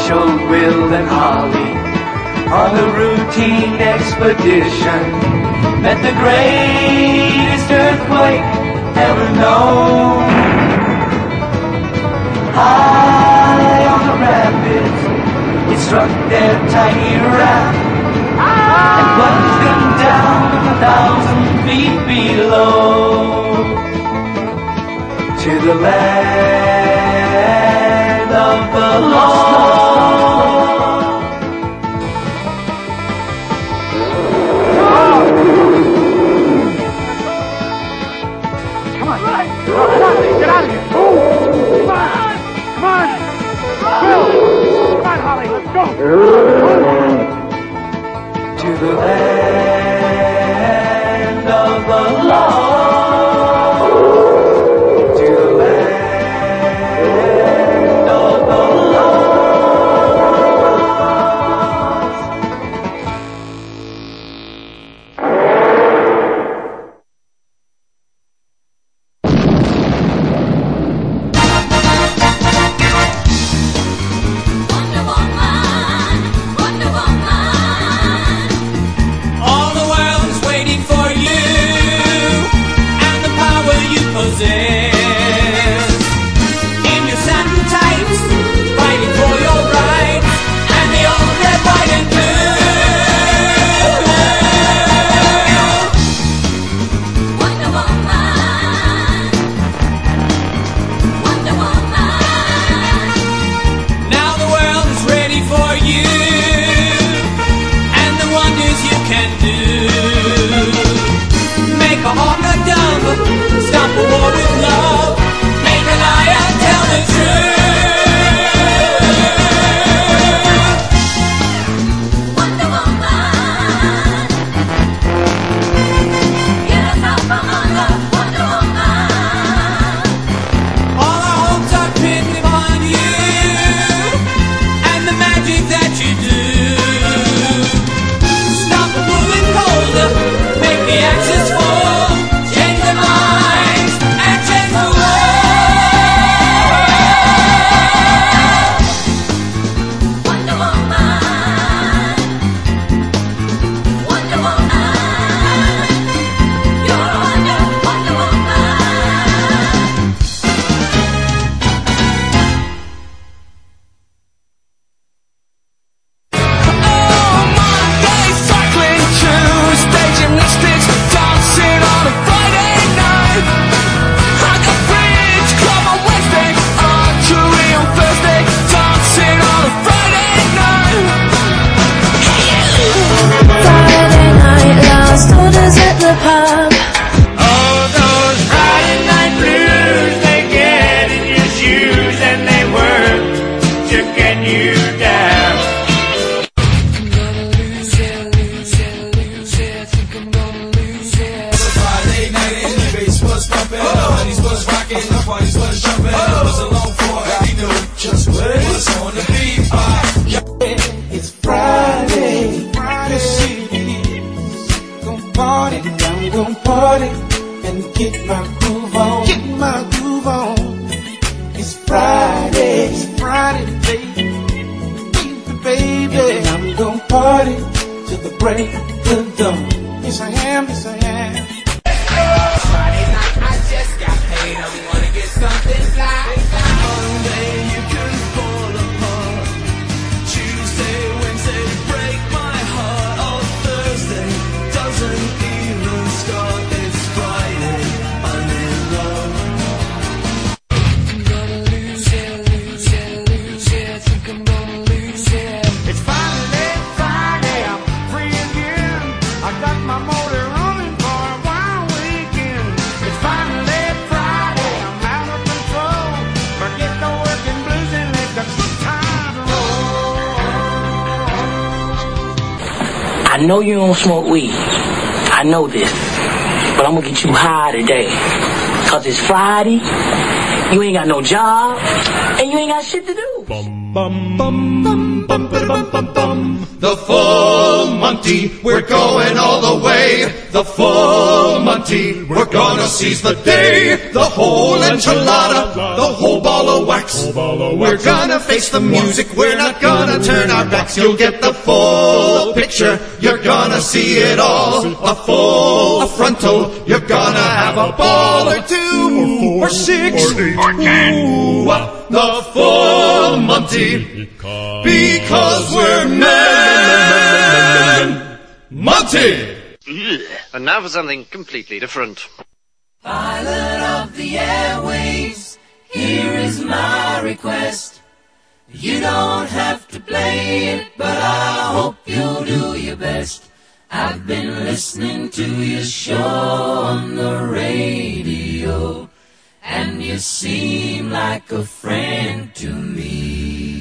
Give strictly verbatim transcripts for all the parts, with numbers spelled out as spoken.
Marshall, Will, and Holly on the routine expedition met the greatest earthquake ever known. High on the rapids, it struck their tiny raft and plunged them down a thousand feet below to the land of the lost. Come on, get out of here! Come on, come on, Will, come on, Holly, let's go. To the land of the lost. To the land of the lost. Wonder Woman, Wonder Woman. All the world is waiting for you and the power you possess. In your satin tights, fighting for your rights and the old red, white, and blue. Wonder Woman, Wonder Woman. Now the world is ready for you and the wonders you can do. Make a hawk a dove, stop a war with love, make a liar tell the truth. Wonder Woman, get us out from under. Wonder Woman, All our hopes are pinned upon you and the magic that you do. Stop the moving cold, make the axis fall, change their minds and change the world. Wonder Woman, Wonder Woman, you're a wonder, Wonder Woman. Oh, Monday, cycling Tuesday, gymnastics, dancing on a Friday night. I got bridge club on Wednesday, archery on Thursday, dancing on a Friday night. Friday night, last orders at the pub. Oh, those Friday night blues, they get in your shoes and they work to get you down. Friday night and the bass was pumping, the honeys was rocking, the parties was jumping. It was a long for we knew just what was on the beat. It's Friday, this evening. Gon' party, I'm gon' party and get my groove on, get my groove on. It's Friday, it's Friday, baby, baby, baby. I'm gon' party till the break of dawn. Yes I am, yes I am. Friday night, I just got paid. I wanna get something fly. Monday you can fall apart. Tuesday, Wednesday break my heart. On Thursday doesn't even start. It's Friday, I'm in love. I'm gonna lose it, lose it, lose it. Think I'm gonna lose it. It's finally Friday, I'm free again. I got my motor running for a wild weekend. It's finally Friday, I'm out of control. Forget the working blues and they've got some time to roll. I know you don't smoke weed. I know this. But I'm gonna get you high today. Cause it's Friday, you ain't got no job, and you ain't got shit to do. bum bum bum bum bum bum bum. The full Monty, we're going all the way. The full Monty, we're gonna seize the day. The whole enchilada, the whole ball of wax. We're gonna face the music, we're not gonna turn our backs. You'll get the full picture, you're gonna see it all. A full frontal, you're gonna have a ball or two, or six, or ten. Ooh, the full Monty, because we're men. Monty! And now for something completely different. Pilot of the airwaves, here is my request. You don't have to play it, but I hope you'll do your best. I've been listening to your show on the radio, and you seem like a friend to me.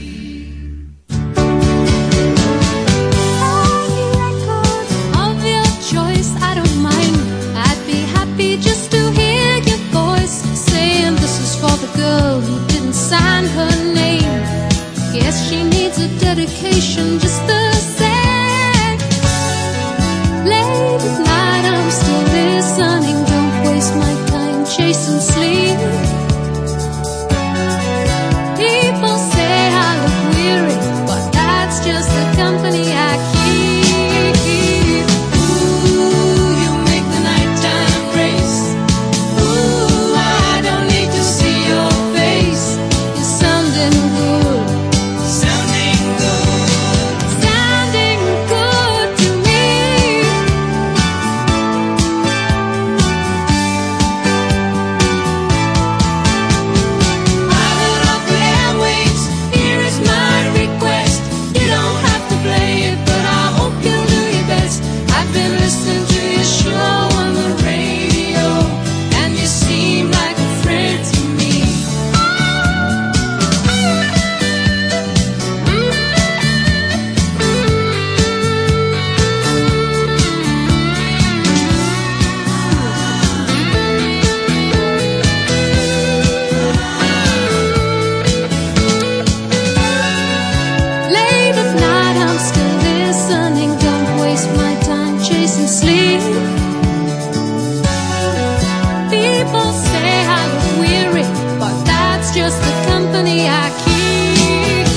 Of your choice, I don't mind. I'd be happy just to hear your voice saying this is for the girl who didn't sign her name. Guess she needs a dedication just the same. Late at night, I'm still listening. Don't waste my time chasing sleep. People say I look weary, but that's just the company I keep. Ooh, you make the nighttime race. Ooh, I don't need to see your face. You're sounding good, Sounding good. sounding good to me. Pilot of the airwaves, here is my request. You don't have to play it, but I hope you'll do your best. I've been listening to your show on the radio, and you seem like a friend to me. Late at night, I'm still listening. Don't waste my time chasing sleep. People say I look weary, but that's just the company I keep.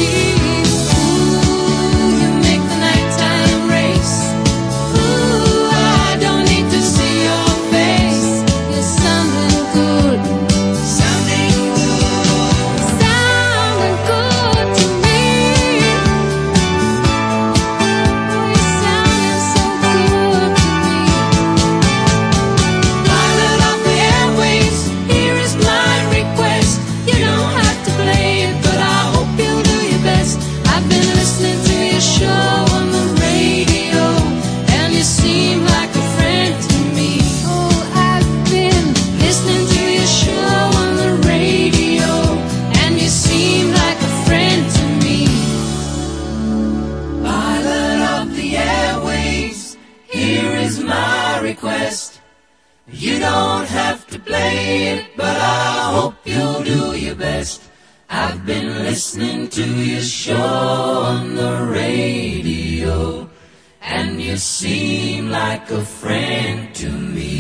Ooh, you make the nighttime race. Ooh, I don't need to see your face. You're sounding good, Sounding good. sounding good to me. Oh, you're sounding so good to me. Pilot of the airwaves, here is my request. You don't have to play it, but I hope you'll do your best. I've been listening to your show on the radio, and you seem like a friend to me. Oh, I've been Listening to your show on the radio, and you seem like a friend to me. Pilot of the airwaves, here is my request. You don't have to play it, but I hope you'll do your best. I've been listening to your show on the radio, and you seem like a friend to me.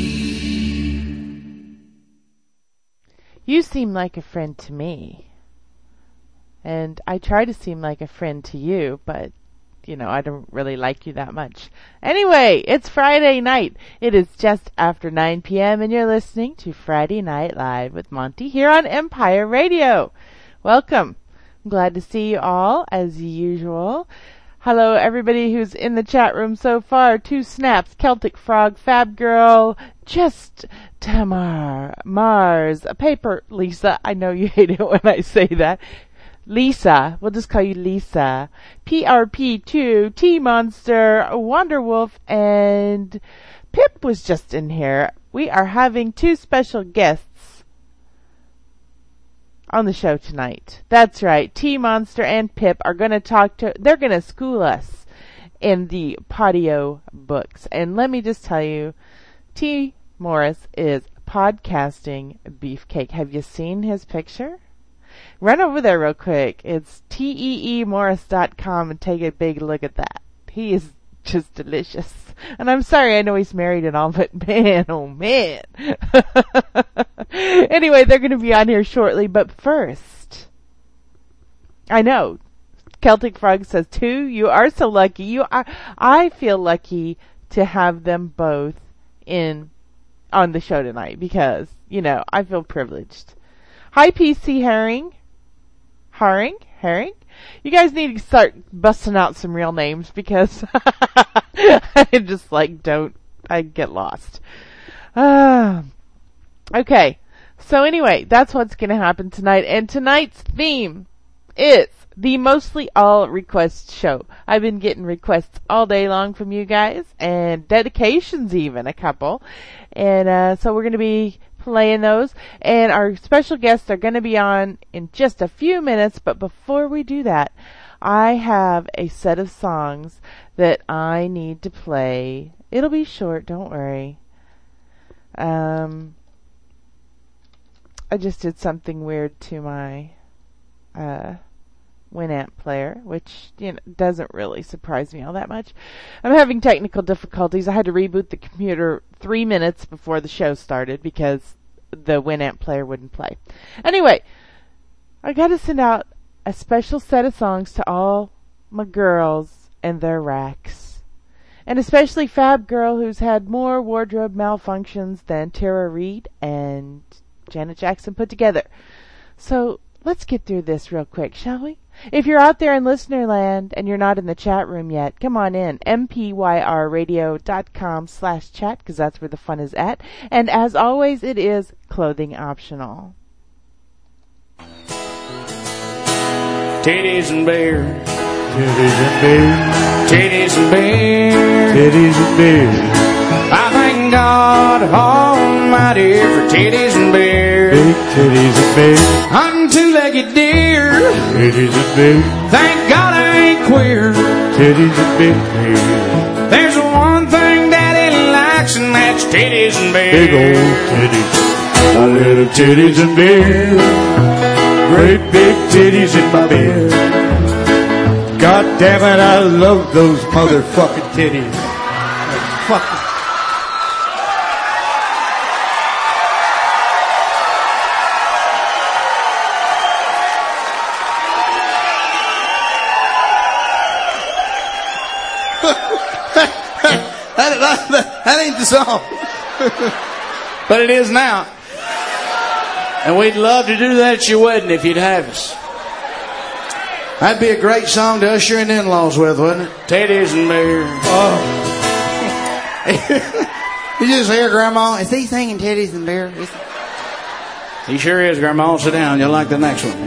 You seem like a friend to me. And I try to seem like a friend to you, but, you know, I don't really like you that much. Anyway, it's Friday night. It is just after nine p.m. and you're listening to Friday Night Live with Monty here on Empire Radio. Welcome. I'm glad to see you all, as usual. Hello, everybody who's in the chat room so far. Two Snaps, Celtic Frog, Fab Girl, Just Tamar, Mars, Paper Lisa. I know you hate it when I say that. Lisa, we'll just call you Lisa. P R P two, T-Monster, Wonderwolf, and Pip was just in here. We are having two special guests on the show tonight. That's right. T-Monster and Pip are going to talk to, they're going to school us in the Podio books. And let me just tell you, T. Morris is podcasting beefcake. Have you seen his picture? run over there real quick. It's T E E Morris dot com and take a big look at that. He is just delicious. And I'm sorry, I know he's married and all, but man, oh man. Anyway, they're going to be on here shortly, but first, I know, Celtic Frog says, too, you are so lucky. You are, I feel lucky to have them both in on the show tonight because, you know, I feel privileged. Hi, P C Herring. Herring? Herring? You guys need to start busting out some real names because I just like don't, I get lost. Uh, okay. So anyway, that's what's going to happen tonight. And tonight's theme is the Mostly All Requests show. I've been getting requests all day long from you guys and dedications even, a couple. And uh, so we're going to be playing those, and our special guests are going to be on in just a few minutes, but before we do that, I have a set of songs that I need to play. It'll be short, don't worry. Um, I just did something weird to my uh, Winamp player, which, you know, doesn't really surprise me all that much. I'm having technical difficulties. I had to reboot the computer three minutes before the show started because the Winamp player wouldn't play. Anyway, I gotta send out a special set of songs to all my girls and their racks. And especially Fab Girl, who's had more wardrobe malfunctions than Tara Reid and Janet Jackson put together. So let's get through this real quick, shall we? If you're out there in listener land and you're not in the chat room yet, come on in, m p y r radio dot com slash chat, because that's where the fun is at. And as always, it is clothing optional. Titties and beer. Titties and beer. Titties and beer. Titties and beer. I thank God Almighty for titties and beer. Big titties and beer. I'm two-legged deer. Titties and beer. Thank God I ain't queer. Titties and beer. There's one thing Daddy likes, and that's titties and beer. Big old titties. A little titties and beer. Great big titties in my beer. God damn it, I love those motherfucking titties. Fucking. that, that, that ain't the song. But it is now. And we'd love to do that at your wedding if you'd have us. That'd be a great song to usher in in-laws with, wouldn't it? Titties and beer. Oh. You just hear Grandma? Is he singing titties and beer? He sure is, Grandma. Sit down. You'll like the next one.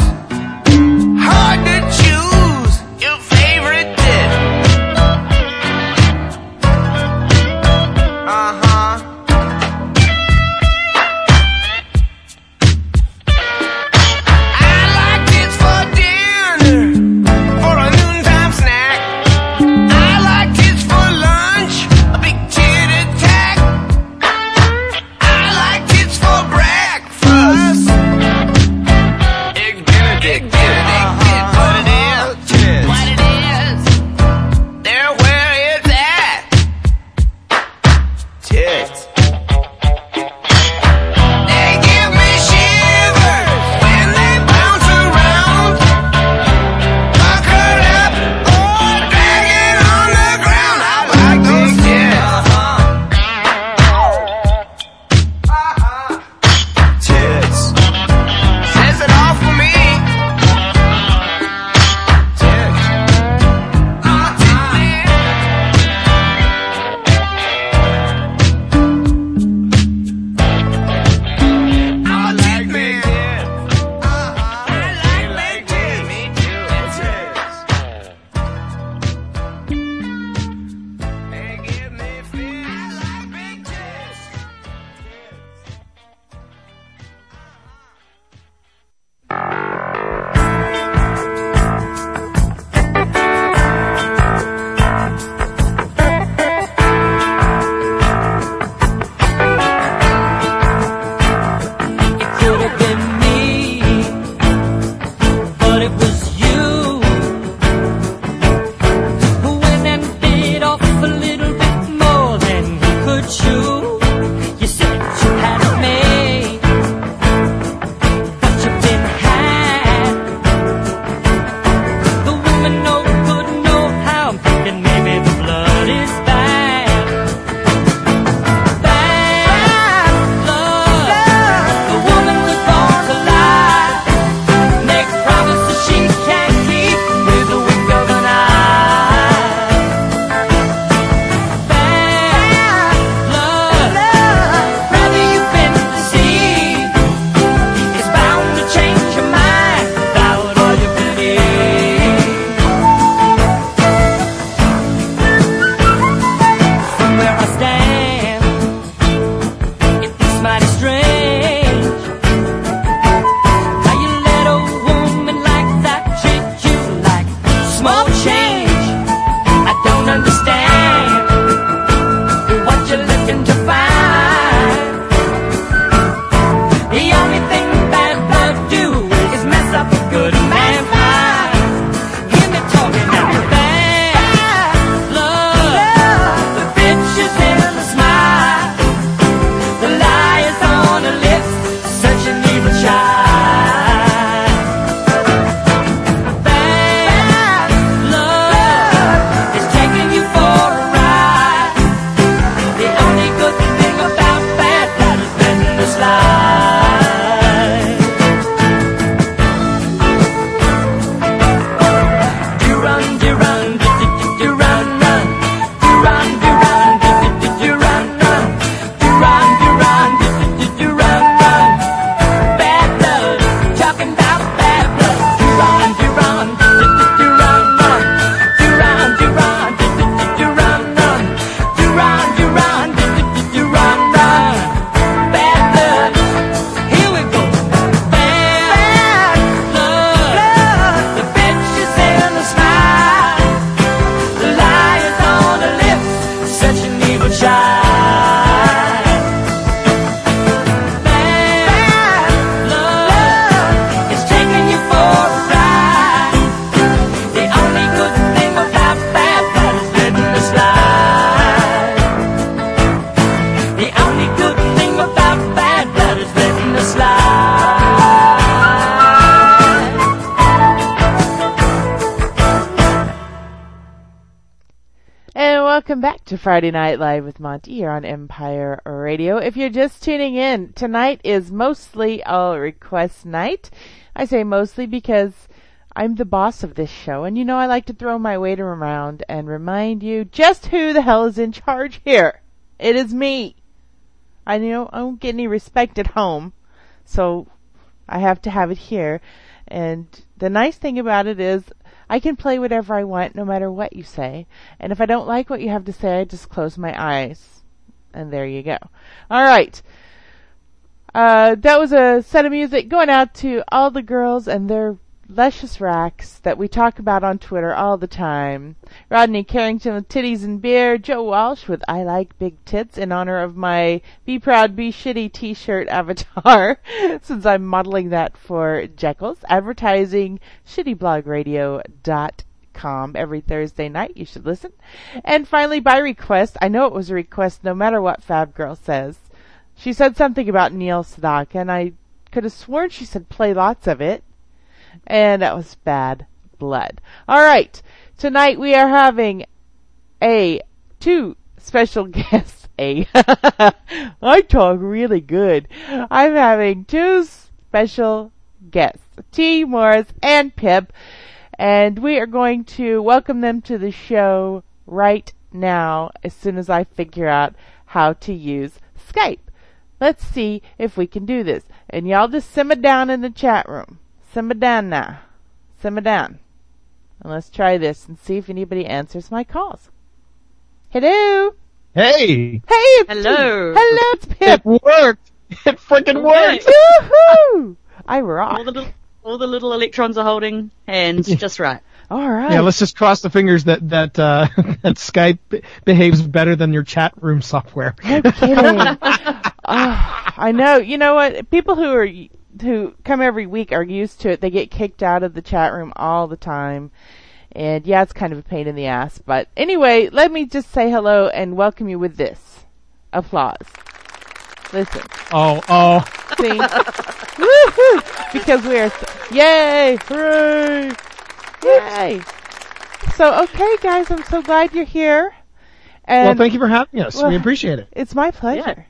Hard to choose your favorite dish. welcome back to Friday Night Live with Monty here on Empire Radio. If you're just tuning in, tonight is mostly a request night. I say mostly because I'm the boss of this show, and you know I like to throw my weight around and remind you just who the hell is in charge here. It is me. I know I don't get any respect at home, so I have to have it here. And the nice thing about it is I can play whatever I want no matter what you say. And if I don't like what you have to say, I just close my eyes. And there you go. All right. Uh, that was a set of music going out to all the girls and their luscious racks that we talk about on Twitter all the time. Rodney Carrington with Titties and Beer. Joe Walsh with I Like Big Tits in honor of my Be Proud, Be Shitty t-shirt avatar, since I'm modeling that for Jekyll's. Advertising shitty blog radio dot com every Thursday night. You should listen. And finally, by request, I know it was a request no matter what Fab Girl says. She said something about Neil Sedaka, and I could have sworn she said play lots of it. And that was bad blood. All right. Tonight we are having a two special guests. A I talk really good. I'm having two special guests, T. Morris and Pip, and we are going to welcome them to the show right now as soon as I figure out how to use Skype. Let's see if we can do this. And y'all just simmer down in the chat room. Simmer down now. Simmer down. And let's try this and see if anybody answers my calls. Hello. Hey. Hey. It's Hello. P- Hello, it's Pip. It worked. It freaking worked. Woohoo! I rock. All the little, all the little electrons are holding hands just right. All right. Yeah, let's just cross the fingers that that uh, that Skype b- behaves better than your chat room software. No kidding. oh, I know. You know what? People who are who come every week are used to it. They get kicked out of the chat room all the time. And yeah, it's kind of a pain in the ass. But anyway, let me just say hello and welcome you with this. Applause. Listen. Oh, oh. See? Woohoo! Because we are, so, yay! Hooray! Yay! So, okay, guys, I'm so glad you're here. And well, thank you for having us. well, we appreciate it. It's my pleasure. Yeah.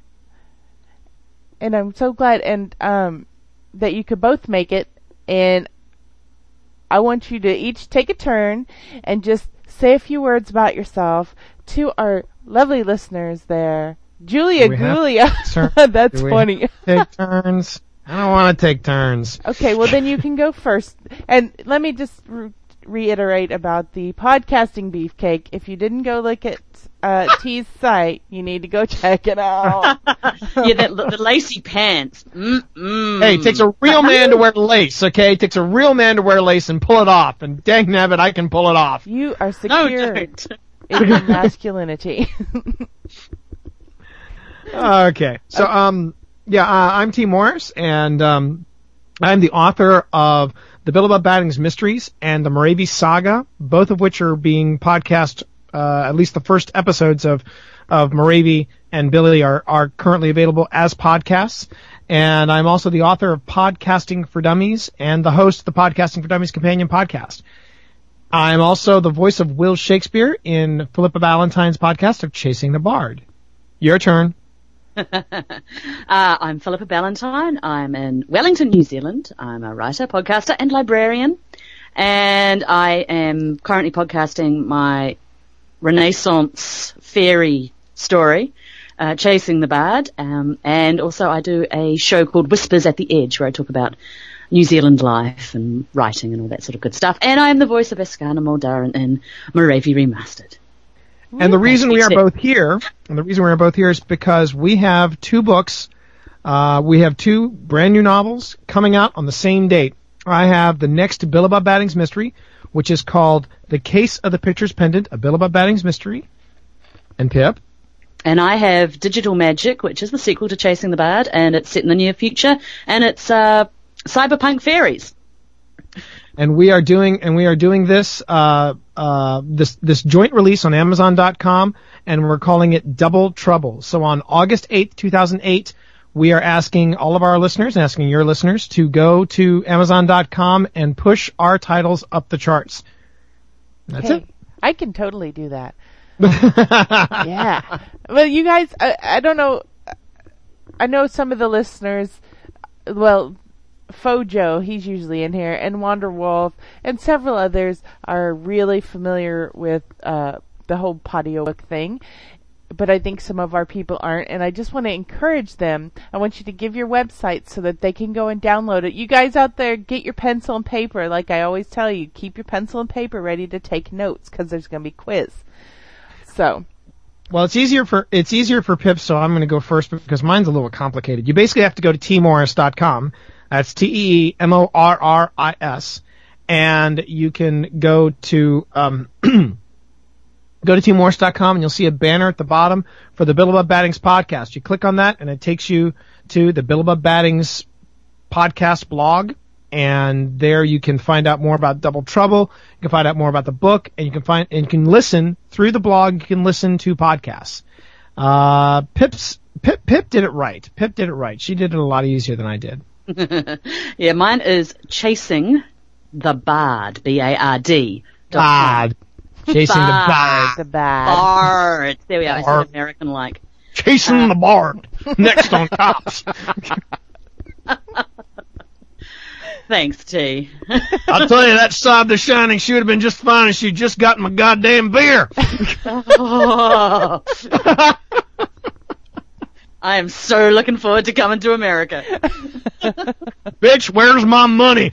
And I'm so glad and um, that you could both make it. And I want you to each take a turn and just say a few words about yourself to our lovely listeners there. Julia Gulia. That's funny. Take turns. I don't want to take turns. Okay, well then you can go first. And let me just re- reiterate about the podcasting beefcake. If you didn't go look at uh, T's site, you need to go check it out. Yeah, that, the lacy pants. Mm-mm. Hey, it takes a real man to wear lace, okay? It takes a real man to wear lace and pull it off. And dang nabbit, I can pull it off. You are secure no, in your masculinity. Okay, so um, yeah, uh, I'm T. Morris, and um, I'm the author of the Billabub Baddings Mysteries and the Moravia Saga, both of which are being podcast. Uh, at least the first episodes of of Moravia and Billy are are currently available as podcasts. And I'm also the author of Podcasting for Dummies and the host of the Podcasting for Dummies companion podcast. I'm also the voice of Will Shakespeare in Philippa Valentine's podcast of Chasing the Bard. Your turn. uh, I'm Philippa Ballantyne. I'm in Wellington, New Zealand. I'm a writer, podcaster, and librarian. And I am currently podcasting my Renaissance fairy story, uh, Chasing the Bard. Um, and also I do a show called Whispers at the Edge, where I talk about New Zealand life and writing and all that sort of good stuff. And I am the voice of Eskana Muldaran in Moravia Remastered. And the reason we are both here, and the reason we are both here is because we have two books. Uh, we have two brand new novels coming out on the same date. I have the next Billabub Baddings mystery, which is called The Case of the Picture's Pendant, a Billabub Baddings mystery. And Pip? And I have Digital Magic, which is the sequel to Chasing the Bard, and it's set in the near future, and it's uh, cyberpunk fairies. And we are doing, and we are doing this, uh, uh, this, this joint release on Amazon dot com, and we're calling it Double Trouble. So on August eighth, two thousand eight, we are asking all of our listeners, asking your listeners, to go to Amazon dot com and push our titles up the charts. That's hey, it. I can totally do that. Yeah. Well, you guys, I, I don't know. I know some of the listeners, well, Fojo, he's usually in here, and Wanderwolf, and several others are really familiar with uh, the whole Podiobook thing. But I think some of our people aren't, and I just want to encourage them. I want you to give your website so that they can go and download it. You guys out there, get your pencil and paper. Like I always tell you, keep your pencil and paper ready to take notes, because there's going to be quiz. So, well, it's easier for it's easier for Pip, so I'm going to go first because mine's a little complicated. You basically have to go to t morris dot com. That's T E E M O R R I S, and you can go to um, go to t morris dot com, and you'll see a banner at the bottom for the Billabub Battings podcast. You click on that, and it takes you to the Billabub Battings podcast blog. And there you can find out more about Double Trouble. You can find out more about the book, and you can find and you can listen through the blog. You can listen to podcasts. Uh, Pip's Pip Pip did it right. Pip did it right. She did it a lot easier than I did. Yeah, mine is Chasing the Bard. B A R D. Bard. Chasing the Bard. The bad. Bard. There we are. I said American like. Chasing Uh, the Bard. Next on Cops. Thanks, T. I'll tell you, that side of The Shining, she would have been just fine if she'd just gotten my goddamn beer. Oh. I am so looking forward to coming to America. Bitch, where's my money?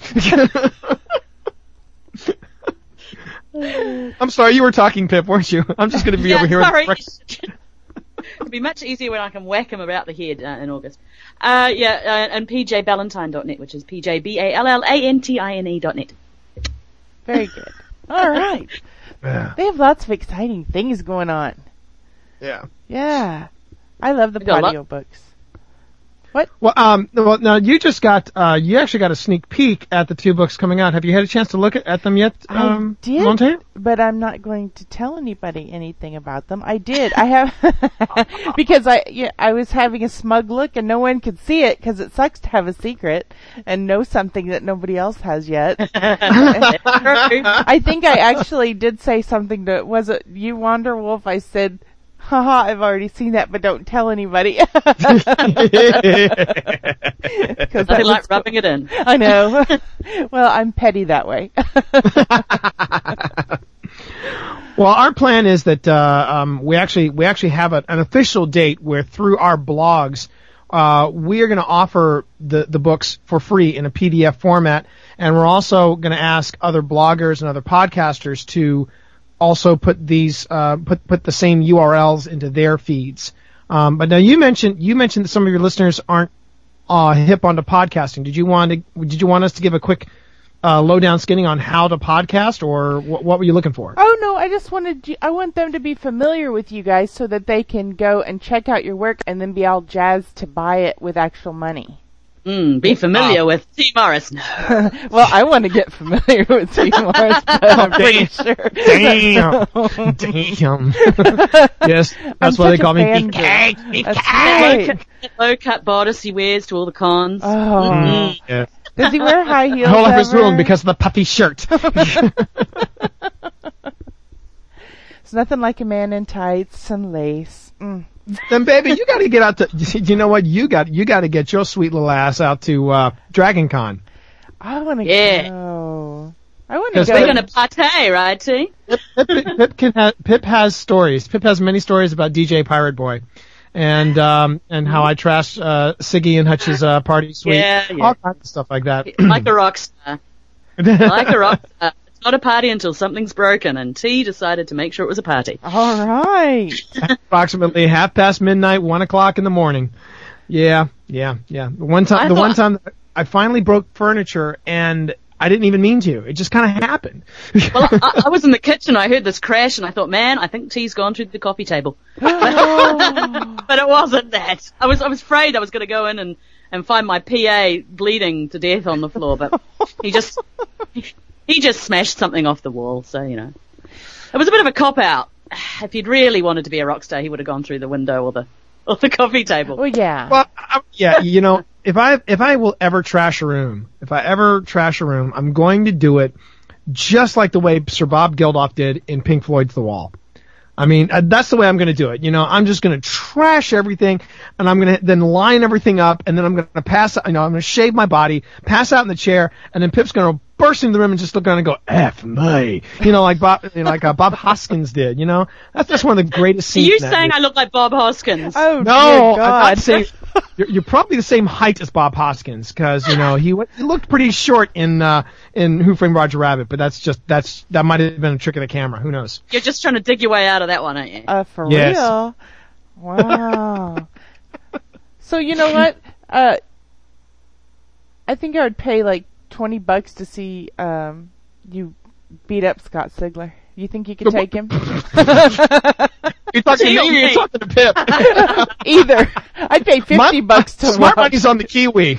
I'm sorry, you were talking, Pip, weren't you? I'm just going to be Yeah, over here. sorry. With It'll be much easier when I can whack him about the head uh, in August. Uh, yeah, uh, and p j ballantine dot net, which is P J B A L L A N T I N E dot net. Very good. All right. Yeah. They have lots of exciting things going on. Yeah. Yeah. I love the We got a lot- audiobooks. Well, um, well, now you just got, uh, you actually got a sneak peek at the two books coming out. Have you had a chance to look at, at them yet, um, I did, Monte? but I'm not going to tell anybody anything about them. I did. I have because I yeah, I was having a smug look and no one could see it because it sucks to have a secret and know something that nobody else has yet. I think I actually did say something to, was it you, Wanderwolf? I said, haha, I've already seen that, but don't tell anybody. Because I like rubbing it in. I know. Well, I'm petty that way. Well, our plan is that uh, um, we actually we actually have a, an official date where through our blogs uh, we are going to offer the the books for free in a P D F format, and we're also going to ask other bloggers and other podcasters to also put these uh, put put the same U R Ls into their feeds. Um, but now you mentioned you mentioned that some of your listeners aren't uh, hip onto podcasting. Did you want to did you want us to give a quick uh, lowdown skinning on how to podcast, or wh- what were you looking for? Oh no, I just wanted you, I want them to be familiar with you guys so that they can go and check out your work and then be all jazzed to buy it with actual money. Mm, be familiar Uh, with T. Morris. No. Well, I want to get familiar with T. Morris, but I'm pretty sure. Damn. Damn. Yes, that's I'm why they such call a me fangirl. Beefcake. That's Low right. cut, low cut bodice he wears to all the cons. Oh. Mm, yeah. Does he wear high heels? My whole life is ever? ruined because of the puffy shirt. It's nothing like a man in tights and lace. Mm. Then, baby, you got to get out to. You know what? You got you got to get your sweet little ass out to uh, Dragon Con. I want to Yeah. go. I want to Because go. We're going to partay, right, T? Pip, Pip, Pip, can ha- Pip has stories. Pip has many stories about D J Pirate Boy, and um, and how I trashed uh, Siggy and Hutch's uh, party suite. Yeah, yeah. All kinds of stuff like that. Like a rock star. Like a rock star. It's not a party until something's broken, and T decided to make sure it was a party. All right. Approximately half past midnight, one o'clock in the morning. Yeah, yeah, yeah. The one time, I the thought- one time I finally broke furniture, and I didn't even mean to. It just kind of happened. Well, I, I was in the kitchen, I heard this crash, and I thought, man, I think T's gone through the coffee table. Oh. But it wasn't that. I was I was afraid I was going to go in and, and find my P A bleeding to death on the floor, but he just he, he just smashed something off the wall, so, you know. It was a bit of a cop-out. If he'd really wanted to be a rock star, he would have gone through the window or the or the coffee table. Well, yeah. Well, I, yeah, you know, if I if I will ever trash a room, if I ever trash a room, I'm going to do it just like the way Sir Bob Geldof did in Pink Floyd's The Wall. I mean, uh, that's the way I'm going to do it. You know, I'm just going to trash everything, and I'm going to then line everything up, and then I'm going to pass. You know, I'm going to shave my body, pass out in the chair, and then Pip's going to burst into the room and just look around and go, "F me," you know, like Bob, you know, like uh, Bob Hoskins did. You know, that's just one of the greatest Are scenes. you in that saying movie. I look like Bob Hoskins? Oh, No, dear I'm God. not saying. You're, you're probably the same height as Bob Hoskins, because you know he, w- he looked pretty short in uh, in Who Framed Roger Rabbit, but that's just that's that might have been a trick of the camera. Who knows? You're just trying to dig your way out of that one, aren't you? Uh, for Yes. real? Wow. So you know what? Uh, I think I would pay like twenty bucks to see um you beat up Scott Sigler. You think you could take him? You're talking to me, or you're talking to Pip. Either. I'd pay fifty My- bucks to Smart watch. money's on the Kiwi.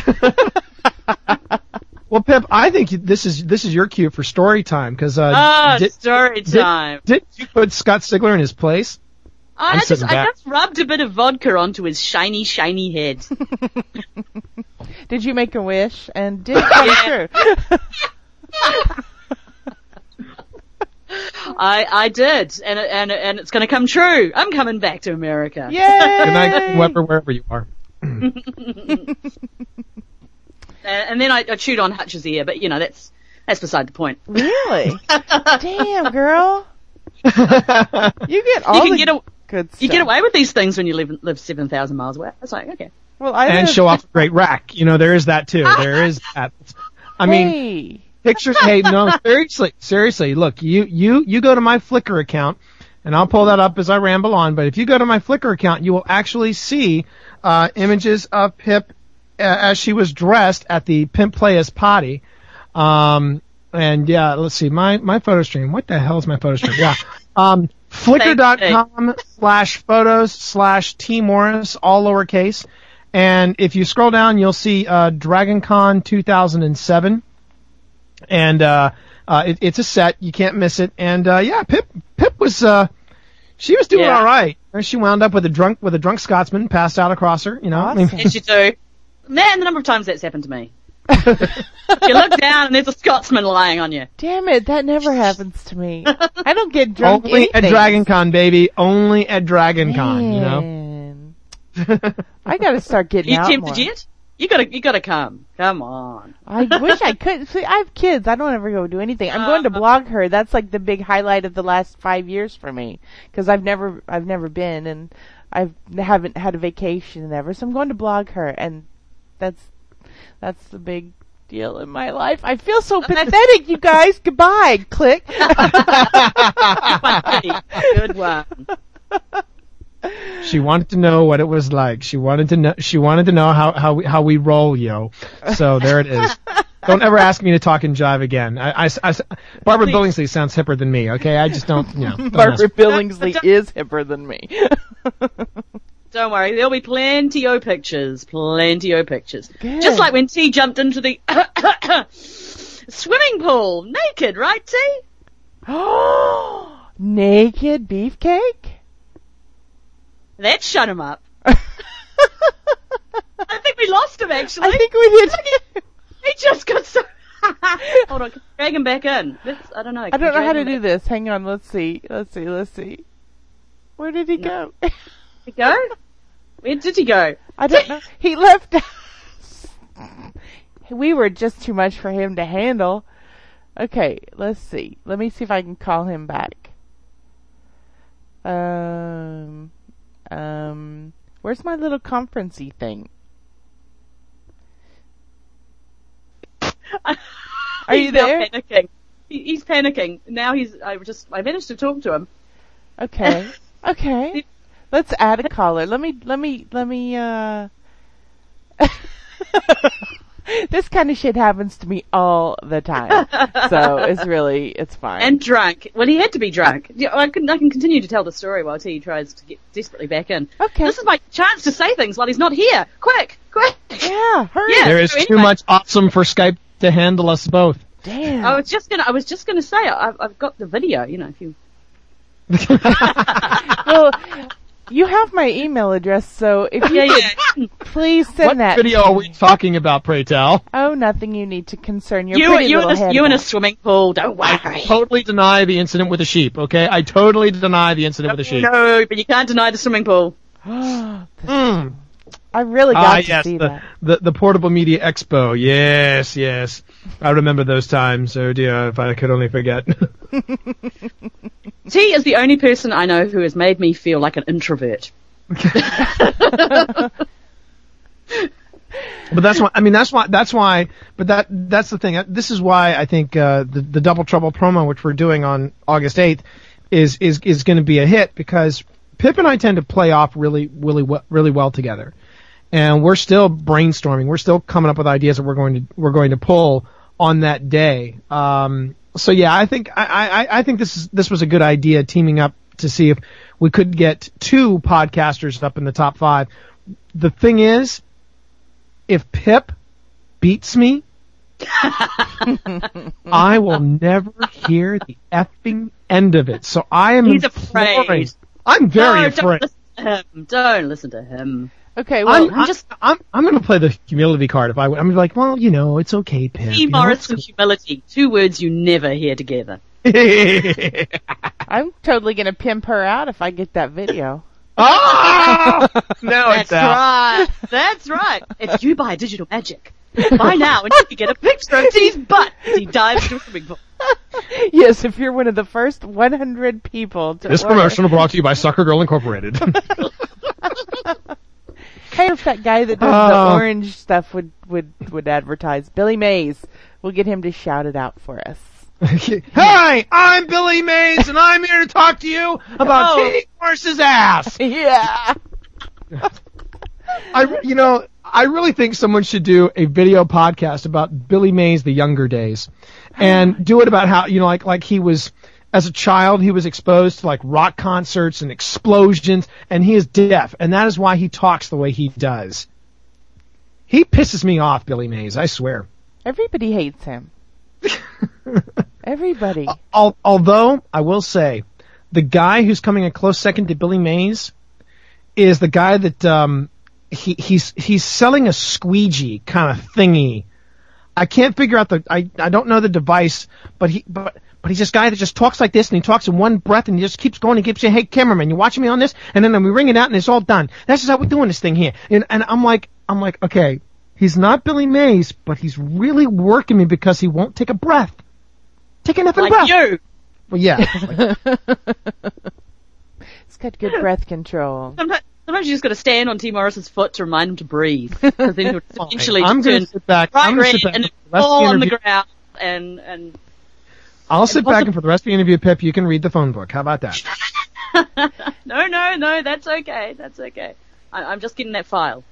Well, Pip, I think you- this is this is your cue for story time, because uh, Ah, did, story did- time. Did, you put Scott Sigler in his place? I I'm just, sitting I back. just rubbed a bit of vodka onto his shiny, shiny head. Did you make a wish? And did it come true? I I did, and it- and it- and it's going to come true. I'm coming back to America. Yay! Good night, Weber, wherever you are. And, and then I, I chewed on Hutch's ear, but you know that's that's beside the point. Really? Damn, girl. You get all you can the get a, good stuff. you get away with these things when you live live seven thousand miles away. It's like okay. Well, I And live- show off a great rack. You know, there is that too. There is that. I mean, Hey. pictures. Hey, no, seriously, seriously. Look, you you you go to my Flickr account, and I'll pull that up as I ramble on. But if you go to my Flickr account, you will actually see uh, images of Pip uh, as she was dressed at the Pimp Players party. Um, and yeah, let's see, my my photo stream. What the hell is my photo stream? Yeah, um, Flickr.com slash photos slash T Morris, all lowercase. And if you scroll down, you'll see uh, DragonCon two thousand seven. And uh, uh, it, it's a set. You can't miss it. And uh, yeah, Pip Pip was uh, she was doing Yeah. all right. And she wound up with a drunk with a drunk Scotsman passed out across her. You know, I mean, Yes, you do. Man, the number of times that's happened to me. You look down and there's a Scotsman lying on you. Damn it, that never happens to me. I don't get drunk only at anything. DragonCon, baby. Only at DragonCon. You know. Man. I gotta start getting Are you out tempted more. yet? You gotta, you gotta come. Come on. I wish I could. See, I have kids. I don't ever go do anything. I'm going to blog her. That's like the big highlight of the last five years for me, because I've never, I've never been, and I haven't had a vacation ever. So I'm going to blog her, and that's that's the big deal in my life. I feel so pathetic, you guys. Goodbye. Click. Good one. She wanted to know what it was like. She wanted to know. She wanted to know how how we, how we roll, yo. So there it is. Don't ever ask me to talk in jive again. I, I, I, Barbara Please. Billingsley sounds hipper than me. Okay, I just don't. You know. don't Barbara ask. Billingsley is hipper than me. Don't worry, there'll be plenty o pictures. Plenty o pictures. Good. Just like when T jumped into the swimming pool naked, right, T? Naked beefcake? That shut him up. I think we lost him, actually. I think we did. He just got so... Hold on, drag him back in. Let's, I don't know. I don't know how to do this. Hang on, let's see. Let's see, let's see. Where did he go? Did he go? Where did he go? I don't know. He left us. We were just too much for him to handle. Okay, let's see. Let me see if I can call him back. Um, um, where's my little conferencey thing? Are He's you now there? Panicking. He, he's panicking. Now he's, I just, I managed to talk to him. Okay. Okay. Let's add a caller. Let me, let me, let me, uh, this kind of shit happens to me all the time. So it's really, it's fine. And drunk. Well, he had to be drunk. Yeah, I can, I can continue to tell the story while T tries to get desperately back in. Okay. This is my chance to say things while he's not here. Quick, quick. Yeah, hurry. Yeah. There is so too anyway. much awesome for Skype to handle us both. Damn. I was just gonna, I was just gonna say, I've, I've got the video, you know, if you... Well, You have my email address, so if you Yeah, could please send What that. video are we talking about, pray tell? Oh, nothing you need to concern your You, pretty you, little in a, head you in a about. swimming pool, don't worry. Totally deny the incident with the sheep, okay? I totally deny the incident with the sheep. No, but you can't deny the swimming pool. Mm. I really got Ah, to yes, see the, that. the the Portable Media Expo. Yes, yes. I remember those times. Oh dear, if I could only forget. T is the only person I know who has made me feel like an introvert. But that's why. I mean, that's why. That's why. But that that's the thing. This is why I think uh, the the Double Trouble promo, which we're doing on August eighth, is is is going to be a hit because Pip and I tend to play off really really we- really well together, and we're still brainstorming. We're still coming up with ideas that we're going to we're going to pull on that day. Um, so yeah, I think I, I I think this is this was a good idea, teaming up to see if we could get two podcasters up in the top five. The thing is, if Pip beats me, I will never hear the effing end of it. So I am He's imploring- afraid. I'm very no, afraid. Don't listen to him. Don't listen to him. Okay, well, I'm, I'm just I'm I'm going to play the humility card. If I I'm gonna be like, well, you know, it's okay, Pip. T. you know, Morris it's and humility. Two words you never hear together. I'm totally going to pimp her out if I get that video. Ah! No, That's it's out. right. That's right. If you buy Digital Magic, buy now and you can get a picture of T's butt as he dives into a swimming pool. Yes, if you're one of the first one hundred people to This order. promotion brought to you by Sucker Girl Incorporated. Hey, if that guy that does Oh. the orange stuff would, would, would advertise, Billy Mays, we'll get him to shout it out for us. Hi, I'm Billy Mays, and I'm here to talk to you about Oh. T. Morris's ass. Yeah. I, you know, I really think someone should do a video podcast about Billy Mays, the younger days, and do it about how, you know, like, like he was, as a child, he was exposed to like rock concerts and explosions, and he is deaf, and that is why he talks the way he does. He pisses me off, Billy Mays, I swear. Everybody hates him. Everybody. Al- although, I will say, the guy who's coming a close second to Billy Mays is the guy that, um, he, he's, he's selling a squeegee kind of thingy. I can't figure out the, I, I don't know the device, but he, but, but he's this guy that just talks like this, and he talks in one breath, and he just keeps going and keeps saying, hey, cameraman, you watching me on this? And then we ring it out, and it's all done. That's just how we're doing this thing here. And, and I'm like, I'm like, okay, he's not Billy Mays, but he's really working me because he won't take a breath. Take a nothing Like breath. you. Well, yeah. He's got good breath control. Sometimes, sometimes you just got to stand on T. Morris's foot to remind him to breathe. Because then he'll eventually I'm just gonna turn sit back. bright I'm gonna red sit back and for the rest of fall the on the interview. ground. And, and I'll sit and back possi- and for the rest of the interview, Pip, you can read the phone book. How about that? no, no, no, that's okay. That's okay. I, I'm just getting that file.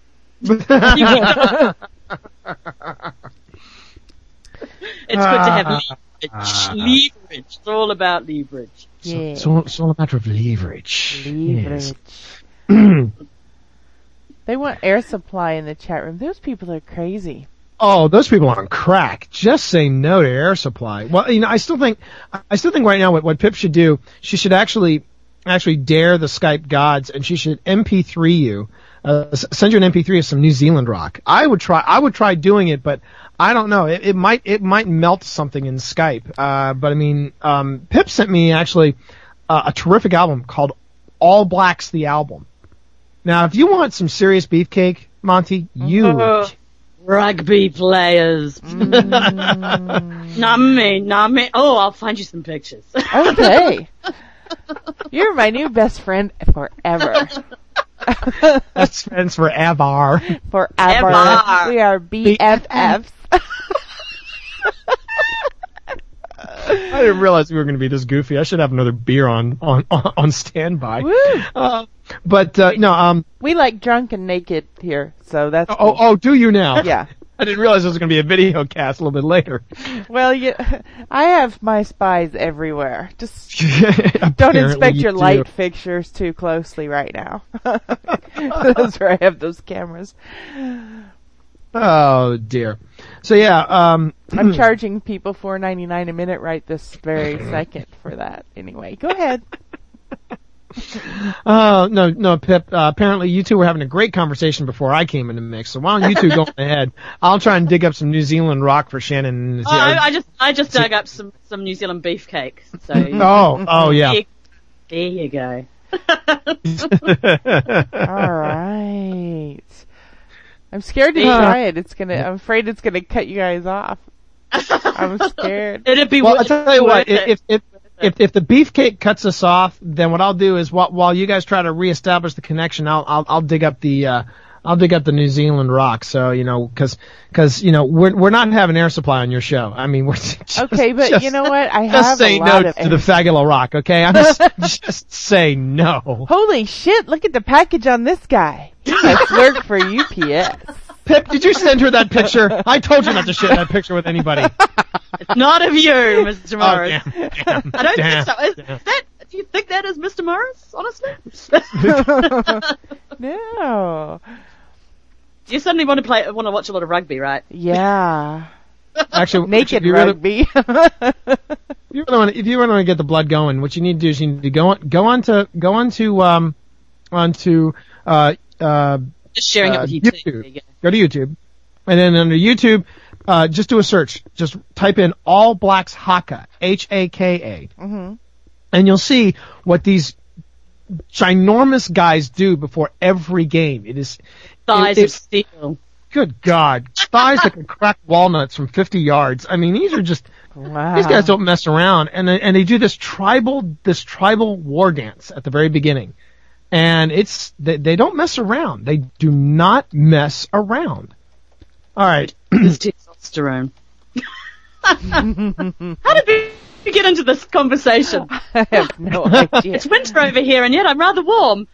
It's good to have leverage. Leverage. It's all about leverage. Yeah. It's all, it's all a matter of leverage. Leverage. Yes. They want air supply in the chat room. Those people are crazy. Oh, those people on crack. Just say no to air supply. Well, you know, I still think, I still think right now what, what Pip should do, she should actually, actually dare the Skype gods, and she should M P three you, uh, s- send you an M P three of some New Zealand rock. I would try, I would try doing it, but I don't know. It, it might, it might melt something in Skype. Uh, but I mean, um, Pip sent me actually uh, a terrific album called All Blacks the Album. Now, if you want some serious beefcake, Monty, you. Uh, rugby players. Mm. Not me, not me. Oh, I'll find you some pictures. Okay. You're my new best friend forever. Best friends forever. Forever. Ever. We are B F Fs. I didn't realize we were going to be this goofy. I should have another beer on on on, on standby. Woo. Uh, but uh, no, um, We like drunk and naked here, so that's oh, cool. oh, do you now? Yeah. I didn't realize there was going to be a video cast a little bit later. Well, you, I have my spies everywhere. Just don't Apparently inspect you your do. light fixtures too closely right now. That's where I have those cameras. Oh dear. So yeah, um, I'm charging people four ninety-nine a minute right this very second for that. Anyway, go ahead. Oh, no, no, Pip. Uh, apparently you two were having a great conversation before I came in the mix. So why don't you two go ahead? I'll try and dig up some New Zealand rock for Shannon. And Oh, I, I just I just dug up some, some New Zealand beefcake. So Oh, oh yeah. There you go. All right. I'm scared to Uh, try it. It's gonna. I'm afraid it's gonna cut you guys off. I'm scared. It'd be Well, worth- I'll tell you what. worth it. If if if if the beefcake cuts us off, then what I'll do is while while you guys try to reestablish the connection, I'll I'll I'll dig up the uh I'll dig up the New Zealand rock. So you know, because because you know we're we're not having air supply on your show. I mean, we're just, Okay, but just- you know what? I just have say a no lot of. to the Fagula rock. Okay, I'm just just say no. Holy shit! Look at the package on this guy. He must work for U P S. Pip, did you send her that picture? I told you not to share that picture with anybody. It's not of you, Mister Oh, Morris. damn, damn, I don't damn, think so. Is damn. that, do you think that is Mister Morris, honestly? No. You suddenly want to play, want to watch a lot of rugby, right? Yeah. Actually, Naked if you really, rugby. if you really want to, if you really want to get the blood going, what you need to do is you need to go on, go on to, go on to, um, onto, uh, uh, Just sharing uh, it with you too. There YouTube. you go. Go to YouTube, and then under YouTube, uh, just do a search. Just type in All Blacks Haka, H A K A, hmm and you'll see what these ginormous guys do before every game. It is Thighs it- of it- steel. Good God, thighs that can crack walnuts from fifty yards. I mean, these are just Wow. these guys don't mess around, and they, and they do this tribal this tribal war dance at the very beginning, and it's they, they don't mess around. They do not mess around. All right. This testosterone. How did we we get into this conversation? I have no idea. It's winter over here, and yet I'm rather warm.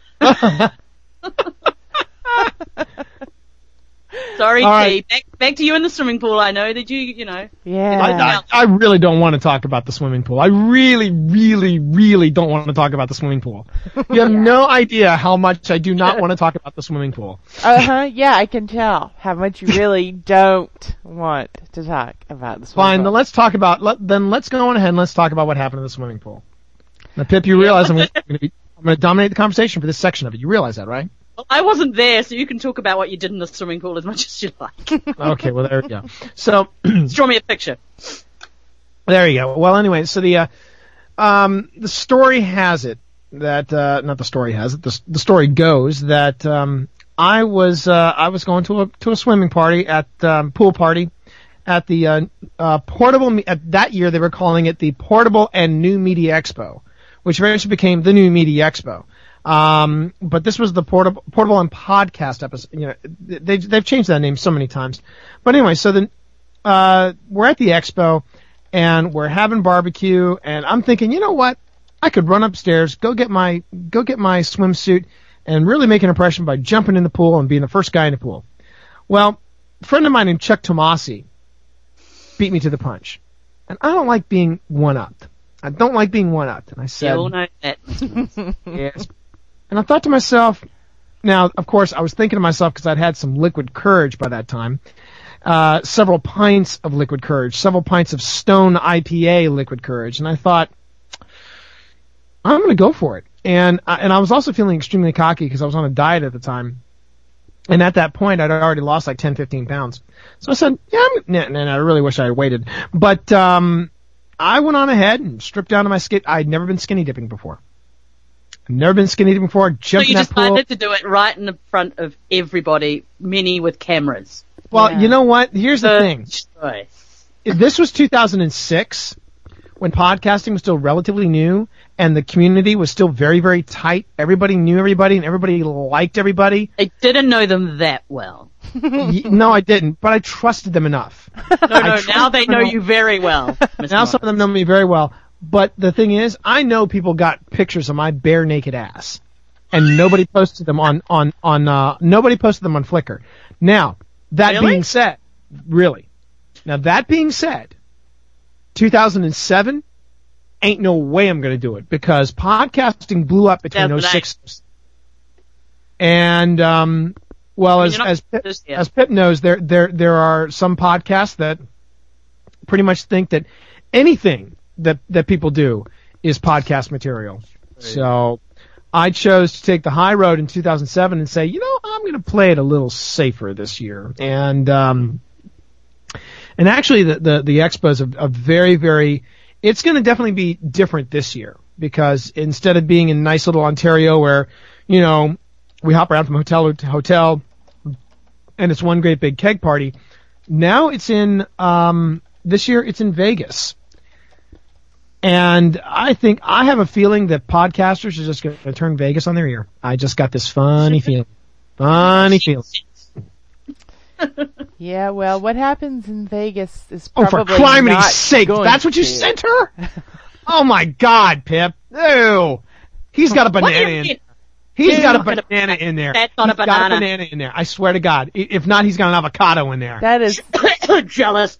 Sorry, All T. right. Back, back to you in the swimming pool. I know that you, you know. Yeah. I, I, I really don't want to talk about the swimming pool. I really, really, really don't want to talk about the swimming pool. You have no idea how much I do not want to talk about the swimming pool. Uh huh. Yeah, I can tell how much you really don't want to talk about the swimming Fine, pool. then let's talk about. Let, then let's go on ahead and let's talk about what happened in the swimming pool. Now, Pip, you realize I'm going to be I'm going to dominate the conversation for this section of it. You realize that, right? Well, I wasn't there, so you can talk about what you did in the swimming pool as much as you like. Okay, well there we go. So Draw me a picture. there you go. Well, anyway, so the uh, um, the story has it that uh, not the story has it. The, the story goes that um, I was uh, I was going to a to a swimming party at um, pool party at the uh, uh, portable me- at that year they were calling it the Portable and New Media Expo, which eventually became the New Media Expo. Um, but this was the portable, portable and podcast episode. You know, they, they've changed that name so many times. But anyway, so then, uh, we're at the expo and we're having barbecue and I'm thinking, you know what? I could run upstairs, go get my, go get my swimsuit and really make an impression by jumping in the pool and being the first guy in the pool. Well, a friend of mine named Chuck Tomasi beat me to the punch. And I don't like being one-upped. I don't like being one-upped. And I You said, all know that. yes. And I thought to myself, now, of course, I was thinking to myself because I'd had some liquid courage by that time, uh, several pints of liquid courage, several pints of Stone I P A liquid courage, and I thought, I'm going to go for it. And I, and I was also feeling extremely cocky because I was on a diet at the time. And at that point, I'd already lost like ten, fifteen pounds. So I said, yeah, I'm, and I really wish I had waited. But um, I went on ahead and stripped down to my skin. I'd never been skinny dipping before. I've never been skinny dipping before. So Jumped you in that decided pool. to do it right in the front of everybody, many with cameras. Well, Yeah. you know what? Here's the Good thing. choice. This was two thousand six when podcasting was still relatively new and the community was still very, very tight. Everybody knew everybody and everybody liked everybody. I didn't know them that well. Y- no, I didn't, but I trusted them enough. No, no, I now trust they them know enough. you very well. Miss Now some of them know me very well. But the thing is, I know people got pictures of my bare naked ass, and nobody posted them on on on uh, nobody posted them on Flickr. Now that Really? being said, really, now that being said, two thousand seven ain't no way I'm going to do it because podcasting blew up between two oh thousand eight. six and um, well I mean, as you're not as Pip, just yet. as Pip knows, there there there are some podcasts that pretty much think that anything that that people do is podcast material. So I chose to take the high road in two thousand seven and say, you know, I'm going to play it a little safer this year. And um, and actually, the the, the expo is a, a very, very, it's going to definitely be different this year because instead of being in nice little Ontario where, you know, we hop around from hotel to hotel and it's one great big keg party, now it's in, um, this year it's in Vegas. And I think, I have a feeling that podcasters are just going to turn Vegas on their ear. I just got this funny feeling. Funny feeling. Yeah, well, what happens in Vegas is Oh, probably for crimini's not sake, going that's what you to. sent her? Oh my God, Pip. Ew. He's got a What do banana you in mean? He's You're got a not gonna- banana in there. That's not a He's got banana. a banana in there. I swear to God. I- If not, he's got an avocado in there. That is jealous.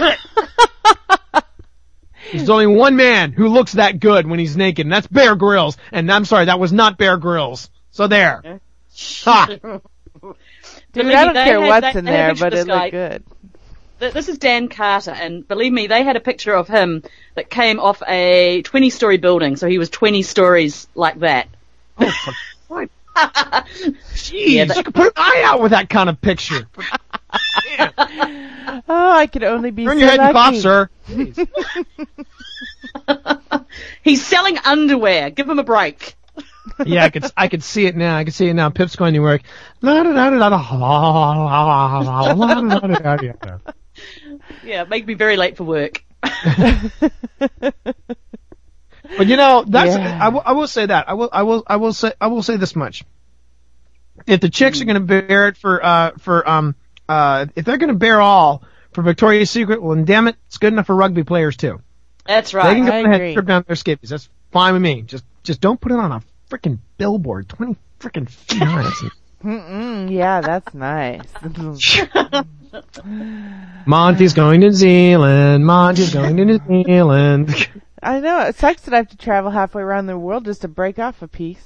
There's only one man who looks that good when he's naked, and that's Bear Grylls. And I'm sorry, that was not Bear Grylls. So there. Ha! Dude, Believe I me, don't they care had- what's they- in they had a there, picture of but this it guy. looked good. Th- This is Dan Carter, and believe me, they had a picture of him that came off a twenty-story building, so he was twenty stories like that. Oh, for Christ. Jeez, Yeah, but- you could put an eye out with that kind of picture. Oh, I could only be Turn so your head and lucky. cough, sir. He's selling underwear. Give him a break. Yeah, I could, I could see it now. I could see it now. Pip's going to work. Yeah, make me very late for work. But you know, that's Yeah. I, will, I will say that I will I will I will say I will say this much. If the chicks are going to bear it for uh for um uh if they're going to bear all for Victoria's Secret, well, then damn it, it's good enough for rugby players too. That's They right. can go I ahead agree. and trip down their skippies. That's fine with me. Just just don't put it on a freaking billboard, twenty freaking feet high. That's- Mm-mm, yeah, that's nice. Monty's going to New Zealand. Monty's going to New Zealand. I know, it sucks that I have to travel halfway around the world just to break off a piece.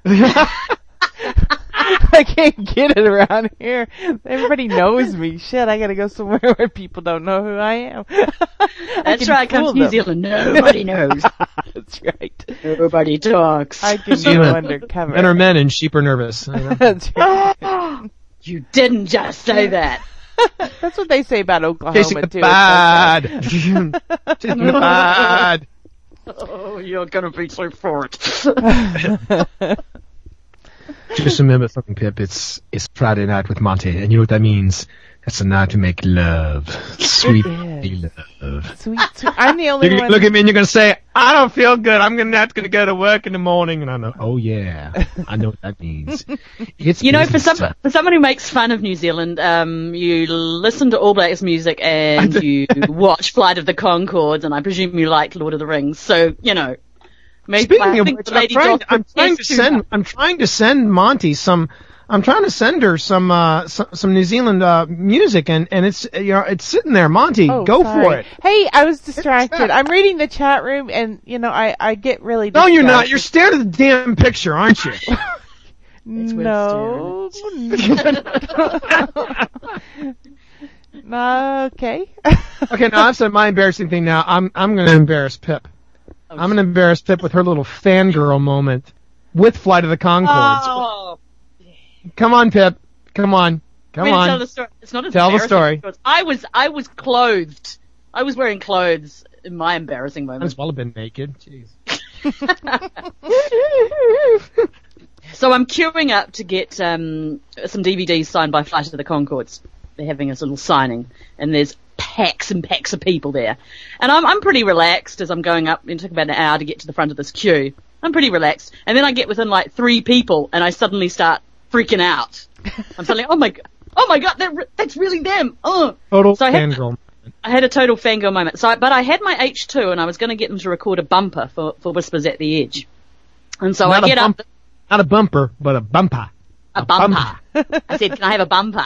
I can't get it around here. Everybody knows me. Shit, I gotta go somewhere where people don't know who I am. I That's can right. Come fool to New them. Zealand. Nobody knows. That's right. Nobody talks. I can go Zealand. undercover. Men are men and sheep are nervous. You know? That's right. You didn't just say that. That's what they say about Oklahoma Chasing the too. bad. Chasing the bad. Oh, you're gonna be so for it. Just remember something, Pip. It's it's Friday night with Monty, and you know what that means? That's a night to make love, sweet is. love. Sweet, sweet. I'm the only You're one. gonna look at me and you're gonna say, "I don't feel good. I'm gonna not gonna go to work in the morning." And I know, oh yeah, I know what that means. It's You know, for business some time. for someone who makes fun of New Zealand, um, you listen to All Blacks music and you watch Flight of the Conchords, and I presume you like Lord of the Rings. So you know, maybe Speaking I of think which, the I'm Lady trying, Doth I'm trying to protest send I'm trying to send Monty some. I'm trying to send her some uh some, some New Zealand uh music, and and it's you know it's sitting there. Monty, Oh, go sorry. for it. Hey, I was distracted. I'm reading the chat room, and you know, I I get really. No, distracted. you're not. You're staring at the damn picture, aren't you? No. No. Okay. Okay, now I've said my embarrassing thing. Now I'm I'm going to embarrass Pip. I'm going to embarrass Pip with her little fangirl moment with Flight of the Conchords. Oh, Come on, Pip. Come on. Come Wait, on. Tell the story. It's not as Tell the embarrassing story. because I was I was clothed. I was wearing clothes in my embarrassing Might moment. as well have been naked. Jeez. So I'm queuing up to get um, some D V Ds signed by Flight of the Conchords. They're having a little signing, and there's packs and packs of people there. And I'm I'm pretty relaxed as I'm going up. It took about an hour to get to the front of this queue. I'm pretty relaxed, and then I get within like three people, and I suddenly start freaking out. I'm suddenly, oh my god, oh my god, that, that's really them. Oh, Total So I had- fangirl. I had a total fangirl moment. So, I, but I had my H two, and I was going to get them to record a bumper for for Whispers at the Edge. And so Not I a get bump- up. Not a bumper, but a bumper. A bumper. I said, can I have a bumper?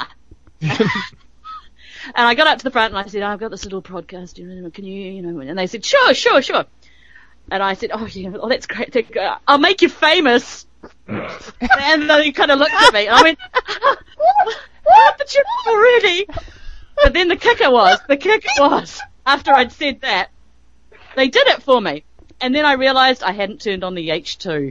And I got up to the front and I said, oh, I've got this little podcast, you know, can you, you know, and they said, sure, sure, sure. And I said, oh, yeah, oh, that's great. They go, I'll make you famous. And they kind of looked at me and I went, what? But you're already. But then the kicker was, the kicker was, after I'd said that, they did it for me. And then I realized I hadn't turned on the H two.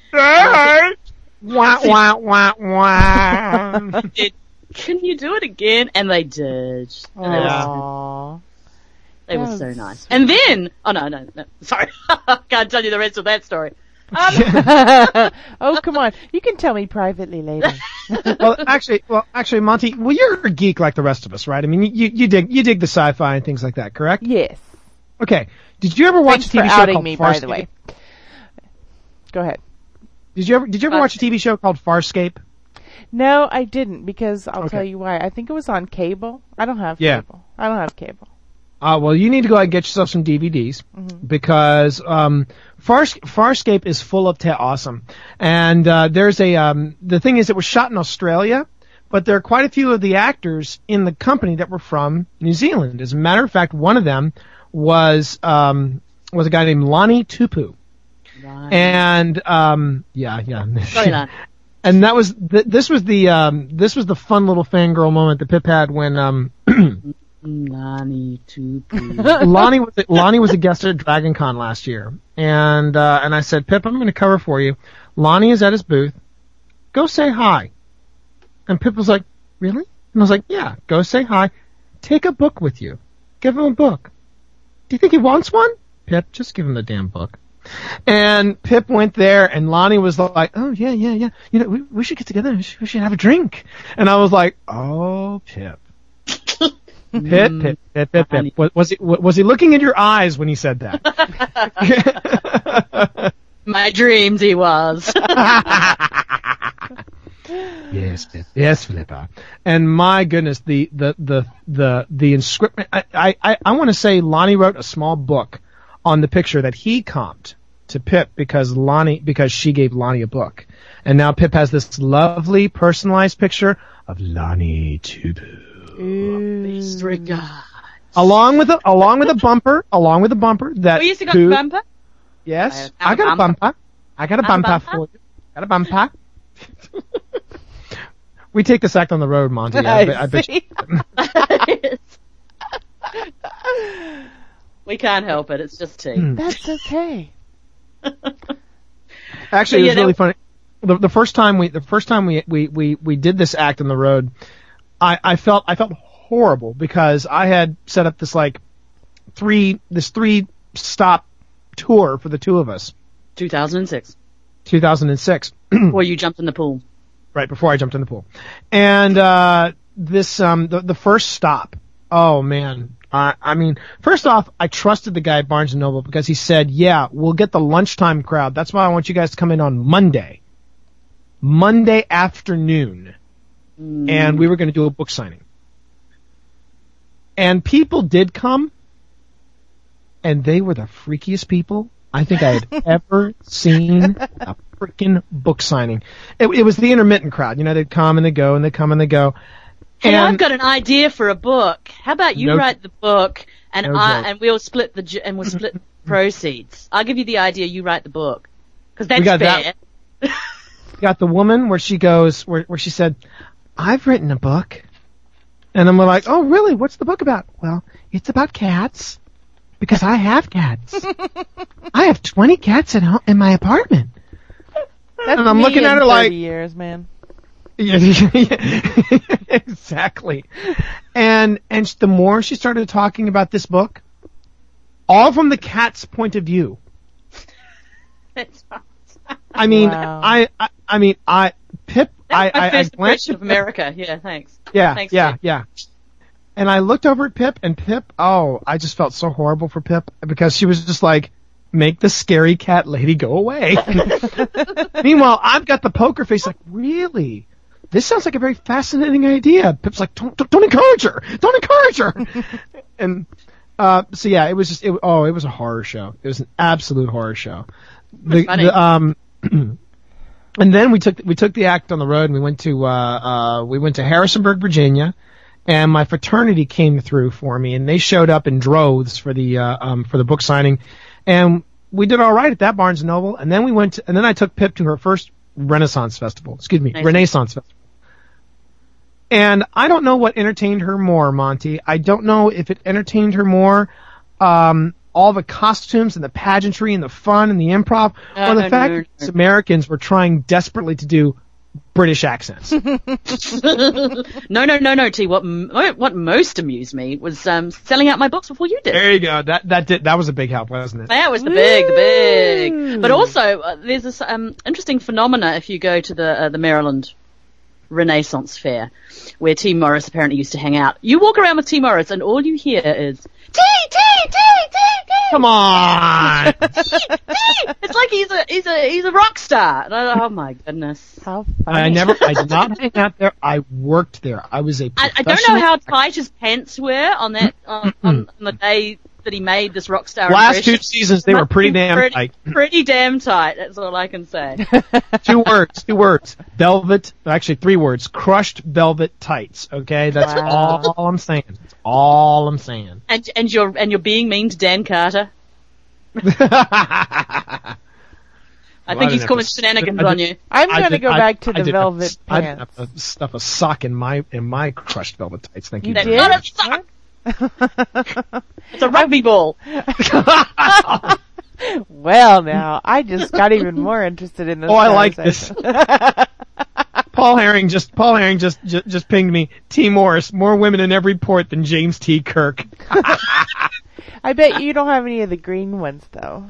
Dad! Wah, wah, wah, wah. Did, can you do it again? And they did. And they Yeah. Aww. They were That so was nice. And then, oh no, no, no, sorry. I can't tell you the rest of that story. Um, Oh, come on. You can tell me privately later. Well, actually, well, actually, Monty, well, you're a geek like the rest of us, right? I mean, you, you dig, you dig the sci-fi and things like that, correct? Yes. Okay. Did you ever watch Thanks a T V for show outing called me, Farscape? by the way. Go ahead. Did you ever, did you ever watch a T V show called Farscape? No, I didn't, because I'll Okay. tell you why. I think it was on cable. I don't have Yeah. cable. I don't have cable. Uh, well, you need to go out and get yourself some D V Ds Mm-hmm. because um, Fars- Farscape is full of te- awesome. And uh, there's a um, the thing is, it was shot in Australia, but there are quite a few of the actors in the company that were from New Zealand. As a matter of fact, one of them was um, was a guy named Lonnie Tupu. Right. And um, yeah, yeah. Sorry, Lon. And that was th- this was the um, this was the fun little fangirl moment that Pip had when um, Lonnie Tupu. Lonnie was Lonnie was a guest at DragonCon last year, and uh, and I said, Pip, I'm going to cover for you. Lonnie is at his booth. Go say hi. And Pip was like, really? And I was like, yeah. Go say hi. Take a book with you. Give him a book. Do you think he wants one? Pip, just give him the damn book. And Pip went there, and Lonnie was like, oh yeah, yeah, yeah. You know, we, we should get together. We should, we should have a drink. And I was like, oh, Pip. Pip, Pip, Pip, Pip, Pip. Was, was he was he looking in your eyes when he said that? My dreams he was. Yes, Pip. Yes, Philippa. And my goodness, the the the the the inscription. I I I, I want to say Lonnie wrote a small book on the picture that he comped to Pip because Lonnie because she gave Lonnie a book, and now Pip has this lovely personalized picture of Lonnie Tupu. Best regards. Along with a along with a bumper, along with a bumper that Oh, yes, you got who- the bumper? Yes, I have I got a a bumper. I got a Have a bumper bumper? for you. Got a bumper. We take this act on the road, Monty. I, I bet- I bet you. We can't help it. It's just tea. Hmm. That's okay. Actually, So, it yeah, was really that- funny. The, the first time we the first time we, we, we, we did this act on the road, I, I felt I felt horrible because I had set up this like three this three stop tour for the two of us. two thousand six. two thousand six. Before you jumped in the pool. Right, before I jumped in the pool. And, uh, this, um, the, the first stop. Oh man. I, I mean, first off, I trusted the guy at Barnes and Noble because he said, yeah, we'll get the lunchtime crowd. That's why I want you guys to come in on Monday. Monday afternoon. Mm. And we were going to do a book signing. And people did come. And they were the freakiest people I think I had ever seen a freaking book signing. It, it was the intermittent crowd. You know, they'd come and they'd go and they'd come and they'd go. Hey, And I've got an idea for a book. How about you No- write the book and no I joke. and we'll split the j- and we'll split the proceeds. I'll give you the idea. You write the book because that's We got fair. that. got the woman where she goes, where, where she said, I've written a book. And I'm like, oh really? What's the book about? Well, it's about cats. Because I have cats. I have twenty cats at home in my apartment. That's And I'm me looking in at her thirty like- years, man. Yeah, exactly. And and the more she started talking about this book, all from the cat's point of view. That's I mean, Wow. I, I I mean, I Pip. I, my I, I first glanced impression at of Pip. America. Yeah, thanks. Yeah, Thanks, yeah, Pip. yeah. And I looked over at Pip, and Pip, oh, I just felt so horrible for Pip because she was just like, make the scary cat lady go away. Meanwhile, I've got the poker face like, really? This sounds like a very fascinating idea. Pip's like, don't, don't, don't encourage her! Don't encourage her! And, uh, so yeah, it was just, it, oh, it was a horror show. It was an absolute horror show. The, funny. the, um, and then we took, we took the act on the road and we went to, uh, uh, we went to Harrisonburg, Virginia. And my fraternity came through for me, and they showed up in droves for the uh, um, for the book signing, and we did all right at that Barnes and Noble. And then we went, to, and then I took Pip to her first Renaissance festival. Excuse me, Nice. Renaissance festival. And I don't know what entertained her more, Monty. I don't know if it entertained her more, um, all the costumes and the pageantry and the fun and the improv, or the Uh, fact no, that Americans were trying desperately to do British accents? no, no, no, no, T. What m- what most amused me was um, selling out my books before you did. There you go. That that did that was a big help, wasn't it? That was the big, the big. But also, uh, there's this um, interesting phenomena if you go to the uh, the Maryland Renaissance Fair, where T. Morris apparently used to hang out. You walk around with T. Morris, and all you hear is T, T, T, T, T. Come on. It's like he's a he's a he's a rock star. And I, oh my goodness! How I never, I did not hang out there. I worked there. I was a I, I professional. don't know how tight his pants were on that on, on the day that he made this rock star. Last two impression. seasons, they were pretty damn pretty, tight. Pretty damn tight. That's all I can say. Two words, two words. Velvet, actually three words. Crushed velvet tights. Okay, that's Wow. all I'm saying. That's all I'm saying. And and you're and you're being mean to Dan Carter. I Well, think I he's didn't calling have to- shenanigans I on did- you. I'm I going to did- go I- back to I the didn't have velvet to- I didn't pants. have to stuff a sock in my in my crushed velvet tights. Thank you. You very did? much. Not a sock. It's a rugby ball. Well, now I just got even more interested in this. Oh, I like this. conversation. Paul Herring just Paul Herring just, just just pinged me. T. Morris, more women in every port than James T. Kirk. I bet you don't have any of the green ones though.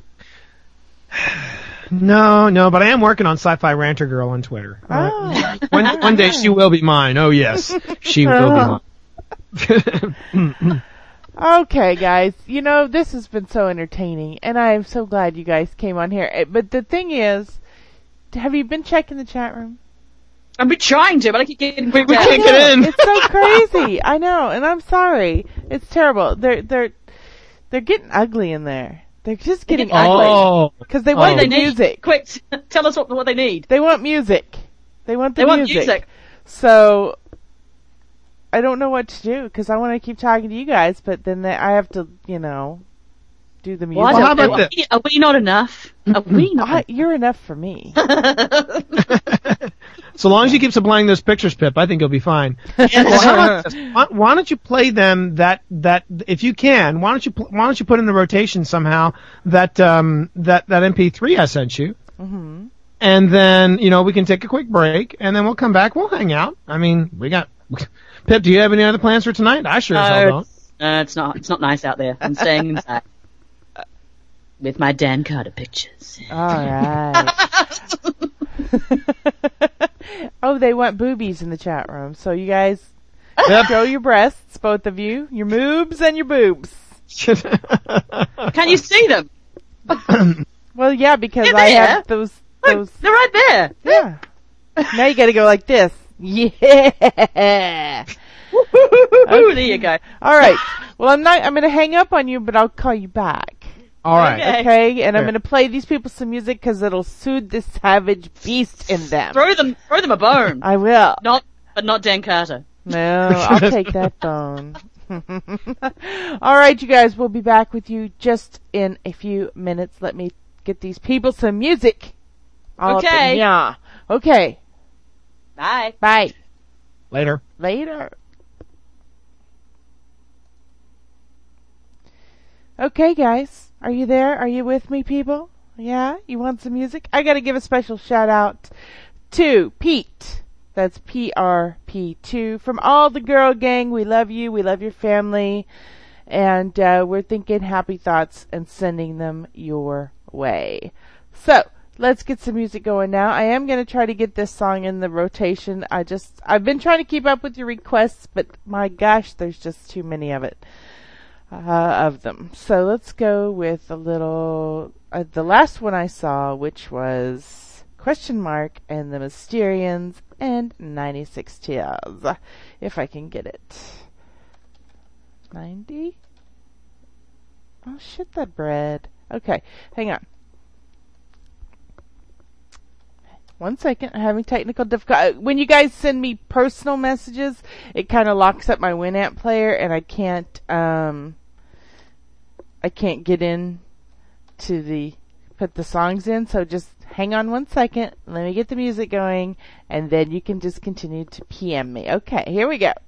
No, no, but I am working on Sci-Fi Ranter Girl on Twitter. Oh. One one day she will be mine. Oh yes, she will be mine. Okay, guys. You know, this has been so entertaining, and I am so glad you guys came on here. Eh, But the thing is, have you been checking the chat room? I've been trying to, but I keep getting We, we out. can't get in. It's so crazy. I know, and I'm sorry. It's terrible. They're they're they're getting ugly in there. They're just getting getting ugly Oh, because they Oh. want What the do they need? music. Quick, tell us what what they need. They want music. They want the They want music. music. So I don't know what to do because I want to keep talking to you guys, but then they, I have to, you know, do the music. Well, I Well, how don't about know. this? Are we not enough? Are we not? I, you're enough for me. so long as you keep supplying those pictures, Pip, I think you'll be fine. Well, how about this? Why, why don't you play them that that if you can? Why don't you pl- why don't you put in the rotation somehow that um that that M P three I sent you? hmm And then, you know, we can take a quick break, and then we'll come back. We'll hang out. I mean, we got... Pip, do you have any other plans for tonight? I sure as hell No, don't. it's, uh, it's not. It's not nice out there. I'm staying inside with my Dan Carter pictures. All right. Oh, they want boobies in the chat room. So you guys Yep. show your breasts, both of you, your moobs and your boobs. Can you see them? Well, yeah, because They're I there. have those Look, those. they're right there. Yeah. Now you got to go like this. Yeah. Woo-hoo-hoo-hoo. There you go. All right. Well, I'm not. I'm going to hang up on you, but I'll call you back. All right. Okay. Okay, and I'm Sure. going to play these people some music because it'll soothe this savage beast in them. Throw them, throw them a bone. I will. Not, but not Dan Carter. No, I'll take that phone. All right, you guys, we'll be back with you just in a few minutes. Let me get these people some music. All up in Okay. ya. Okay. Bye. Bye. Later. Later. Okay, guys. Are you there? Are you with me, people? Yeah? You want some music? I gotta give a special shout out to Pete. That's P R P two. From all the girl gang, we love you. We love your family. And uh, we're thinking happy thoughts and sending them your way. So, let's get some music going now. I am going to try to get this song in the rotation. I just, I've been trying to keep up with your requests, but my gosh, there's just too many of it, uh, of them. So let's go with a little, uh, the last one I saw, which was Question Mark and the Mysterians and ninety-six Tears, if I can get it. ninety? Oh shit, that bread. Okay, hang on. One second, I'm having technical difficulty. When you guys send me personal messages, it kind of locks up my Winamp player, and I can't, um, I can't get in to the, put the songs in, so just hang on one second, let me get the music going, and then you can just continue to P M me. Okay, here we go.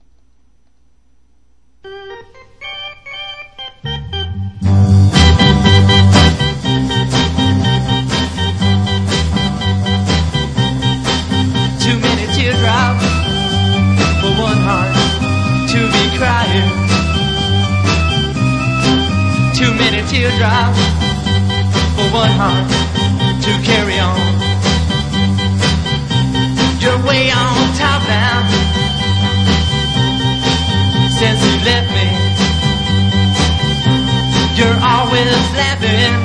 teardrops for one heart to carry on. You're way on top now since you left me. You're always laughing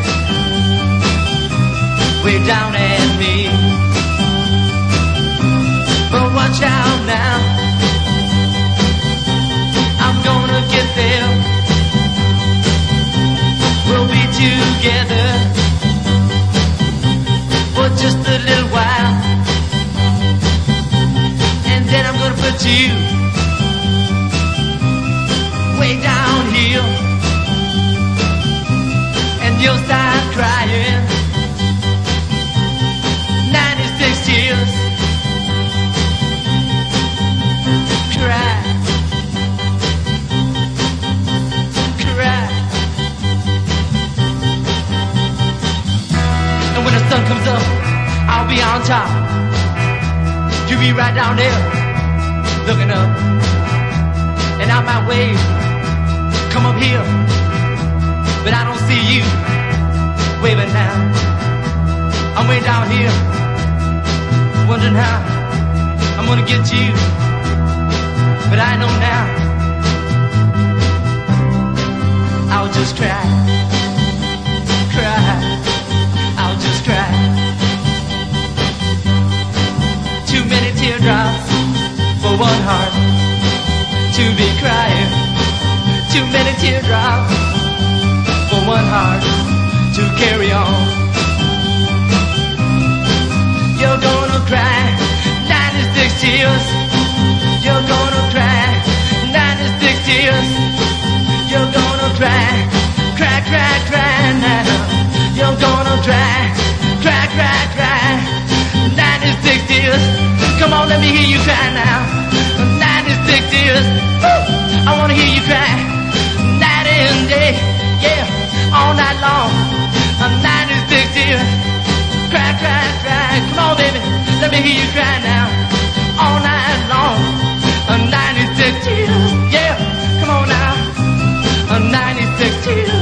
way down at me. But watch out now, I'm gonna get there. We'll be together for just a little while, and then I'm gonna put you way down here, and you'll start crying. ninety-six tears. Cry. Cry. And when the sun comes up, I'll be on top. You'll be right down there, looking up. And I might wave, come up here, but I don't see you waving now. I'm way down here, wondering how I'm gonna get to you, but I know now I'll just cry, cry, I'll just cry. Too many teardrops for one heart to be crying. Too many teardrops for one heart to carry on. You're gonna cry ninety-six tears. You're gonna cry ninety-six tears. You're gonna cry, cry, cry, cry now. You're gonna cry, cry, cry, cry ninety-six tears. Come on, let me hear you cry now. ninety-six tears. Woo! I wanna hear you cry night and day, yeah, all night long. ninety-six tears. Cry, cry, cry. Come on, baby, let me hear you cry now. All night long. ninety-six tears. Yeah, come on now. ninety-six tears.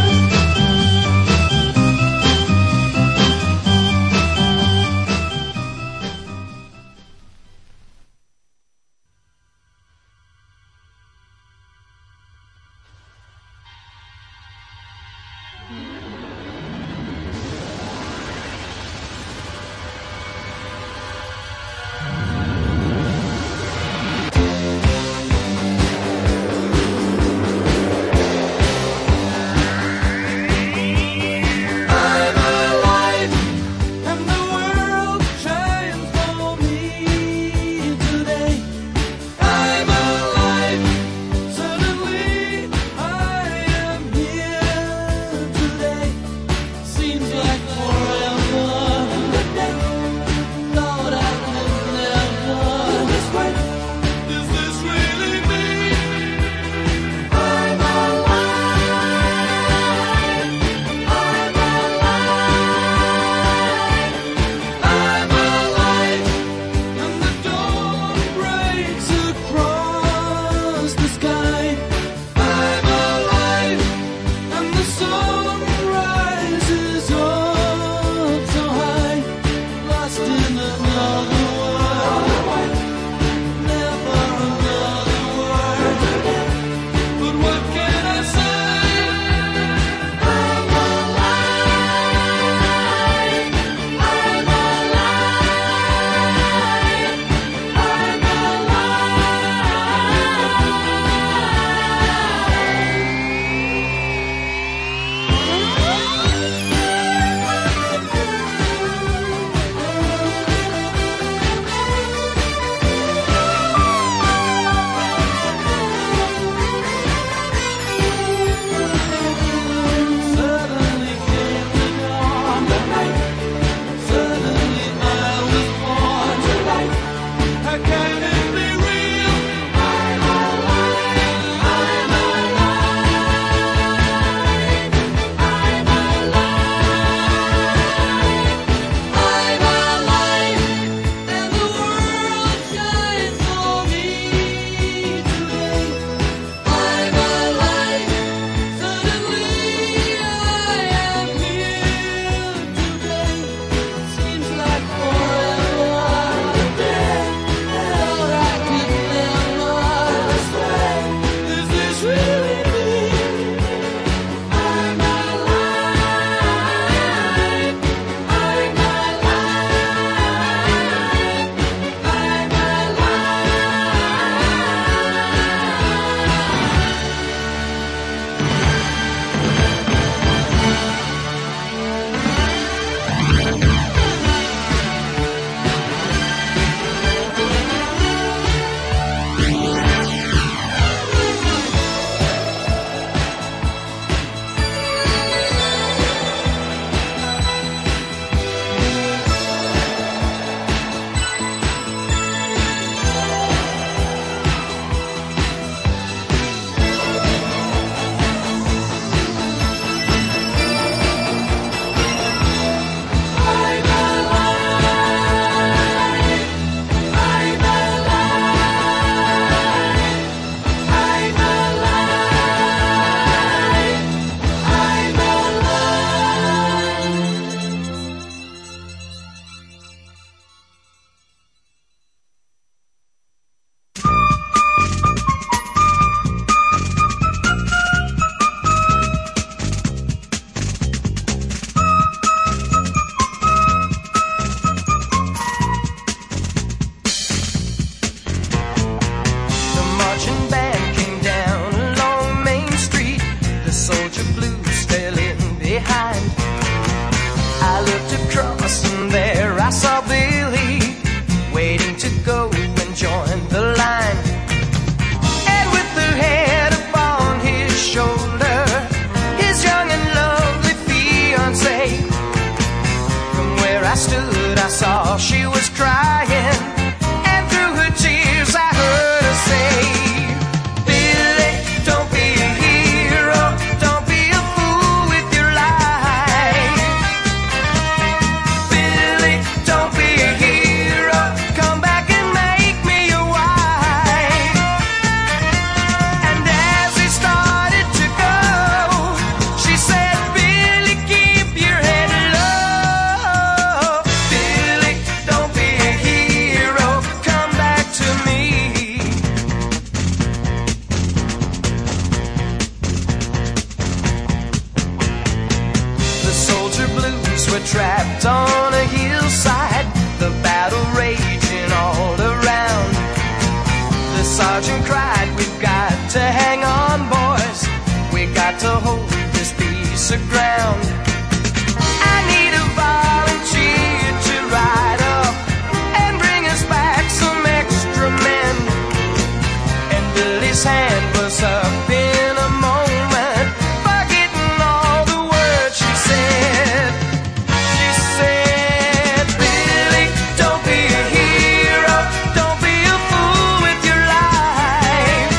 We're trapped on a hillside, the battle raging all around. The sergeant cried, we've got to hang on, boys. We got to hold this piece of ground. I need a volunteer to ride up and bring us back some extra men. And Billy's hand was up in a moment, forgetting all the words she said. She said, Billy, don't be a hero, don't be a fool with your life.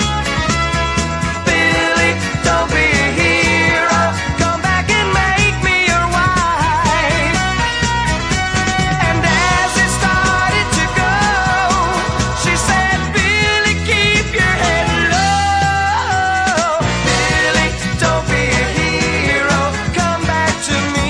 Billy, don't be a hero, come back and make me your wife. And as it started to go, she said, Billy, keep your head low. Billy, don't be a hero, come back to me.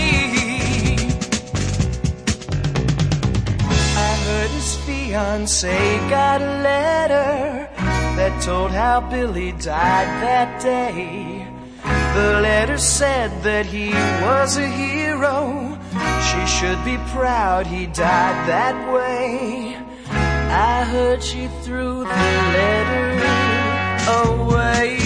I heard his fiancé got a letter that told how Billy died that day. The letter said that he was a hero. She should be proud he died that way. I heard she threw the letter away.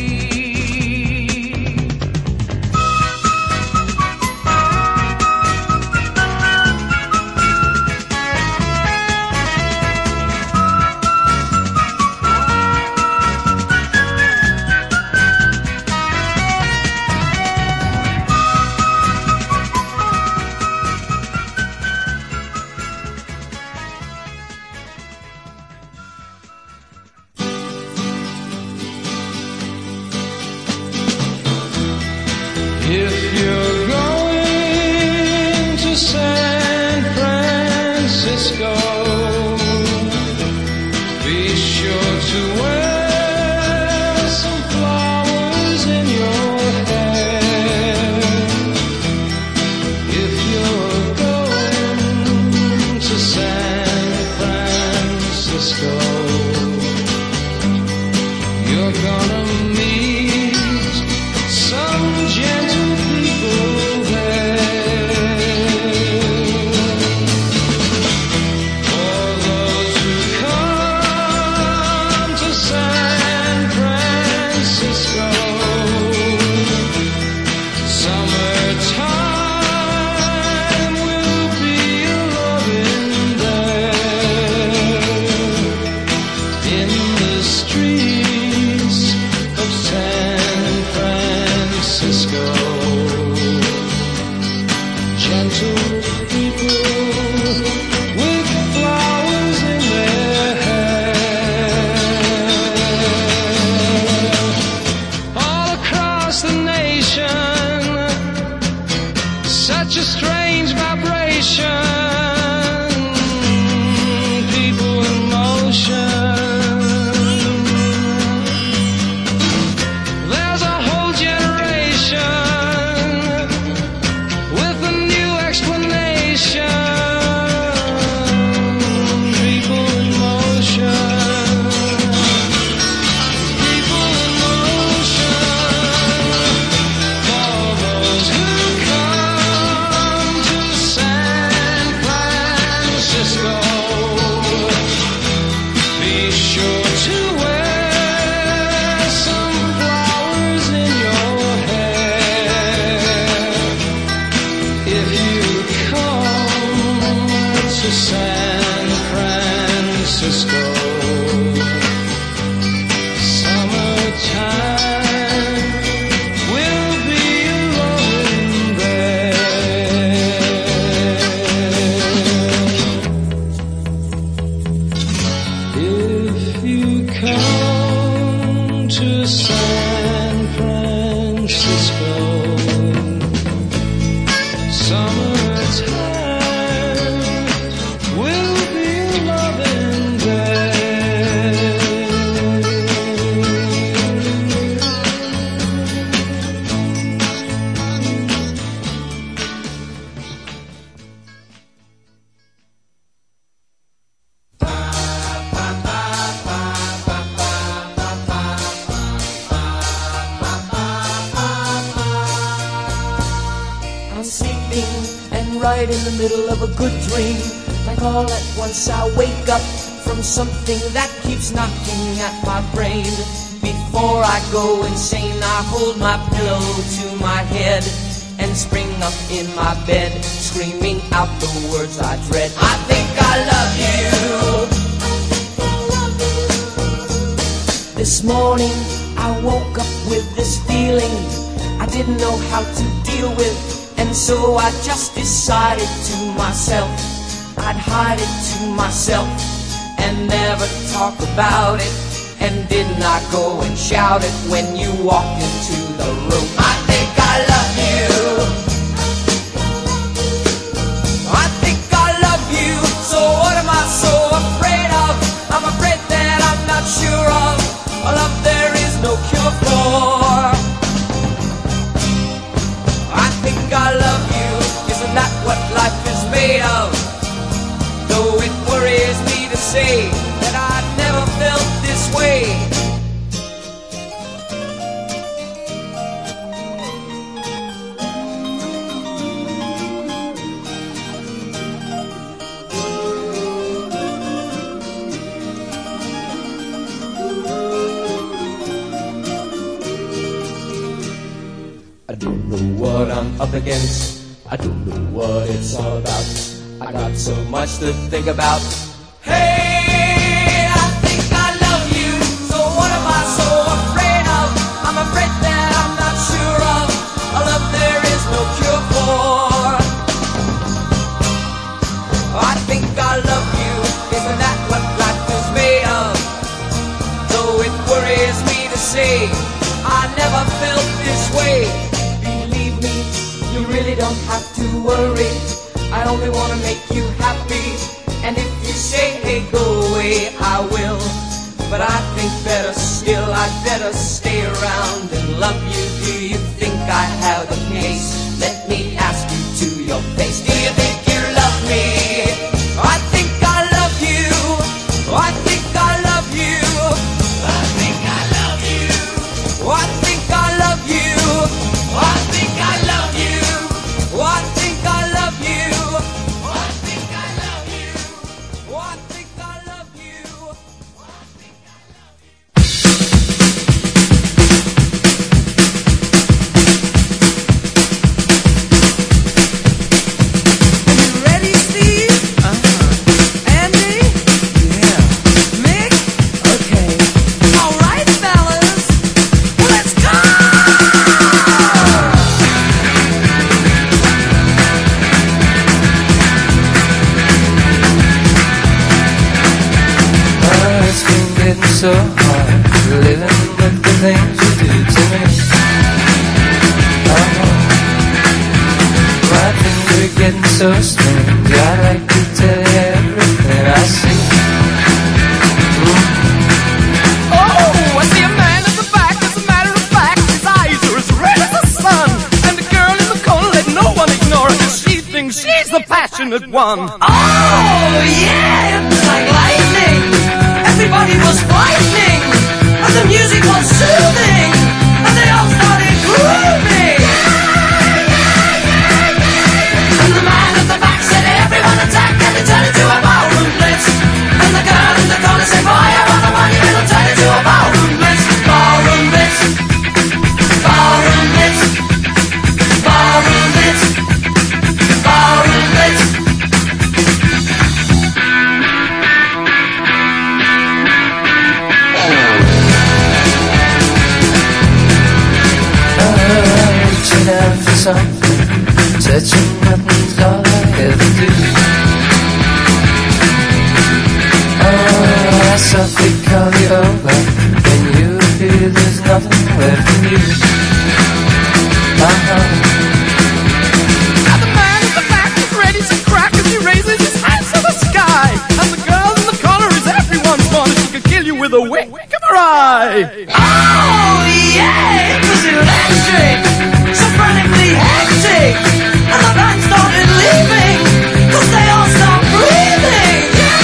If you're going to San Francisco, be sure to wear some flowers in your hair. If you're going to San Francisco, you're gonna meet some gentle people there. For those who come to San Francisco, summertime will be a-loving there. In the streets of San Francisco, gentle people with flowers in their hair. All across the nation, such a strange vibration, people in motion. There's a whole generation with a new explanation. People in motion. People in motion. For those who come right in the middle of a good dream. Like all at once I wake up from something that keeps knocking at my brain. Before I go insane, I hold my pillow to my head and spring up in my bed, screaming out the words I dread. I think I love you. This morning I woke up with this feeling I didn't know how to deal with, and so I just decided to myself I'd hide it to myself and never talk about it. And did not go and shout it when you walked into the room. I think I love you. I think I love you. So what am I so afraid of? I'm afraid that I'm not sure of a love there is no cure for. I think I love you. Isn't that what life is made of? Though it worries me to say that I never felt this way. I don't know what I'm up against. I don't know what it's all about. I got so much to think about. Hey, I think I love you. So what am I so afraid of? I'm afraid that I'm not sure of a love there is no cure for. I think I love you. Isn't that what life is made of? Though it worries me to say I never felt this way. Believe me, you really don't have to worry. I only want to make you happy. And if you say, hey, go away, I will. But I think better still, I'd better stay around and love you. Do you think I have the case? Let me ask you to your face. Do you think you love me? I think I love you. I think I love you. I think I love you. I think I love you. I think I love you. I think I love you. I think I love you. I think I love you. I think I love you. Are you ready, Steve? Uh-huh. Andy? Yeah. Mick? Okay. All right, fellas. Let's go! Oh, it's been getting so hard living with the things you do to me. Oh, my things are getting so strange. I'd like to tell you everything I see. Oh, I see a man at the back. As a matter of fact, his eyes are as red as the sun. And the girl in the corner, let no one ignore her, 'cause she thinks she's the passionate one. Oh, yeah, it was like lightning. Everybody was frightening, and the music was soothing, and they all started grooving. And the man at the back said, everyone attack, and it turned into a ballroom blitz. And the girl in the corner said, fire on the money, and it'll turn into a ballroom blitz. Ballroom blitz. Ballroom blitz. Ballroom blitz. Ballroom blitz. Reaching out for something, touching nothing's all I ever do. Oh, I softly call you over when you feel there's nothing left in you. Uh-huh. And the man at the back is ready to crack as he raises his hands to the sky. And the girl in the corner is everyone's fun. She could kill you with a wink of her eye. Oh, yeah, it was electric, so frantically hectic. And the band started leaving, 'cause they all stopped breathing.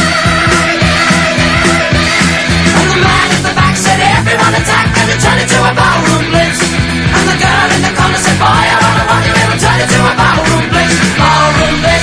And the man at the back said, everyone attack, and it turned into a ballroom blitz. And the girl in the corner said, fire on the money, it'll turn into a ballroom blitz. Ballroom blitz.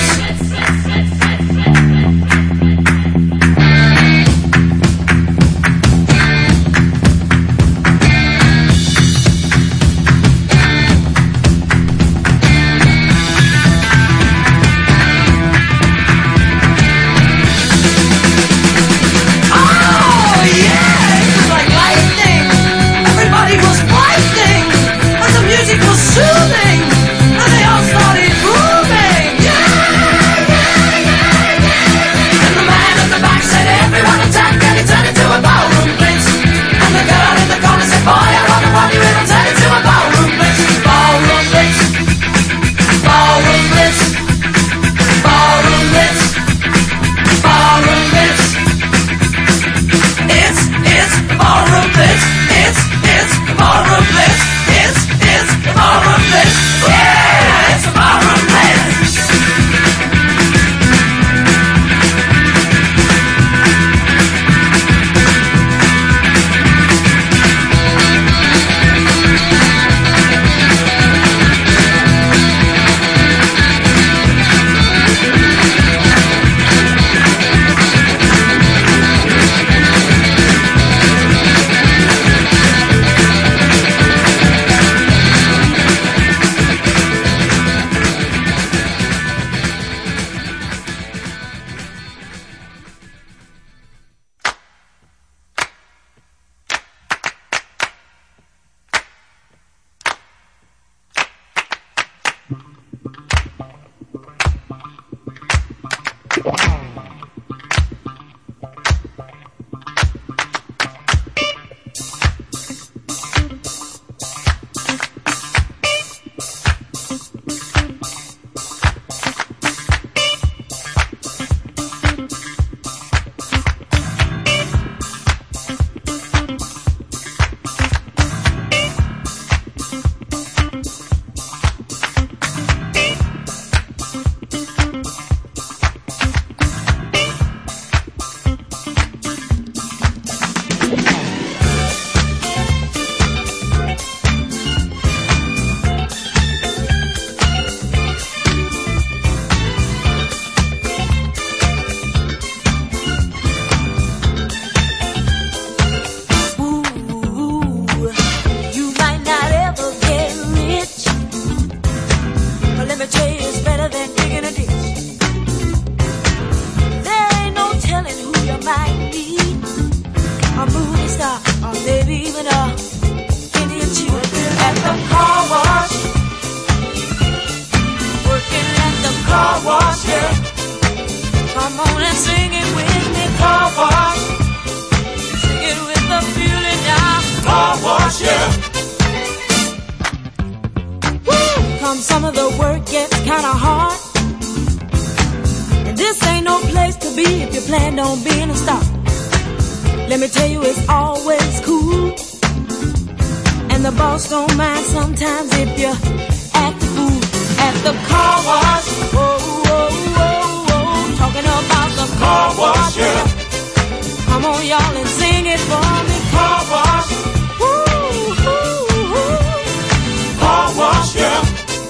Um, some of the work gets kinda hard. And this ain't no place to be if you plan on being a star. Let me tell you, it's always cool. And the boss don't mind sometimes if you act the fool. At the car wash, whoa, whoa, whoa, whoa, talking about the car wash, yeah. Come on, y'all, and sing it for me. Car wash, woo, woo, woo. Car wash, yeah.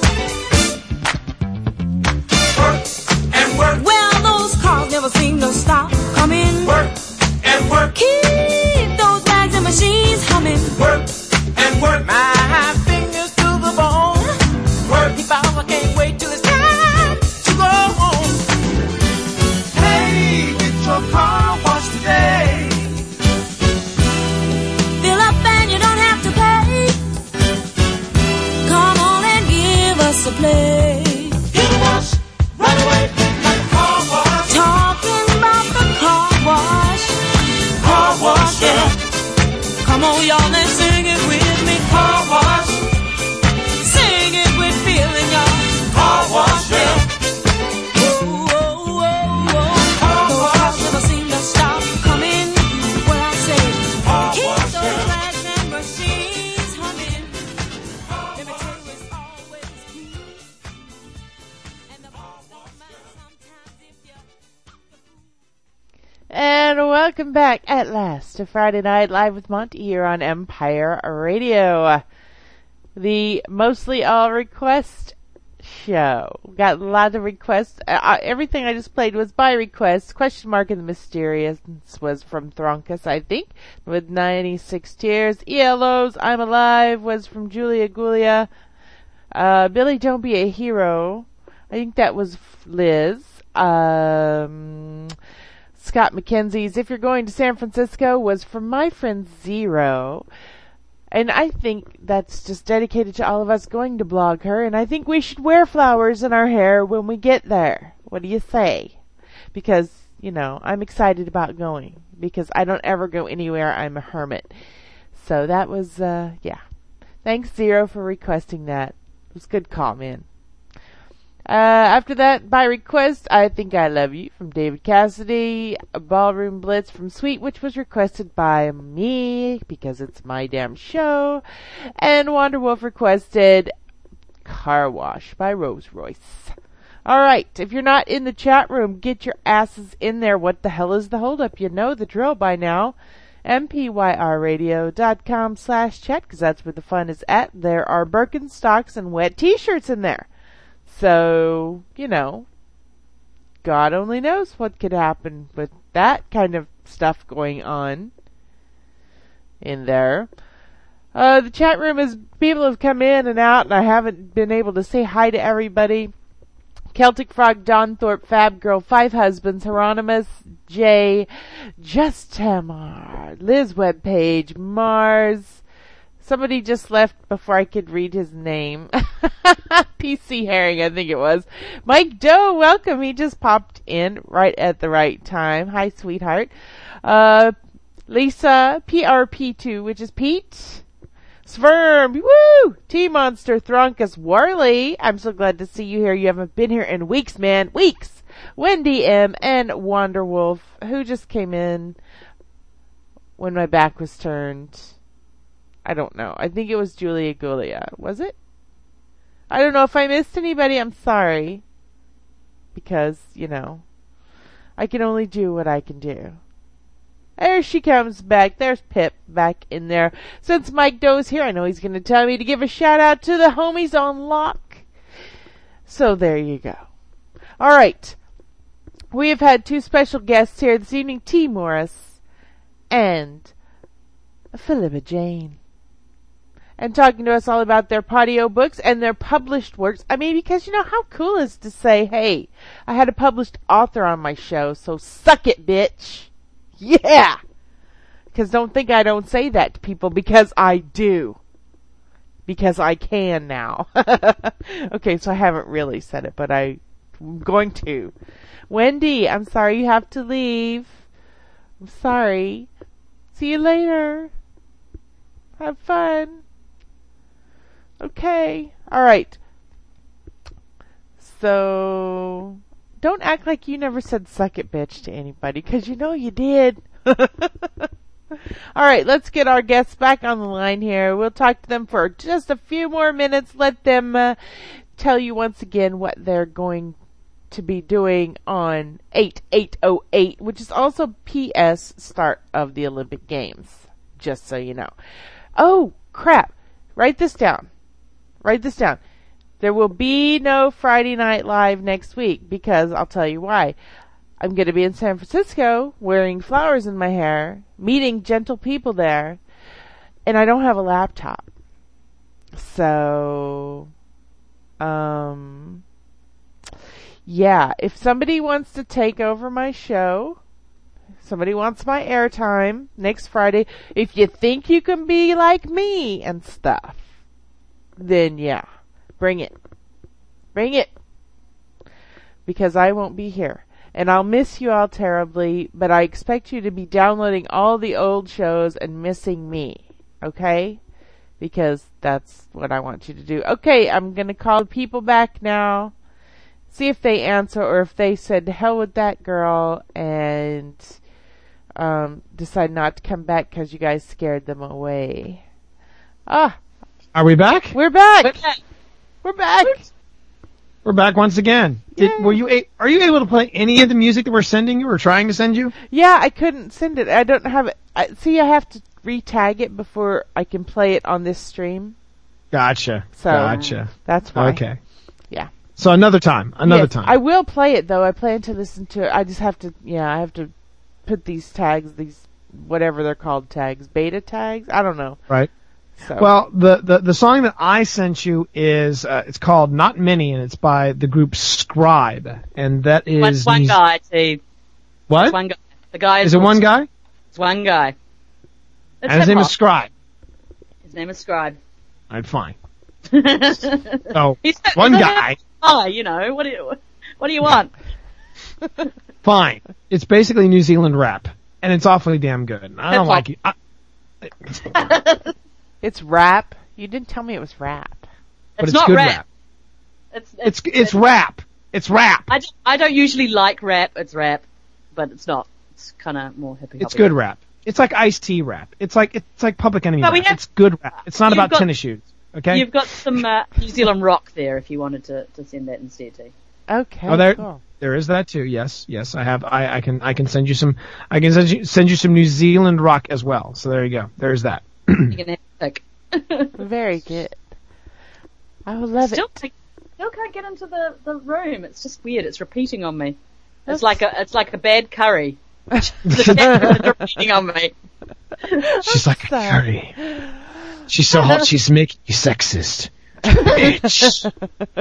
Work and work. Well, those cars never seem to stop coming. Work and work. Keep those bags and machines humming. Work and work. My fingers to the bone. Work. If I can't wait till it's time to go home. Hey, get your car washed today. Fill up and you don't have to pay. Come on and give us a play. Get a wash right away like a car wash. Talking about the car wash. Car wash, yeah. Come on, y'all, and sing it with me. Car wash. Sing it with feeling, y'all. Car wash, yeah. Whoa, whoa, whoa, whoa. Those cars never seem to stop coming. What I say, keep those bags and machines humming. Let me tell you, it's always cool. And the boss don't mind sometimes if you. And welcome back at last to Friday Night Live with Monty here on Empire Radio, the mostly all request show. We got a lot of requests. Uh, everything I just played was by request. Question mark in the mysterious was from Thronkus, I think, with ninety-six tears. E L O's I'm Alive was from Julia Gulia. Uh, Billy, Don't Be a Hero, I think that was Liz. Um... Scott McKenzie's If You're Going to San Francisco was from my friend Zero. And I think that's just dedicated to all of us going to Blog Her. And I think we should wear flowers in our hair when we get there. What do you say? Because, you know, I'm excited about going. Because I don't ever go anywhere. I'm a hermit. So that was, uh, yeah. Thanks, Zero, for requesting that. It was a good call, man. Uh, after that, by request, I Think I Love You from David Cassidy, a Ballroom Blitz from Sweet, which was requested by me, because it's my damn show, and Wonder Wolf requested Car Wash by Rose Royce. Alright, if you're not in the chat room, get your asses in there. What the hell is the holdup? You know the drill by now. M P Y R radio dot com slash chat, because that's where the fun is at. There are Birkenstocks and wet t-shirts in there. So, you know, God only knows what could happen with that kind of stuff going on in there. Uh, the chat room is, people have come in and out, and I haven't been able to say hi to everybody. Celtic Frog, Don Thorpe, Fab Girl, Five Husbands, Hieronymus, Jay, Just Tamar, Liz Webpage, Mars. Somebody just left before I could read his name. P C Herring, I think it was. Mike Doe, welcome. He just popped in right at the right time. Hi, sweetheart. Uh, Lisa, P R P two, which is Pete. Sverm, woo! T-Monster, Thronkus, Warley. I'm so glad to see you here. You haven't been here in weeks, man. Weeks! Wendy M. and Wanderwolf, who just came in when my back was turned. I don't know. I think it was Julia Gulia. Was it? I don't know if I missed anybody. I'm sorry. Because, you know, I can only do what I can do. There she comes back. There's Pip back in there. Since Mike Doe's here, I know he's going to tell me to give a shout out to the homies on lock. So there you go. All right. We have had two special guests here this evening, T. Morris and Philippa Jane. And talking to us all about their patio books and their published works. I mean, because, you know, how cool is to say, hey, I had a published author on my show, so suck it, bitch. Yeah! Because don't think I don't say that to people, because I do. Because I can now. Okay, so I haven't really said it, but I'm going to. Wendy, I'm sorry you have to leave. I'm sorry. See you later. Have fun. Okay. Alright. So don't act like you never said suck it bitch to anybody, because you know you did. All right, let's get our guests back on the line here. We'll talk to them for just a few more minutes. Let them uh, tell you once again what they're going to be doing on eight eight oh eight, which is also P S start of the Olympic Games, just so you know. Oh, crap. Write this down. Write this down. There will be no Friday Night Live next week, because I'll tell you why. I'm going to be in San Francisco wearing flowers in my hair, meeting gentle people there, and I don't have a laptop. So, um, yeah, if somebody wants to take over my show, somebody wants my airtime next Friday, if you think you can be like me and stuff, then yeah, bring it. Bring it. Because I won't be here. And I'll miss you all terribly, but I expect you to be downloading all the old shows and missing me. Okay? Because that's what I want you to do. Okay, I'm going to call people back now. See if they answer, or if they said, to hell with that girl, and um, decide not to come back because you guys scared them away. Ah. Are we back? We're back. We're back. We're back. We're back once again. Did, were you a, are you able to play any of the music that we're sending you or trying to send you? Yeah, I couldn't send it. I don't have it. I, see, I have to re-tag it before I can play it on this stream. Gotcha. So gotcha. That's why. Okay. Yeah. So another time. Another yes, time. I will play it though. I plan to listen to it. I just have to. Yeah, I have to put these tags, these whatever they're called tags, beta tags. I don't know. Right. So. Well, the, the, the song that I sent you is, uh, it's called Not Many, and it's by the group Scribe, and that is... One, one guy, too. What? It's one guy. The guy is... Is it one guy? It's one guy. It's and his name is Scribe. His name is Scribe. Alright, fine. So, He's, one he's guy... Oh, you know, what do you, what do you want? Fine. It's basically New Zealand rap, and it's awfully damn good. I don't like it. I, It's rap. You didn't tell me it was rap. But it's, it's not good rap. rap. It's It's it's rap. It's rap. I don't, I don't usually like rap. It's rap, but it's not. It's kind of more hippie. It's good rap. It's like Ice-T rap. It's like it's like Public Enemy No, we rap. have- It's good rap. It's not You've about got- tennis shoes. Okay. You've got some uh, New Zealand rock there if you wanted to, to send that instead too. Okay. Oh, there, cool. there is that too. Yes, yes. I have. I, I can. I can send you some. I can send you, send you some New Zealand rock as well. So there you go. There's that. You can have a pick. Very good. I will love Still, it. I still can't get into the, the room. It's just weird. It's repeating on me. That's- It's like a it's like a bad curry. The camera's repeating on me. She's like a curry. She's so hot. She's making you sexist. Bitch.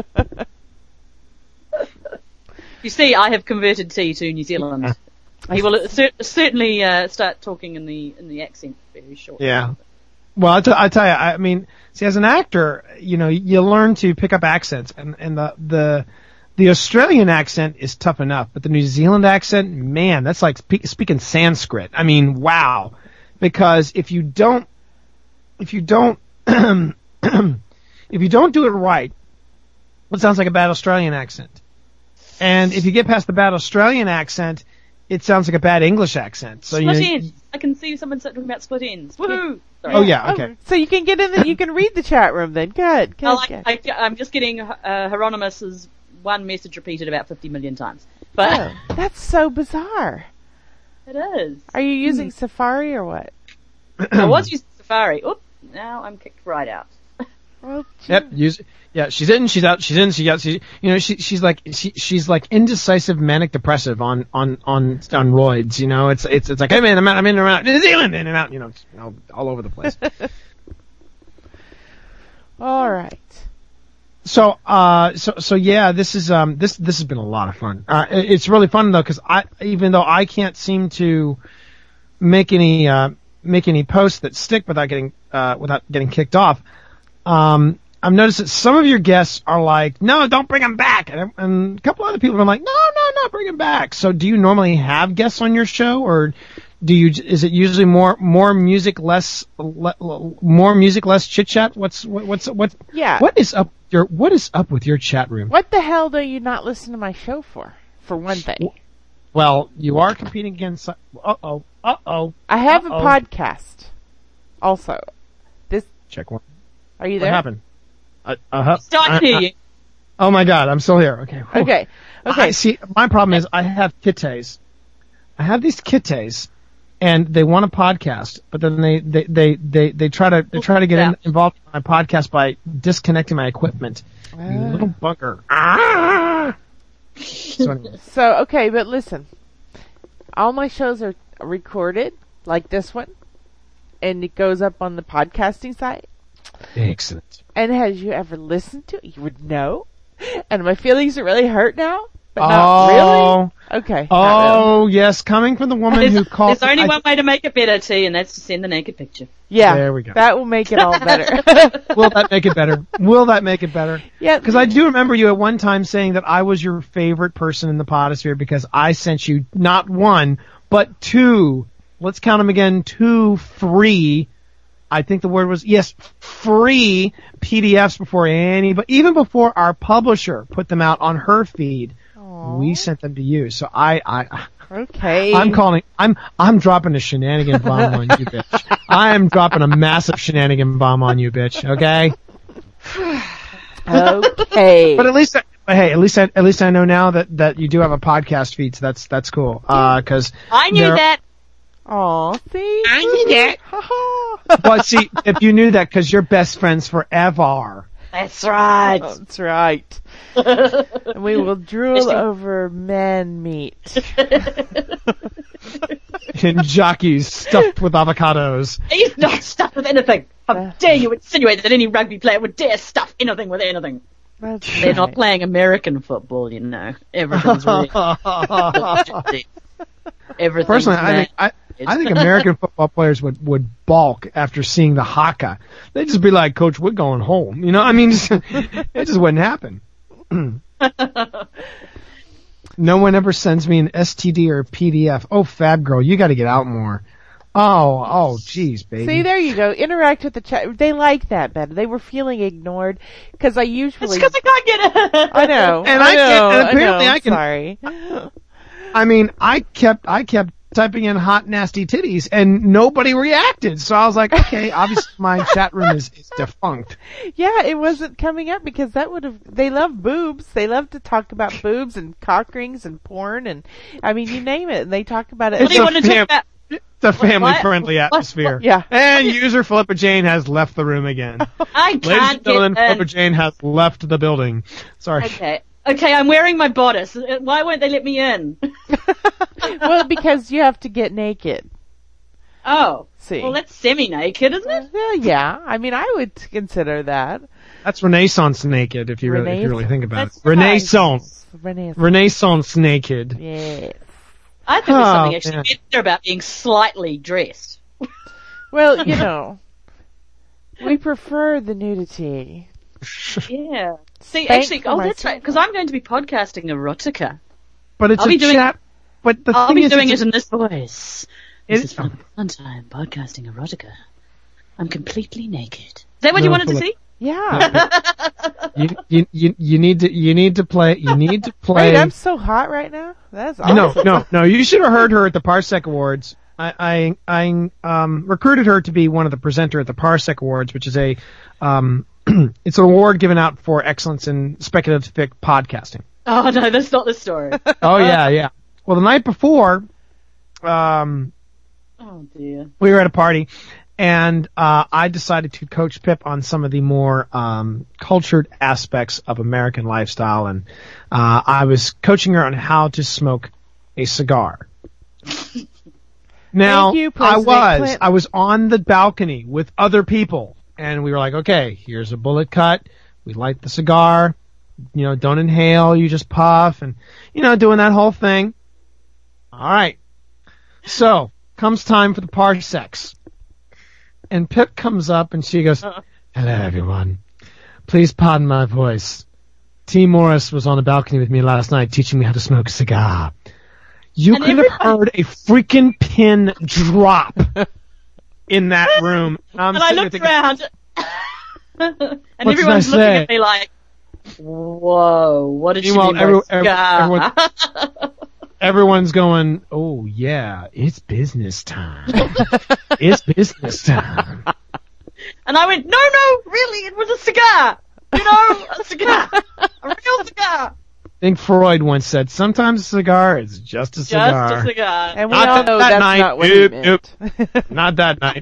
You see, I have converted T to New Zealand. He will cer- certainly uh, start talking in the in the accent very shortly. Yeah. Well, I, t- I tell you, I mean, see, as an actor, you know, you learn to pick up accents, and, and the, the, the Australian accent is tough enough, but the New Zealand accent, man, that's like spe- speaking Sanskrit. I mean, wow. Because if you don't, if you don't, if you don't do it right, it sounds like a bad Australian accent. And if you get past the bad Australian accent, it sounds like a bad English accent. So Split you, ends. I can see someone talking about split ends. Woohoo! Sorry. Oh yeah, okay. So you can get in the, you can read the chat room then. Good, good, I like, good. I, I'm just getting uh, Hieronymus's one message repeated about fifty million times. But Oh, that's so bizarre. it is. Are you using Safari or what? I was using Safari. Oop! Now I'm kicked right out. Well, Yep. Use, yeah, she's in, she's out, she's in, she's out. She, you know, she, she's like, she, she's like indecisive manic depressive on, on, on, on roids. You know, it's, it's, it's like, hey man, I'm out, I'm in and out, New Zealand, in and out. You know, it's all, all over the place. All right. So, uh, so, so yeah, this is, um, this, this has been a lot of fun. Uh, it- it's really fun though, cause I, even though I can't seem to make any, uh, make any posts that stick without getting, uh, without getting kicked off, um, I've noticed that some of your guests are like, no, don't bring them back. And, and a couple other people are like, no, no, no, bring them back. So do you normally have guests on your show, or do you, is it usually more, more music, less, le, more music, less chit chat? What's, what, what's, what, Yeah. what is up, with your What is up with your chat room? What the hell do you not listen to my show for? For one thing. Well, you are competing against. Uh oh. Uh oh. I have Uh-oh. a podcast. Also, this. Check one. Are you there? What happened? Uh, uh, Start to hear you. Oh my God, I'm still here. Okay. Whew. Okay. Okay. I, see, my problem is I have kittes. I have these kittes, and they want a podcast, but then they they they they, they try to they try to get in, involved in my podcast by disconnecting my equipment. You Ah. little bugger. Ah! So, anyway. So, okay, but listen. All my shows are recorded, like this one, and it goes up on the podcasting site. Excellent. And has you ever listened to it? You would know. And my feelings are really hurt now, but Oh. not really. Okay. not Oh yes, coming from the woman There's, who called. there's only I- one way to make it better, T, and that's to send the naked picture. Yeah. There we go. That will make it all better. Will that make it better? Will that make it better? Yeah. Because I do remember you at one time saying that I was your favorite person in the podosphere because I sent you not one, but two, let's count them again, two free, I think the word was, yes, free P D Fs before any, but even before our publisher put them out on her feed, we sent them to you. So I, I, Okay. I'm calling. I'm I'm dropping a shenanigan bomb on you, bitch. I am dropping a massive shenanigan bomb on you, bitch. Okay. Okay. But at least, I, but hey, at least I, at least I know now that, that you do have a podcast feed. So that's that's cool. Uh, because I knew that. Aw, see? I knew that. But see, if you knew that, because you're best friends forever. That's right. That's right. And we will drool over man meat. And jockeys stuffed with avocados. He's not stuffed with anything. How dare you insinuate that any rugby player would dare stuff anything with anything? That's They're not right. playing American football, you know. Everything's real. Everything's Personally, I think I, managed. I think American football players would, would balk after seeing the haka. They'd just be like, "Coach, we're going home." You know, I mean, just, it just wouldn't happen. No one ever sends me an S T D or a P D F. Oh, Fab Girl, you got to get out more. Oh, oh, jeez, baby. See, there you go. Interact with the chat. They like that better. They were feeling ignored because I usually. It's because I can't get it. I know. And I I know. can't- and apparently know, I can- Sorry. I mean, I kept I kept typing in hot nasty titties and nobody reacted. So I was like, okay, obviously my chat room is, is defunct. Yeah, it wasn't coming up because that would have. They love boobs. They love to talk about boobs and cock rings and porn and I mean, you name it. And they talk about it. What do you want to fam- talk about? It's a family friendly What? atmosphere. Yeah. And user Philippa Jane has left the room again. I Ladies can't and gentlemen, get Philippa in. Jane has left the building. Sorry. Okay. Okay, I'm wearing my bodice. Why won't they let me in? Well, because you have to get naked. Oh. See. Well, that's semi-naked, isn't it? Well, yeah. I mean, I would consider that. That's Renaissance naked if you really if you really think about That's it. Renaissance. Renaissance. Renaissance naked. Yes. I think there's Oh, something actually man. better about being slightly dressed. Well, you know, we prefer the nudity. Yeah. See, Thank actually, for oh, my that's right, because I'm going to be podcasting erotica. But it's I'll a be doing- chat. But the I'll thing be is, doing it's it a- in this voice. It- This is from Valentine, podcasting erotica. I'm completely naked. Is that what you No, wanted to Philip. see? Yeah. you, you you you need to you need to play you need to play. Wait, I'm so hot right now? That's No, awesome. no, no. You should have heard her at the Parsec Awards. I, I, I um, recruited her to be one of the presenter at the Parsec Awards, which is a, um, it's an award given out for excellence in speculative fic podcasting. Oh, no, that's not the story. Oh yeah, yeah. Well, the night before, um, Oh, dear. we were at a party, and uh, I decided to coach Pip on some of the more um, cultured aspects of American lifestyle, and uh, I was coaching her on how to smoke a cigar. Now, Thank you, I President was Clinton. I was on the balcony with other people, and we were like, okay, here's a bullet cut. We light the cigar. You know, don't inhale. You just puff, and you know, doing that whole thing. All right. So comes time for the parsecs, and Pip comes up and she goes, "Hello, everyone. Please pardon my voice. T. Morris was on the balcony with me last night, teaching me how to smoke a cigar." You And could have heard a freaking pin drop in that room. I'm And I sitting there looked thinking, around, and What did everyone's I looking say? at me like, Whoa, what did Meanwhile, you do? every- by every- cigar? everyone- everyone's going, oh yeah, it's business time. It's business time. And I went, no, no, really, it was a cigar. You know, a cigar. A real cigar. I think Freud once said, sometimes a cigar is just a cigar. Just a cigar. And we Not all that- know that that's night. not what Nope, he meant. Not that night.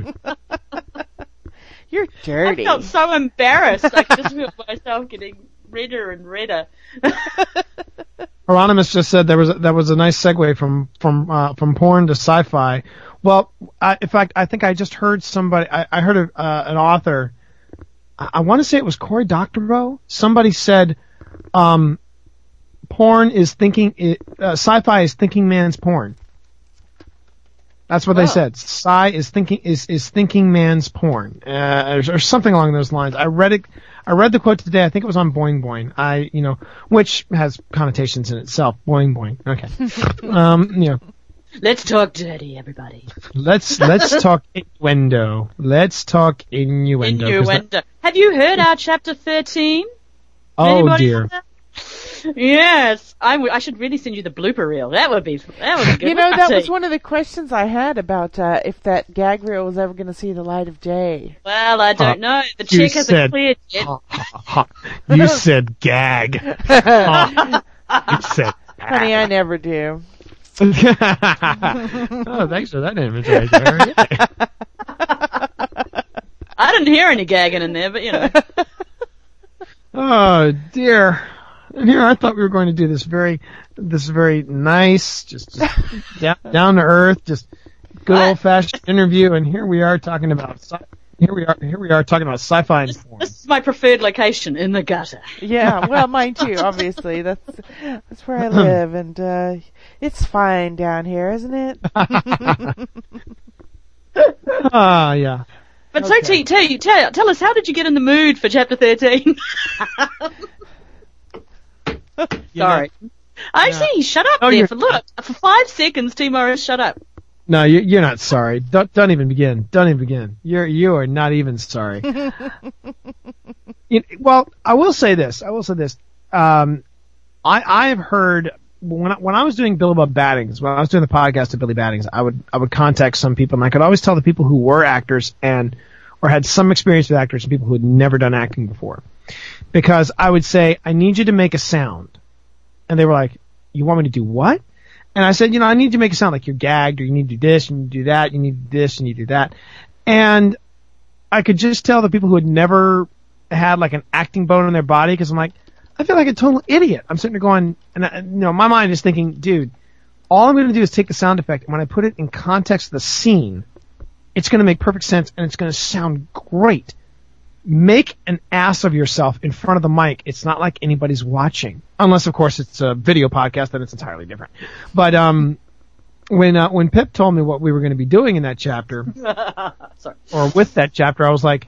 You're dirty. I felt so embarrassed. I could just feel myself getting redder and redder. Hieronymus just said there was a, that was a nice segue from from uh, from porn to sci-fi. Well, I, in fact, I think I just heard somebody. I, I heard a, uh, an author. I, I want to say it was Cory Doctorow. Somebody said, um, "Porn is thinking. It, uh, sci-fi is thinking man's porn." That's what Oh. they said. Sci is thinking is is thinking man's porn, uh, or, or something along those lines. I read it. I read the quote today. I think it was on Boing Boing. I, you know, which has connotations in itself. Boing Boing. Okay. um, you know, Let's talk dirty, everybody. let's let's talk innuendo. Let's talk innuendo. 'cause that- Innuendo. Have you heard our chapter thirteen? oh Anybody dear. heard that? Yes, I, w- I should really send you the blooper reel. That would be that would be good. You know, that wouldn't was it? one of the questions I had about uh, if that gag reel was ever going to see the light of day. Well, I don't know. The you check hasn't said- cleared yet. You said gag. Oh, you said Honey, I never do. oh, thanks for that image right there. I didn't hear any gagging in there, but you know. Oh dear. And here I thought we were going to do this very, this very nice, just, just down, down to earth, just good What? old fashioned interview, and here we are talking about, sci- here we are, here we are talking about sci-fi and porn. This is my preferred location, in the gutter. Yeah, well, mine too, obviously. That's that's where I live, and uh it's fine down here, isn't it? Ah, yeah. But so, Okay. T, T, tell, tell us, how did you get in the mood for chapter thirteen? Sorry. Actually, shut up No, there you're- for, look, for five seconds, T. Morris, shut up. No, you, you're not sorry. Don't, don't even begin. Don't even begin. You're, you are not even sorry. You- well, I will say this. I will say this. Um, I, I have heard when I, when I was doing Billy Bob Battings, when I was doing the podcast of Billy Battings, I would I would contact some people, and I could always tell the people who were actors and or had some experience with actors and people who had never done acting before, because I would say, I need you to make a sound, and they were like, you want me to do what? And I said, you know, I need you to make a sound like you're gagged, or you need to do this, you need to do that, you need to do this, you need to do that. And I could just tell the people who had never had like an acting bone in their body, because I'm like, I feel like a total idiot. I'm sitting there going, and I, you know, my mind is thinking, dude, all I'm going to do is take the sound effect, and when I put it in context of the scene, it's going to make perfect sense, and it's going to sound great. Make an ass of yourself in front of the mic. It's not like anybody's watching, unless of course it's a video podcast, then it's entirely different. But um, when uh, when Pip told me what we were going to be doing in that chapter, Sorry. or with that chapter, I was like,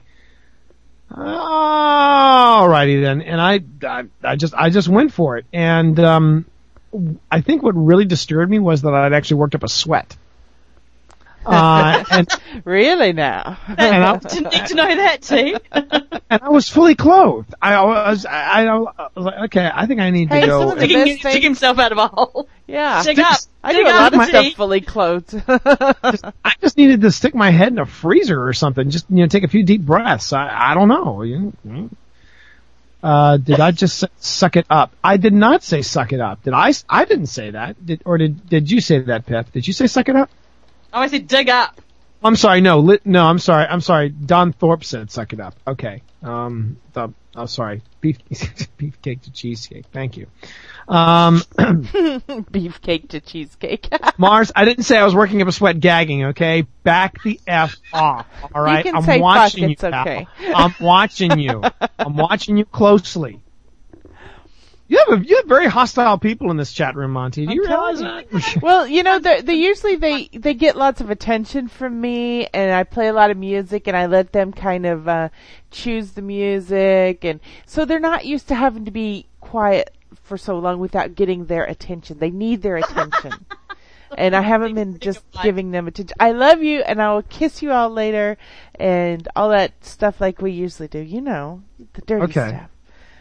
alrighty then, and I, I I just I just went for it, and um, I think what really disturbed me was that I'd actually worked up a sweat. Uh, and really now? And I- Didn't need to know that, T. and I was fully clothed. I was, I, I, I was like, okay, I think I need to Hey, go. some of the and- Digging, digging himself out of a hole. Yeah. Dig up. I Dig do a lot up, of stuff T. fully clothed. I just needed to stick my head in a freezer or something. Just, you know, take a few deep breaths. I, I don't know. You know. Uh, did I just s- suck it up? I did not say suck it up. Did I? s- I didn't say that. Did, or did, did you say that, Pip? Did you say suck it up? Oh, I said dig up. I'm sorry. No, li- no, I'm sorry. I'm sorry. Don Thorpe said suck it up. Okay. Um, the, oh, sorry. Beef, beefcake to cheesecake. Thank you. Um, Beefcake to cheesecake. Mars, I didn't say I was working up a sweat gagging, okay? Back the F off, alright? can I'm say fuck, watching it's you, pal. okay. I'm watching you. I'm watching you closely. You have a, you have very hostile people in this chat room, Monty. Do you realize that? Well, you know, they they usually they they get lots of attention from me, and I play a lot of music, and I let them kind of uh choose the music, and so they're not used to having to be quiet for so long without getting their attention. They need their attention. And I haven't been just giving them attention. I love you, and I will kiss you all later, and all that stuff like we usually do. You know, the dirty Okay. stuff.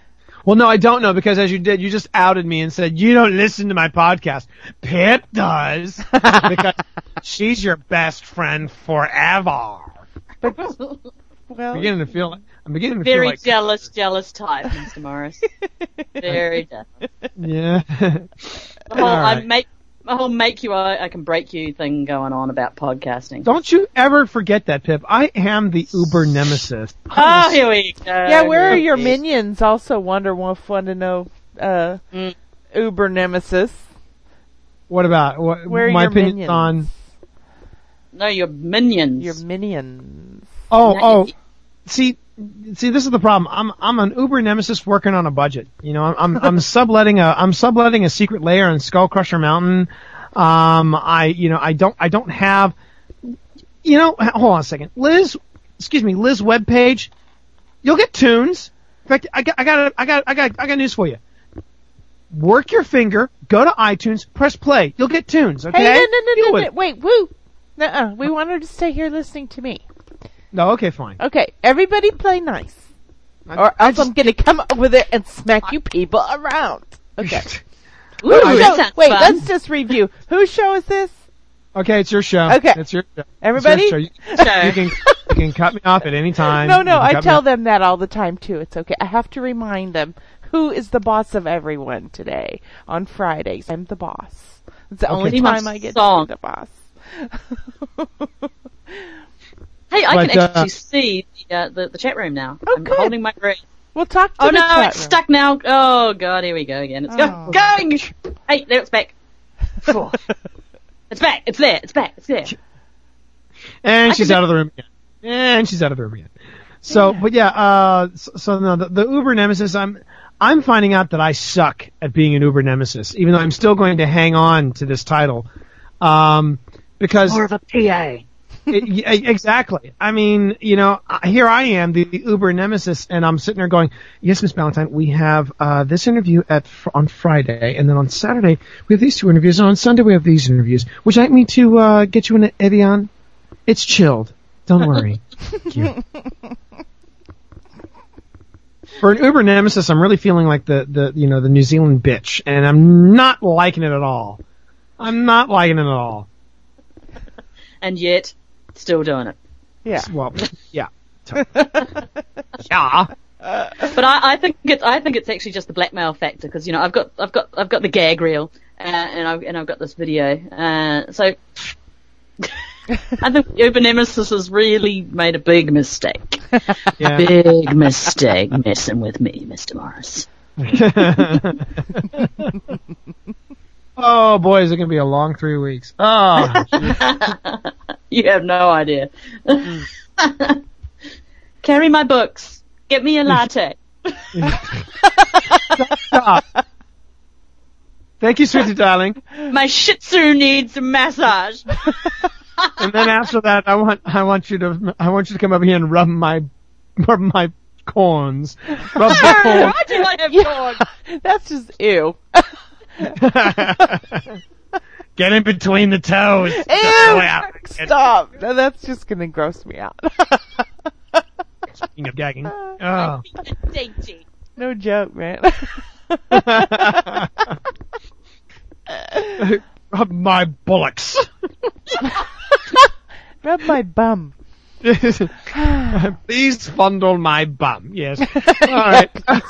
Well, no, I don't know because as you did, you just outed me and said you don't listen to my podcast. Pip does because she's your best friend forever. But, well, I'm beginning to feel like I'm beginning to Very feel like jealous, jealous type, Mister Morris. Very jealous. yeah. The whole All I right. make the whole make you I, I can break you thing going on about podcasting. Don't you ever forget that, Pip. I am the uber nemesis. Oh, here we go. yeah, where are your Yes. minions? Also, Wonder Wolf want to know. Uh, Mm. Uber Nemesis. What about what, Where are my your opinion minions? on? No, your minions. Your minions. Oh, Not oh. your- See, see, this is the problem. I'm I'm an uber nemesis working on a budget. You know, I'm I'm, I'm subletting a I'm subletting a secret layer on Skull Crusher Mountain. Um, I you know I don't I don't have. You know, hold on a second, Liz. Excuse me, Liz webpage. You'll get tunes. In fact, I got I got I got I got I got news for you. Work your finger, go to iTunes, press play. You'll get tunes. Okay. Hey, no, no, no, Deal no, with no, it. wait, woo. Nuh-uh. We want her to stay here listening to me. No, okay, fine. Okay, everybody play nice. I- Or I else I'm gonna come over there and smack you people around. Okay. Ooh, Whose that show- sounds wait, fun. let's just review. Whose show is this? Okay, it's your show. Okay. It's your show. Everybody? It's your show. You, Show. you can you can cut me off at any time. No, You no, can I cut me tell off. them that all the time too. It's okay. I have to remind them who is the boss of everyone today on Fridays. I'm the boss. It's the Okay. only He time wants I get song. to be the boss. Hey, I But, can uh, actually see the, uh, the the chat room now. Oh, I'm good. holding my breath. We'll talk to Oh the no, chat it's room. stuck now. Oh god, here we go again. It's Oh. go- going. Hey, there it's back. Phew. It's back. It's there. It's back. It's there. And I she's can- out of the room again. And she's out of the room again. So, Yeah. but yeah, uh, so, so no, the, the Uber Nemesis, I'm, I'm finding out that I suck at being an Uber Nemesis, even though I'm still going to hang on to this title. Um, because. More of a P A. It, yeah, exactly. I mean, you know, I- here I am, the, the Uber Nemesis, and I'm sitting there going, yes, Miss Valentine, we have, uh, this interview at, fr- on Friday, and then on Saturday, we have these two interviews, and on Sunday we have these interviews. Would you like me to, uh, get you an Evian? It's chilled. Don't worry. Thank you. For an Uber Nemesis, I'm really feeling like the, the, you know, the New Zealand bitch, and I'm not liking it at all. I'm not liking it at all. And yet, still doing it. Yeah. Well, yeah. Yeah. But I, I think it's I think it's actually just the blackmail factor because you know I've got I've got I've got the gag reel uh, and I've and I've got this video. Uh, so I think Uber Nemesis has really made a big mistake. Yeah. Big mistake messing with me, Mister Morris. Oh boy, is it going to be a long three weeks. Oh. You have no idea. Carry my books. Get me a latte. Stop. Thank you, sweetie darling. My Shih Tzu needs a massage. And then after that, I want I want you to I want you to come over here and rub my rub my corns. Rub the corns. Why do I have corn? That's just ew. Get in between the toes. Ew! Stop. No, that's just gonna gross me out. Speaking of gagging. Oh. Dainty. No joke, man. Rub my bullocks. Rub my bum. Please fondle my bum. Yes. All right.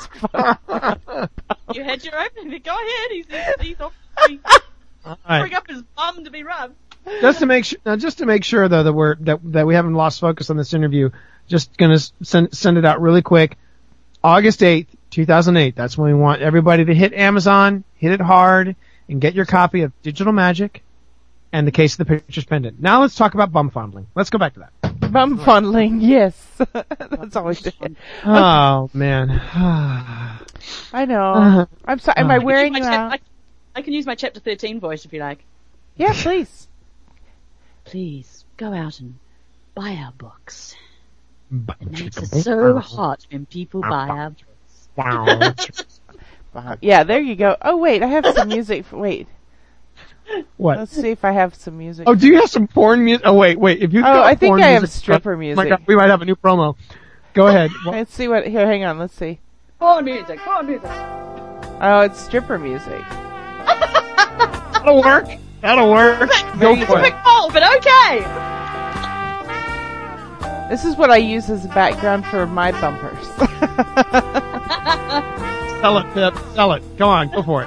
You had your opening. Go ahead. He's, he's off. All right. Bring up his bum to be rubbed. Just to make sure, now just to make sure though that we're that that we haven't lost focus on this interview, just gonna send send it out really quick. August eighth, two thousand eight. That's when we want everybody to hit Amazon, hit it hard, and get your copy of Digital Magic and The Case of the Pictures Pendant. Now let's talk about bum fondling. Let's go back to that. Bum fondling, yes. That's always it. Oh man. I know. I'm sorry. Am I wearing I you can, use my out? chap- I, I can use my chapter thirteen voice if you like. Yeah, please. Please go out and buy our books. Wow. It makes it so hot when people buy our books. Wow. Yeah, there you go. Oh wait, I have some music. For, wait. What? Let's see if I have some music. Oh, do you have some porn music? Oh wait, wait. If you Oh, got I think porn I have music- stripper Oh my music. God, we might have a new promo. Go ahead. Well, Let's see what. Here, hang on. Let's see. Porn music, porn music. Oh, it's stripper music. That'll work. That'll work. Go It's a for it. quick poll, but okay. This is what I use as a background for my bumpers. Sell it, Pip. Sell it. Come on, go for it.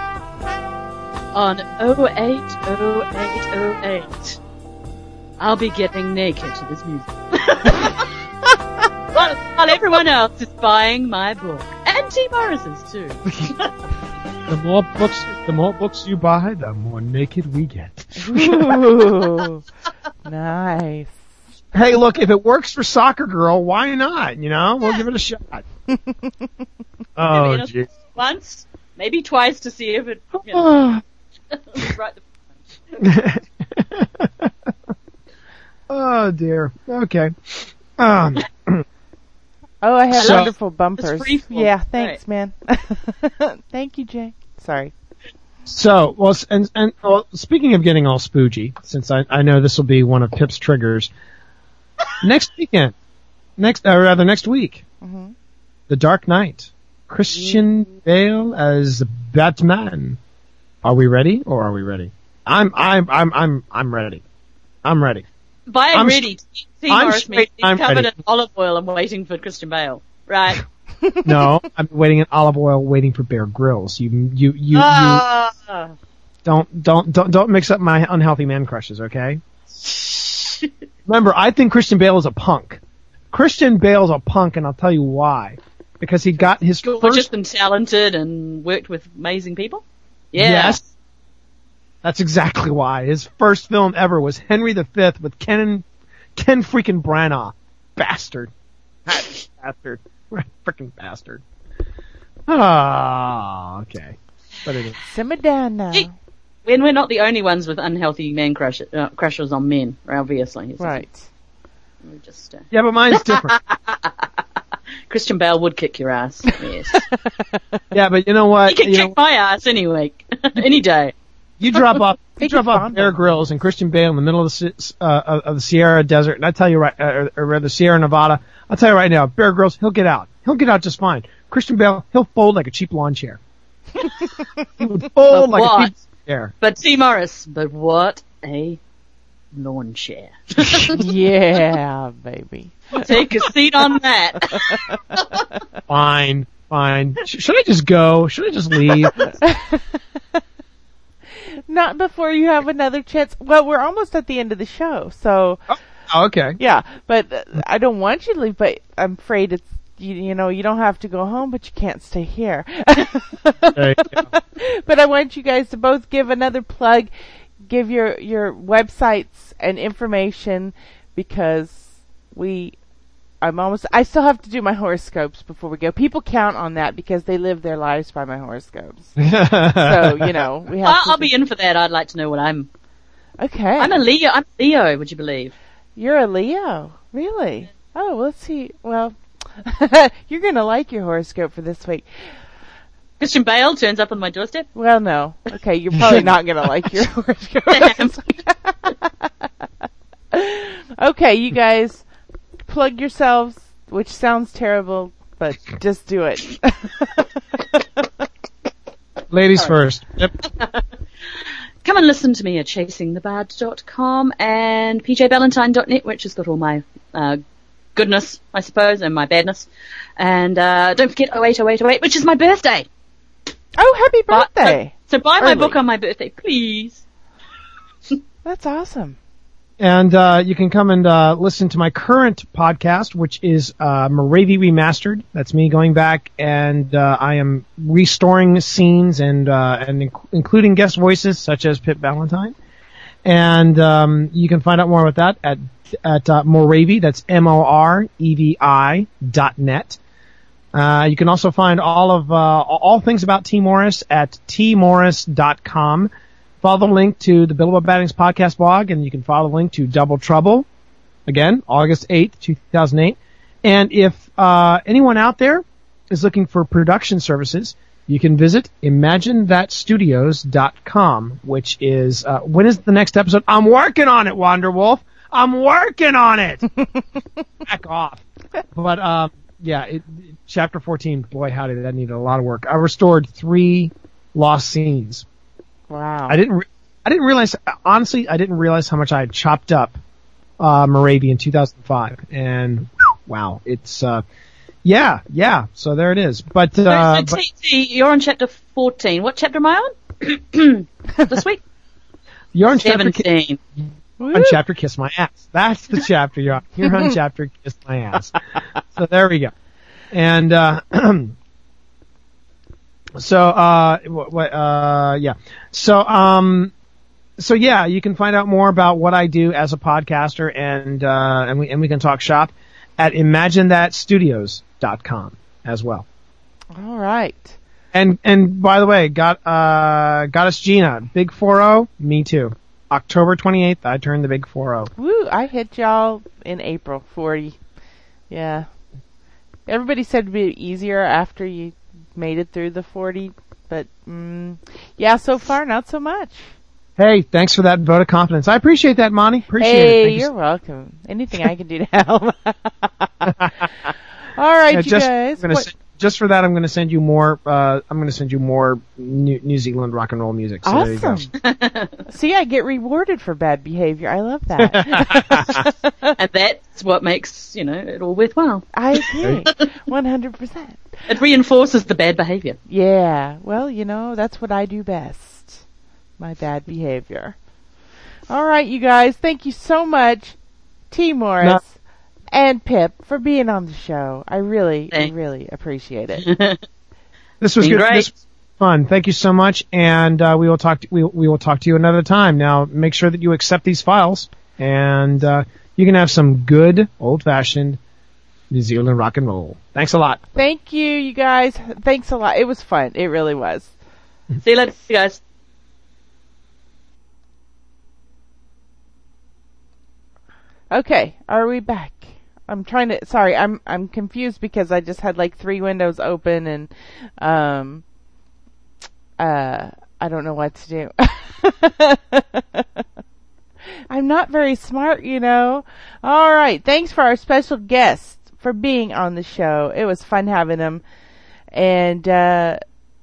On oh eight oh eight oh eight, I'll be getting naked to this music. while, while everyone else is buying my book. And T. Morris's, too. The more books, the more books you buy, the more naked we get. Ooh, nice. Hey, look, if it works for Soccer Girl, why not? You know, we'll give it a shot. Oh, Maybe gee. Once, maybe twice to see if it, you know, right the Oh dear. Okay. Um. Oh, I have So- wonderful bumpers. It's free flow. Yeah, thanks, man. Thank you, Jay. Sorry. So, well, s- and and well, speaking of getting all spoogey, since I I know this will be one of Pip's triggers, next weekend, next or rather next week, Mhm. The Dark Knight, Christian Bale as Batman. Are we ready, or are we ready? I'm I'm I'm I'm I'm ready. I'm ready. By I'm ready, T. I'm Morris means straight- he's I'm covered ready. in olive oil and waiting for Christian Bale. Right. No, I'm waiting in olive oil, waiting for Bear Grylls. You you you, you Ah. don't don't don't don't mix up my unhealthy man crushes, okay? Remember, I think Christian Bale is a punk. Christian Bale's a punk, and I'll tell you why. Because he got his Gorgeous first. and talented and worked with amazing people. Yeah. Yes. That's exactly why. His first film ever was Henry the Fifth with Ken Ken freaking Branagh. Bastard. Bastard. Freaking bastard. Ah, okay. But it is. Simmer down now. Hey, when we're not the only ones with unhealthy man crush, uh, crushes on men, obviously. Right. We just, uh, Yeah, but mine's different. Christian Bale would kick your ass. Yes. Yeah, but you know what? He can You kick know, my ass any any day. you drop off, you Take drop your off condom. Bear Grylls and Christian Bale in the middle of the Si- uh, of of the Sierra Desert, and I tell you right, uh, or, or rather Sierra Nevada. I'll tell you right now, Bear Grylls, he'll get out. He'll get out just fine. Christian Bale, he'll fold like a cheap lawn chair. He would fold But like what? a cheap chair. But T. Morris, but what a lawn chair. Yeah, baby. Take a seat on that. Fine, fine. Sh- should I just go? Should I just leave? Not before you have another chance. Well, we're almost at the end of the show, so Oh, okay. yeah. But uh, I don't want you to leave. But I'm afraid it's you. You know, you don't have to go home, but you can't stay here. There you go. But I want you guys to both give another plug, give your your websites and information, because we. I'm almost. I still have to do my horoscopes before we go. People count on that because they live their lives by my horoscopes. So you know we have. I'll, to I'll be in for that. I'd like to know what I'm. Okay. I'm a Leo. I'm a Leo. Would you believe? You're a Leo, really? Oh, let's see. Well, you're gonna like your horoscope for this week. Christian Bale turns up on my doorstep. Well, no. Okay, you're probably not gonna like your horoscope. Damn. Okay, you guys, plug yourselves, which sounds terrible, but just do it. Ladies first. Yep. Come and listen to me at chasing the bad dot com and p j valentine dot net, which has got all my uh, goodness, I suppose, and my badness. And uh, don't forget oh eight oh eight oh eight, which is my birthday. Oh, happy But- birthday! So buy my Early. book on my birthday, please. That's awesome. And uh, you can come and uh, listen to my current podcast, which is uh, Moravia Remastered. That's me going back, and uh, I am restoring scenes and uh, and inc- including guest voices such as Pip Valentine. And um, you can find out more about that at at uh, Moravia. That's M O R E V I dot net. Uh, you can also find all of uh, all things about T. Morris at t morris dot com. Follow the link to the Bill Bob Battings podcast blog, and you can follow the link to Double Trouble, again, August eighth, two thousand eight. And if uh, anyone out there is looking for production services, you can visit imagine that studios dot com, which is, uh, when is the next episode? I'm working on it, Wanderwolf. I'm working on it. Back off. But um, yeah, it, chapter fourteen, boy, howdy, that needed a lot of work. I restored three lost scenes. Wow. I didn't, re- I didn't realize, honestly, I didn't realize how much I had chopped up, uh, Moravia in two thousand five. And, wow, it's, uh, yeah, yeah, so there it is. But, uh, so, but T T, you're on chapter fourteen. What chapter am I on? This week? you're on chapter, seventeen. on chapter Kiss My Ass. That's the chapter you're on. You're on chapter Kiss My Ass. So there we go. And, uh, so, uh, what, uh, yeah. So, um, so yeah, you can find out more about what I do as a podcaster and, uh, and we, and we can talk shop at imagine that studios dot com as well. All right. And, and by the way, got, uh, Goddess Gina, Big four oh, me too. October twenty-eighth, I turned the big four oh. Woo, I hit y'all in April, forty. Yeah. Everybody said it'd be easier after you made it through the forty, but, mm, yeah, so far, not so much. Hey, thanks for that vote of confidence. I appreciate that, Monty. Appreciate hey, it. Thank you're you. welcome. Anything I can do to help. All right, Yeah, you just, guys. I'm gonna What- send- just for that, I'm going to send you more. Uh, I'm going to send you more New, New Zealand rock and roll music. So there you go. Awesome. See, I get rewarded for bad behavior. I love that. And that's what makes, you know, it all worthwhile. I agree. one hundred percent. It reinforces the bad behavior. Yeah. Well, you know, that's what I do best. My bad behavior. All right, you guys. Thank you so much, T. Morris No. and Pip, for being on the show. I really, Thanks. really appreciate it. This was Been good. great. This was fun. Thank you so much, and uh, we will talk. To, we we will talk to you another time. Now, make sure that you accept these files, and uh, you can have some good old-fashioned New Zealand rock and roll. Thanks a lot. Thank you, you guys. Thanks a lot. It was fun. It really was. See you later, guys. Okay, are we back? I'm trying to, sorry, I'm, I'm confused because I just had like three windows open and, um, uh, I don't know what to do. I'm not very smart, you know. Alright, thanks for our special guest for being on the show. It was fun having him. And, uh,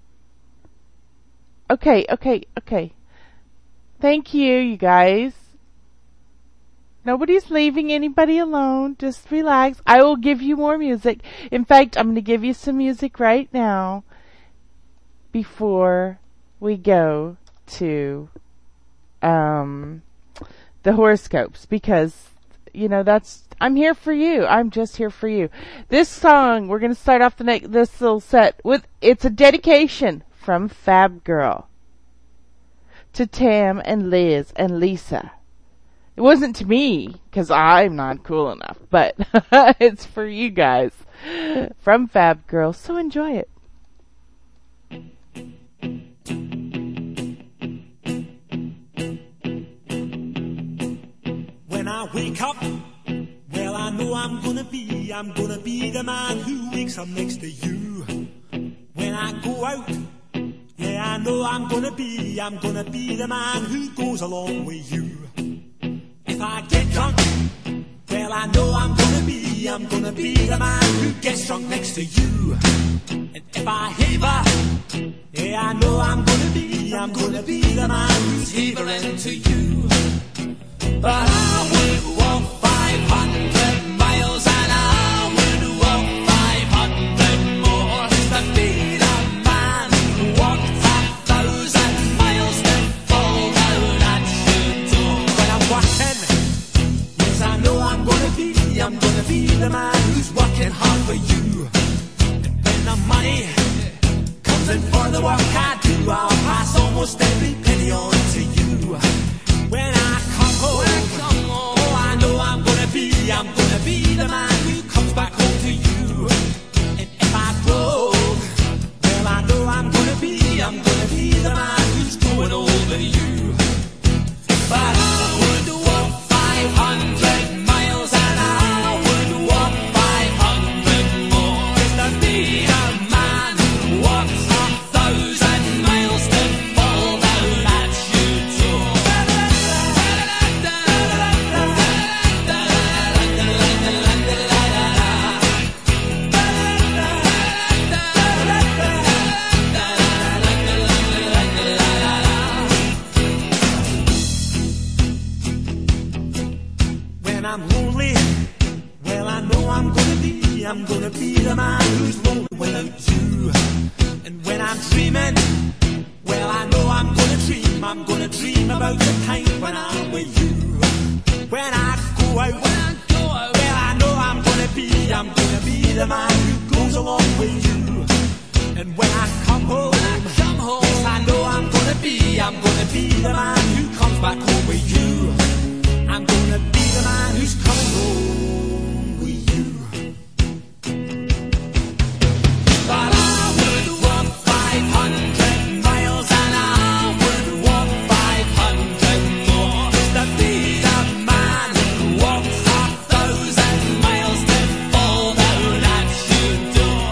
okay, okay, okay. Thank you, you guys. Nobody's leaving anybody alone. Just relax. I will give you more music. In fact, I'm going to give you some music right now before we go to um, the horoscopes because, you know, that's, I'm here for you. I'm just here for you. This song, we're going to start off the next, this little set with, it's a dedication from Fab Girl to Tam and Liz and Lisa. It wasn't to me, because I'm not cool enough, but it's for you guys from Fab Girl, so enjoy it. When I wake up, well, I know I'm gonna be, I'm gonna be the man who wakes up next to you. When I go out, yeah, I know I'm gonna be, I'm gonna be the man who goes along with you. If I get drunk, well, I know I'm gonna be, I'm gonna be the man who gets drunk next to you. And if I haver, yeah, I know I'm gonna be, I'm gonna be the man who's havering to you. But I would walk five hundred miles and I would walk five hundred more just to be the man who walked a thousand miles to fall down at your door. When I'm walking, yes, I know I'm gonna be, I'm gonna be the man who's working hard for you. And when the money comes in for the work I do, I'll pass almost every penny on to you. When I come home, oh, I know I'm gonna be, I'm gonna be the man who comes back home to you. And if I grow, well, I know I'm gonna be, I'm gonna be the man who's growing older than you. But I would walk five hundred miles and I would walk five hundred more just to be the man who walks a thousand miles to fall down at your door. I'm dreaming, well, I know I'm gonna dream. I'm gonna dream about the time when I'm with you. When I go out, when I go out, well, I know I'm gonna be, I'm gonna be the man who goes along with you. And when I come home, when I come home, yes, I know I'm gonna be, I'm gonna be the man who comes back home with you. I'm gonna be the man who's coming home with you. But I would walk five hundred miles and I would walk five hundred more just to be the man who walks a thousand miles to fall down at your door.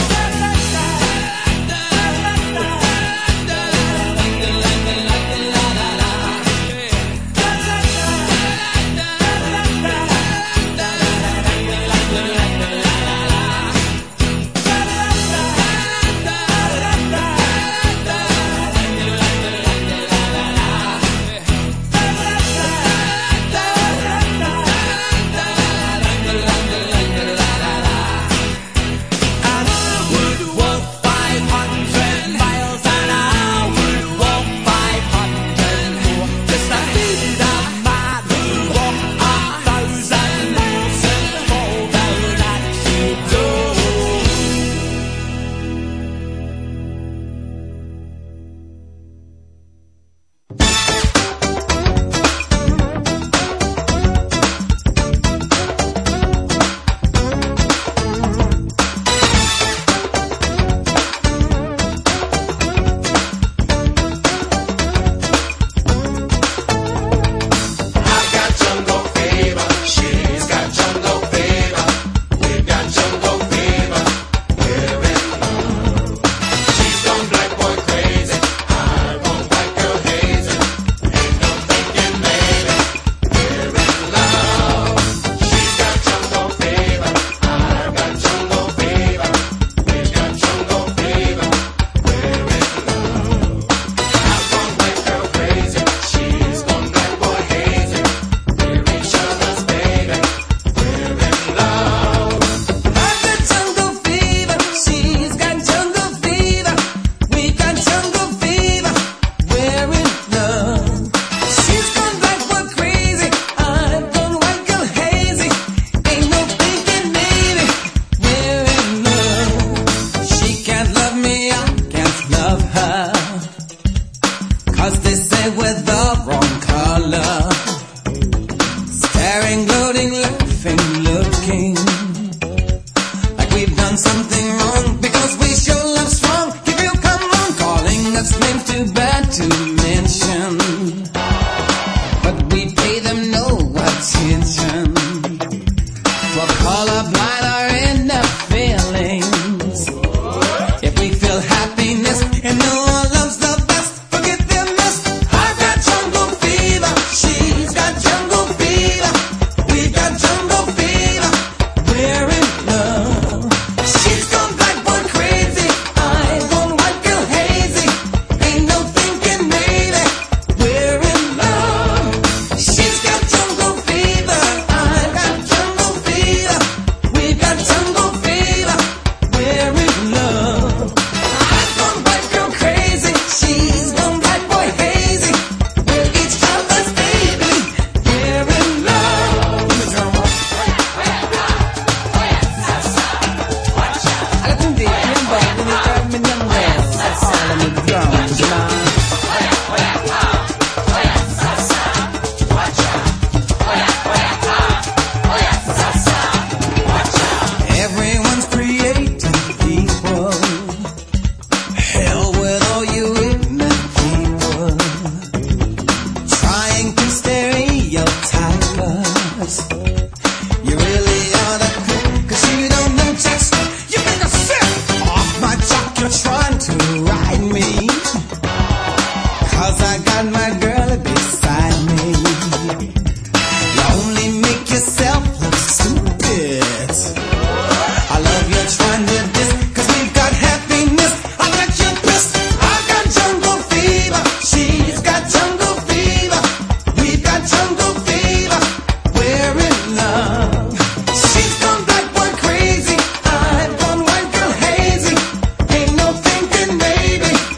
Baby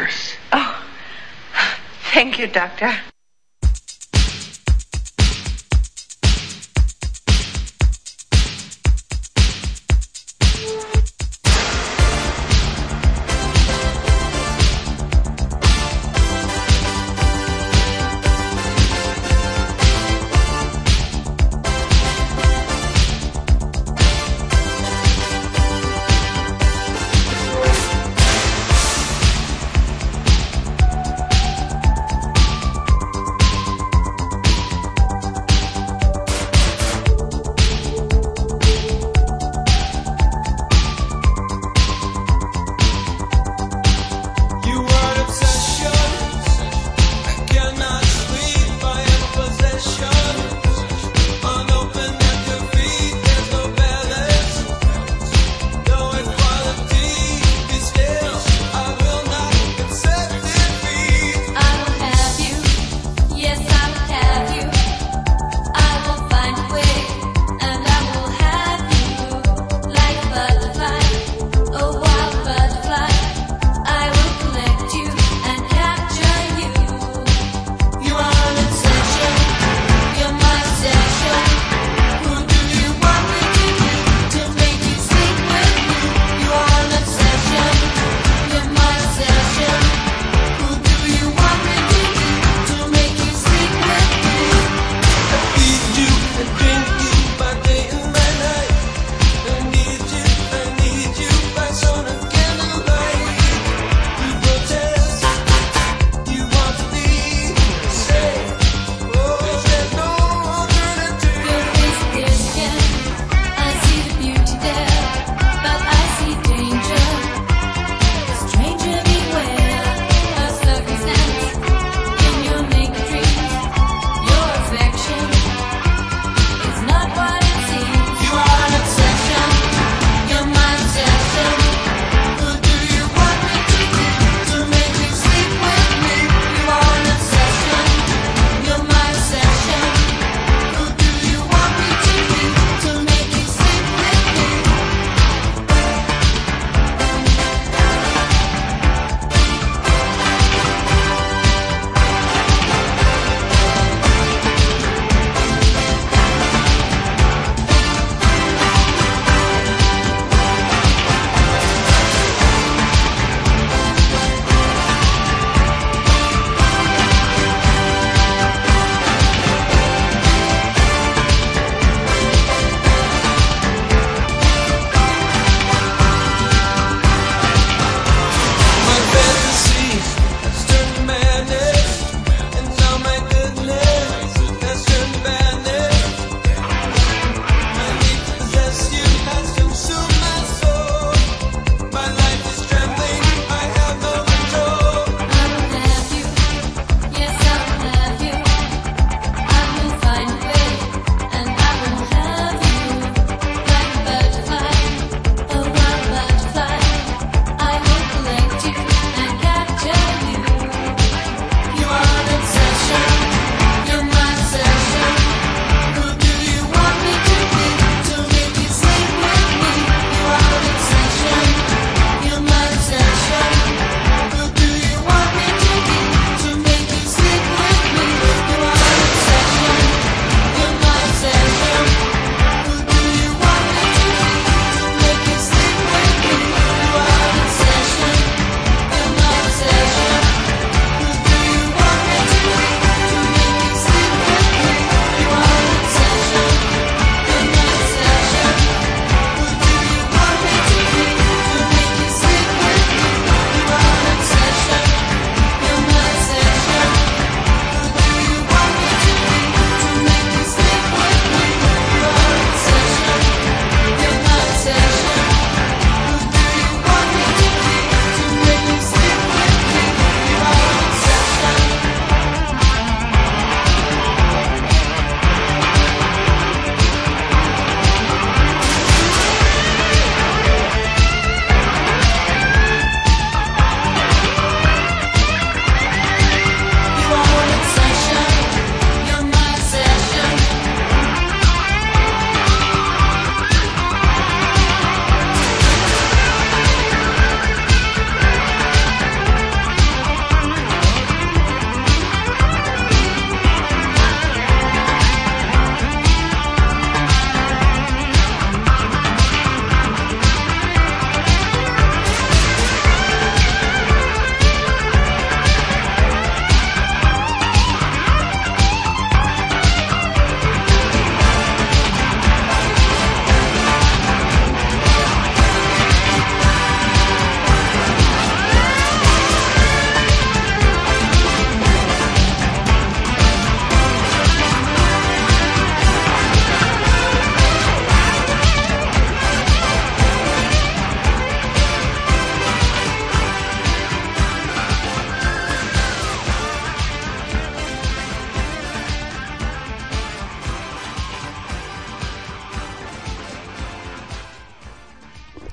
nurse. Oh, thank you, Doctor.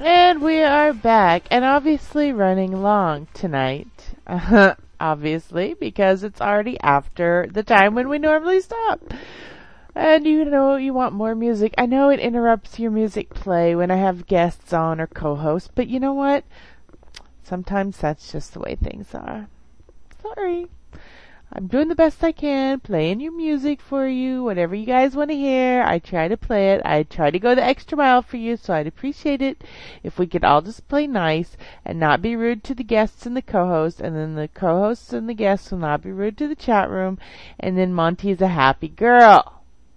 And we are back, and obviously running long tonight. Uh, obviously, because it's already after the time when we normally stop. And you know you want more music. I know it interrupts your music play when I have guests on or co-hosts, but you know what? Sometimes that's just the way things are. Sorry. I'm doing the best I can, playing your music for you, whatever you guys want to hear. I try to play it. I try to go the extra mile for you, so I'd appreciate it if we could all just play nice and not be rude to the guests and the co-hosts, and then the co-hosts and the guests will not be rude to the chat room, and then Monty's a happy girl.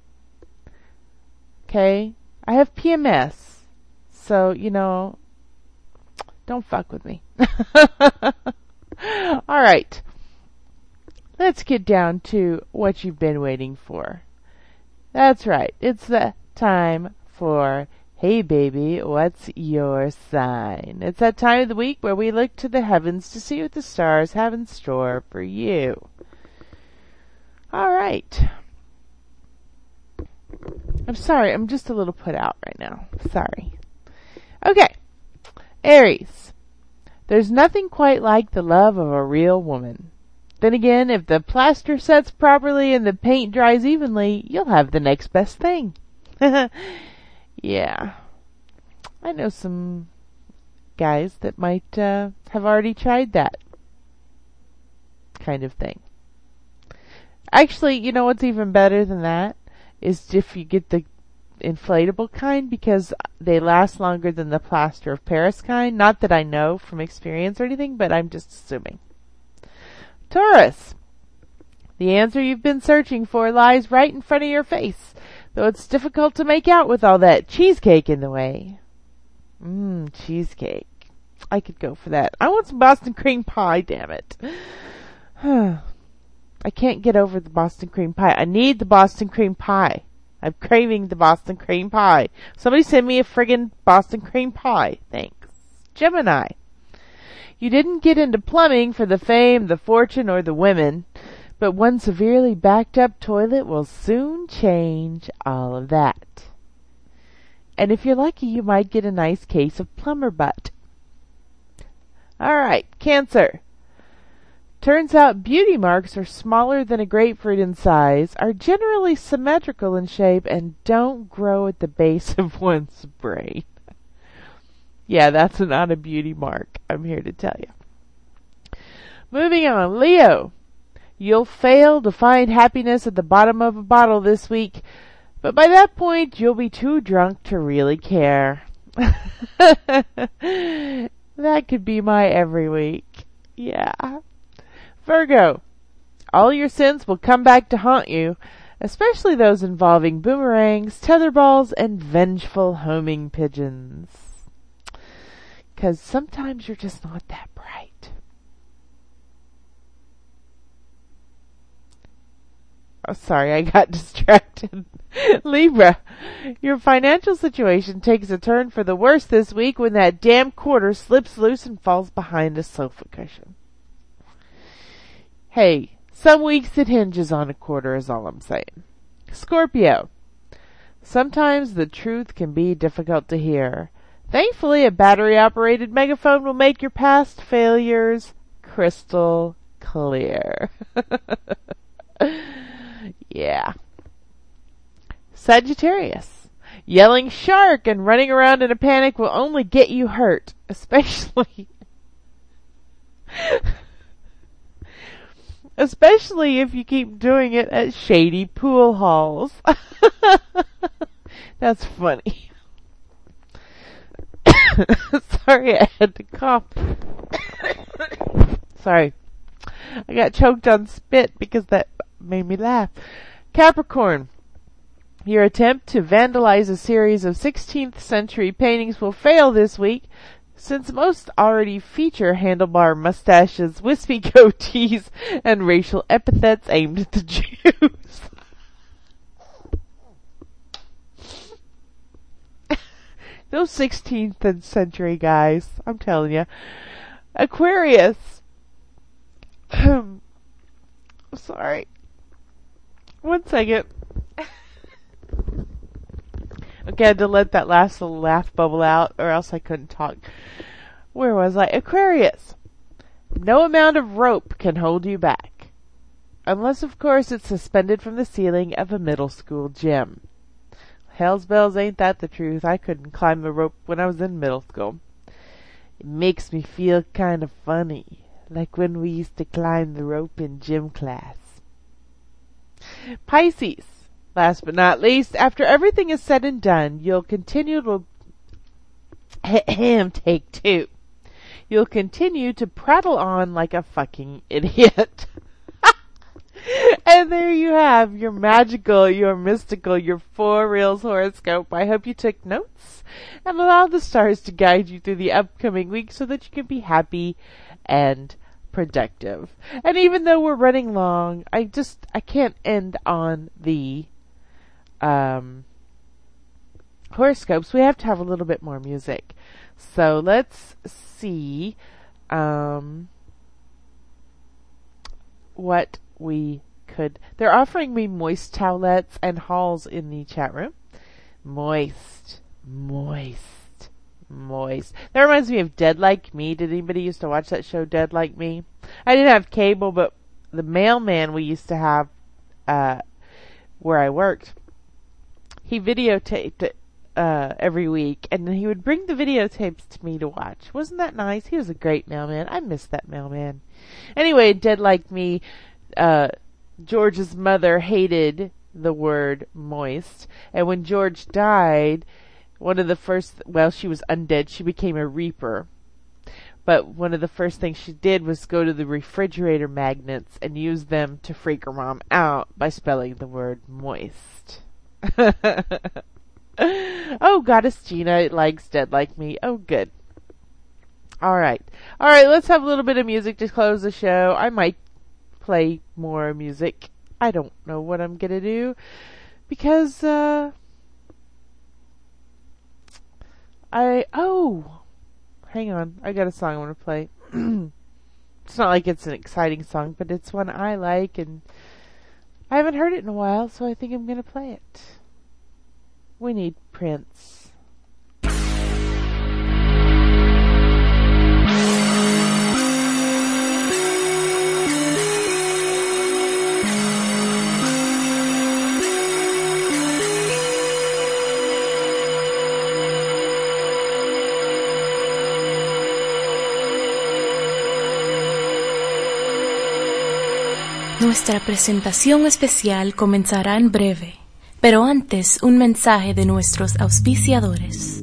Okay? I have P M S, so, you know, don't fuck with me. All right. Let's get down to what you've been waiting for. That's right. It's the time for Hey Baby, What's Your Sign? It's that time of the week where we look to the heavens to see what the stars have in store for you. All right. I'm sorry. I'm just a little put out right now. Sorry. Okay. Aries. There's nothing quite like the love of a real woman. Then again, if the plaster sets properly and the paint dries evenly, you'll have the next best thing. Yeah. I know some guys that might uh, have already tried that kind of thing. Actually, you know what's even better than that? Is if you get the inflatable kind, because they last longer than the plaster of Paris kind. Not that I know from experience or anything, but I'm just assuming. Taurus. The answer you've been searching for lies right in front of your face, though it's difficult to make out with all that cheesecake in the way. Mmm, cheesecake. I could go for that. I want some Boston cream pie, damn it. I can't get over the Boston cream pie. I need the Boston cream pie. I'm craving the Boston cream pie. Somebody send me a friggin' Boston cream pie. Thanks. Gemini. You didn't get into plumbing for the fame, the fortune, or the women, but one severely backed up toilet will soon change all of that. And if you're lucky, you might get a nice case of plumber butt. Alright, Cancer. Turns out beauty marks are smaller than a grapefruit in size, are generally symmetrical in shape, and don't grow at the base of one's brain. Yeah, that's not a beauty mark, I'm here to tell you. Moving on, Leo. You'll fail to find happiness at the bottom of a bottle this week, but by that point you'll be too drunk to really care. That could be my every week. Yeah. Virgo. All your sins will come back to haunt you, especially those involving boomerangs, tetherballs, and vengeful homing pigeons. 'Cause sometimes you're just not that bright. Oh, sorry, I got distracted. Libra, your financial situation takes a turn for the worse this week when that damn quarter slips loose and falls behind a sofa cushion. Hey, some weeks it hinges on a quarter is all I'm saying. Scorpio, sometimes the truth can be difficult to hear. Thankfully, a battery-operated megaphone will make your past failures crystal clear. Yeah. Sagittarius. Yelling shark and running around in a panic will only get you hurt, especially especially if you keep doing it at shady pool halls. That's funny. Sorry, I had to cough. Sorry. I got choked on spit because that made me laugh. Capricorn. Your attempt to vandalize a series of sixteenth century paintings will fail this week, since most already feature handlebar mustaches, wispy goatees, and racial epithets aimed at the Jews. Those sixteenth century guys, I'm telling you. Aquarius. Sorry. One second. Okay, I had to let that last little laugh bubble out, or else I couldn't talk. Where was I? Aquarius. No amount of rope can hold you back. Unless, of course, it's suspended from the ceiling of a middle school gym. Hell's bells, ain't that the truth? I couldn't climb the rope when I was in middle school. It makes me feel kind of funny, like when we used to climb the rope in gym class. Pisces. Last but not least, after everything is said and done, you'll continue to take two. You'll continue to prattle on like a fucking idiot. And there you have your magical, your mystical, your four reels horoscope. I hope you took notes and allow the stars to guide you through the upcoming week so that you can be happy and productive. And even though we're running long, I just, I can't end on the um, horoscopes. We have to have a little bit more music. So let's see um, what we could. They're offering me moist towelettes and hauls in the chat room. Moist, moist, moist. That reminds me of Dead Like Me. Did anybody used to watch that show, Dead Like Me? I didn't have cable, but the mailman we used to have uh, where I worked, he videotaped it uh, every week, and then he would bring the videotapes to me to watch. Wasn't that nice? He was a great mailman. I miss that mailman. Anyway, Dead Like Me, uh, George's mother hated the word moist, and when George died, one of the first, well, she was undead, she became a reaper, but one of the first things she did was go to the refrigerator magnets and use them to freak her mom out by spelling the word moist. Oh, Goddess Gina likes Dead Like Me. Oh, good. Alright. Alright, let's have a little bit of music to close the show. I might play more music. I don't know what I'm gonna do. Because, uh... I... Oh! Hang on. I got a song I want to play. It's not like it's an exciting song, but it's one I like, and I haven't heard it in a while, so I think I'm gonna play it. We need Prince. Nuestra presentación especial comenzará en breve, pero antes un mensaje de nuestros auspiciadores.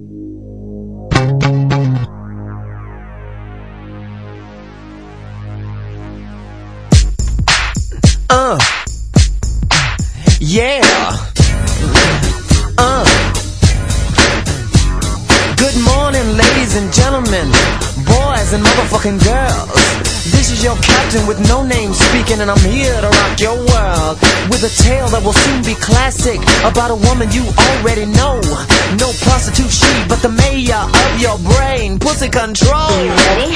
Uh, yeah. Uh. Good morning, ladies and gentlemen, boys and motherfucking girls. This is your captain with no name speaking, and I'm here to rock your world with a tale that will soon be classic about a woman you already know. No prostitute she, but the mayor of your brain. Pussy control. You ready?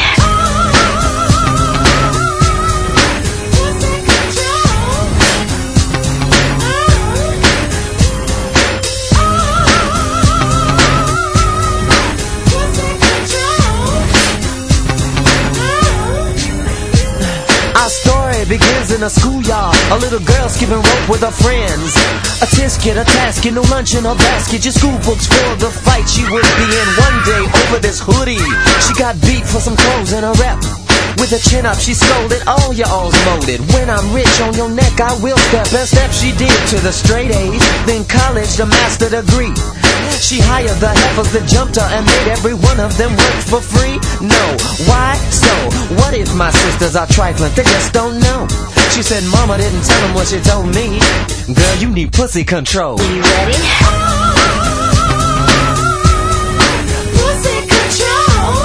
Our story begins in a schoolyard. A little girl skipping rope with her friends. A tisket, a tasket, no lunch in her basket. Your school books for the fight she would be in. One day over this hoodie, she got beat for some clothes and a rep. With her chin up, she scolded, all your alls molded. When I'm rich on your neck, I will step. And step she did to the straight A's, then college, the master degree. She hired the heifers that jumped her and made every one of them work for free. No, why so? What if my sisters are trifling? They just don't know. She said mama didn't tell them what she told me. Girl, you need pussy control. You ready? Pussy control.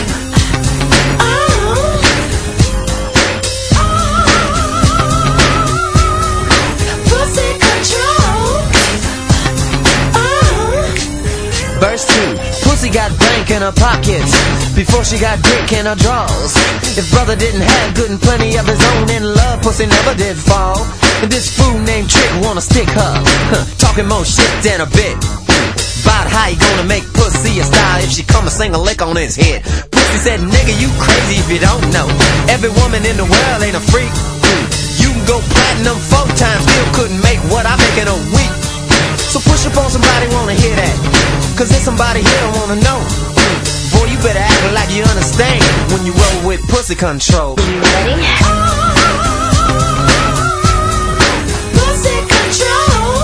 Verse two, pussy got bank in her pockets before she got dick in her drawers. If brother didn't have good and plenty of his own in love, pussy never did fall. And this fool named Trick wanna stick her, huh, talking more shit than a bit. About how you gonna make pussy a style if she come and sing a lick on his head. Pussy said, nigga, you crazy if you don't know. Every woman in the world ain't a freak. Mm. You can go platinum four times, still couldn't make what I make in a week. So push up on somebody, wanna hear that. Cause there's somebody here wanna know. Mm. Boy, you better act like you understand when you roll with pussy control. You ready? Pussy control.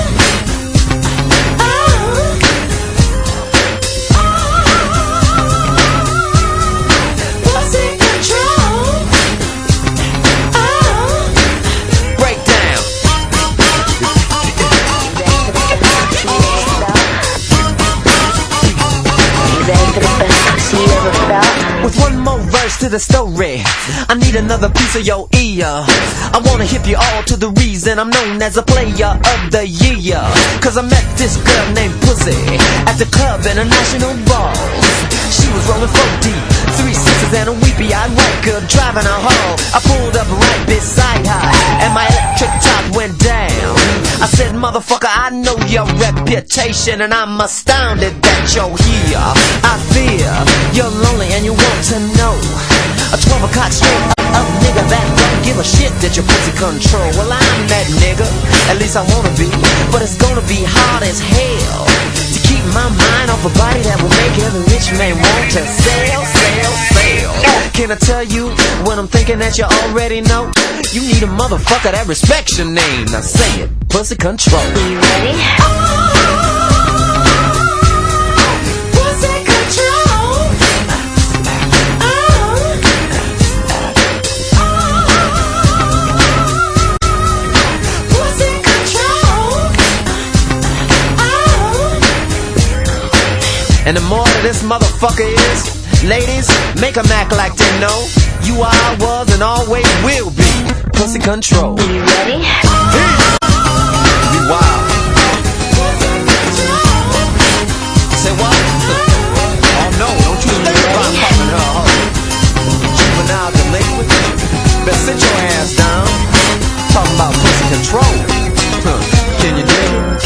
With one more verse to the story, I need another piece of your ear. I wanna hip you all to the reason I'm known as a player of the year. Cause I met this girl named Pussy at the club International Balls. She was rolling four deep, three sisters and a weepy-eyed white girl driving her home. I pulled up right beside her and my electric top went down. I said, motherfucker, I know your reputation and I'm astounded that you're here. I fear you're lonely and you want to know a twelve o'clock straight up, up nigga that don't give a shit that your pussy control. Well, I'm that nigga, at least I wanna be, but it's gonna be hard as hell to keep my mind off a body that will make every rich man want to sell, sell, sell. Can I tell you when I'm thinking that you already know? You need a motherfucker that respects your name. Now say it, pussy control. You ready? Pussy control. Pussy control. And the more that this motherfucker is, ladies, make them act like they know you are, I was, and always will be pussy control. You ready? Be wild. Say what? Oh no, don't you think about popping her hoe. Juvenile delinquent. Better sit your ass down. Talking about pussy control. Huh. Can you dig it?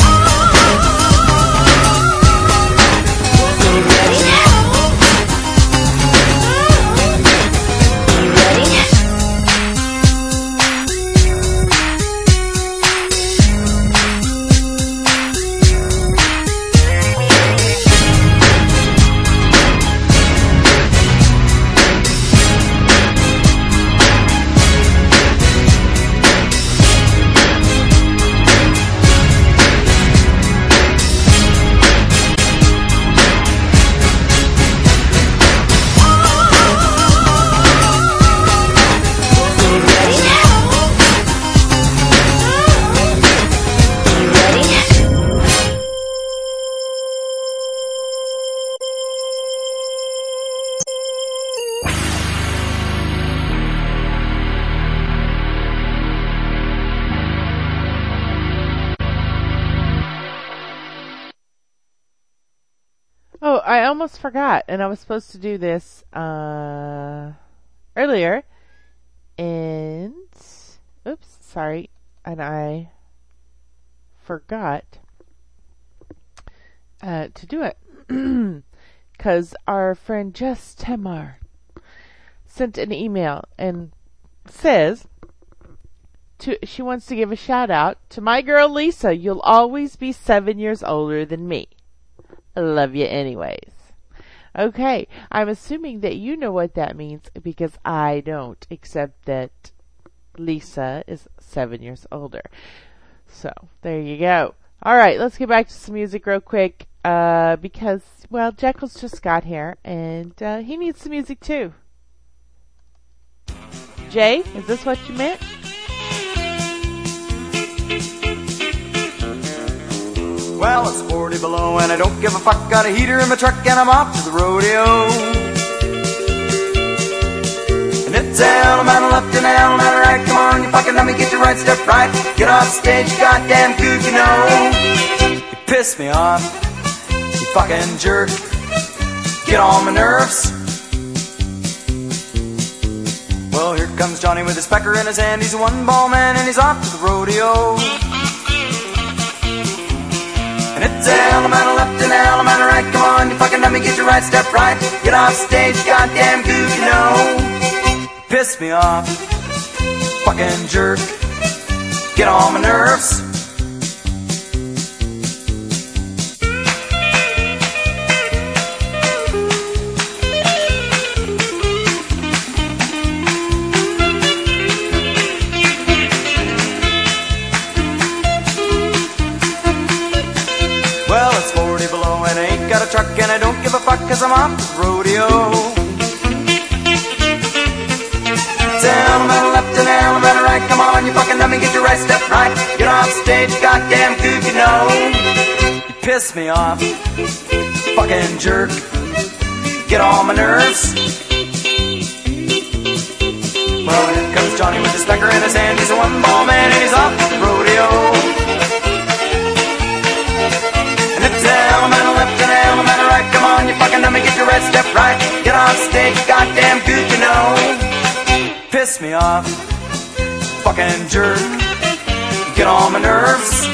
Oh, I almost forgot, and I was supposed to do this uh, earlier, and oops, sorry, and I forgot uh, to do it because our friend Jess Temar sent an email and says to she wants to give a shout out to my girl Lisa. You'll always be seven years older than me. I love you anyways. Okay, I'm assuming that you know what that means because I don't, except that Lisa is seven years older. So, there you go. Alright, let's get back to some music real quick, uh, because, well, Jekyll's just got here, and uh, he needs some music too. Jay, is this what you meant? Well, it's forty below and I don't give a fuck. Got a heater in my truck and I'm off to the rodeo. And it's down, I'm left and down, I'm right. Come on, you fucking let me get your right step right. Get off stage, you goddamn gook, you know. You piss me off, you fucking jerk. Get on my nerves. Well, here comes Johnny with his pecker in his hand. He's a one-ball man and he's off to the rodeo. And It's L, I'm on the left and L, I'm on the right. Come on, you fucking dummy, get your right step right. Get off stage, goddamn goof, you know. Piss me off, fucking jerk. Get on my nerves. Well, it's forty below and I ain't got a truck and I don't give a fuck cause I'm off the rodeo. Tell them on the left and tell them on the right. Come on, you fucking dummy, get your right step right. Get off stage, goddamn goof, you know. You piss me off, fucking jerk. Get on my nerves. Well, here comes Johnny with his pecker in his hand. He's a one-ball man and he's off the rodeo. Tell them on the left and tell them on the right. Come on, you fucking dummy, get your right step right. Get off stage, goddamn goof, you know. Piss me off, fucking jerk. Get on my nerves.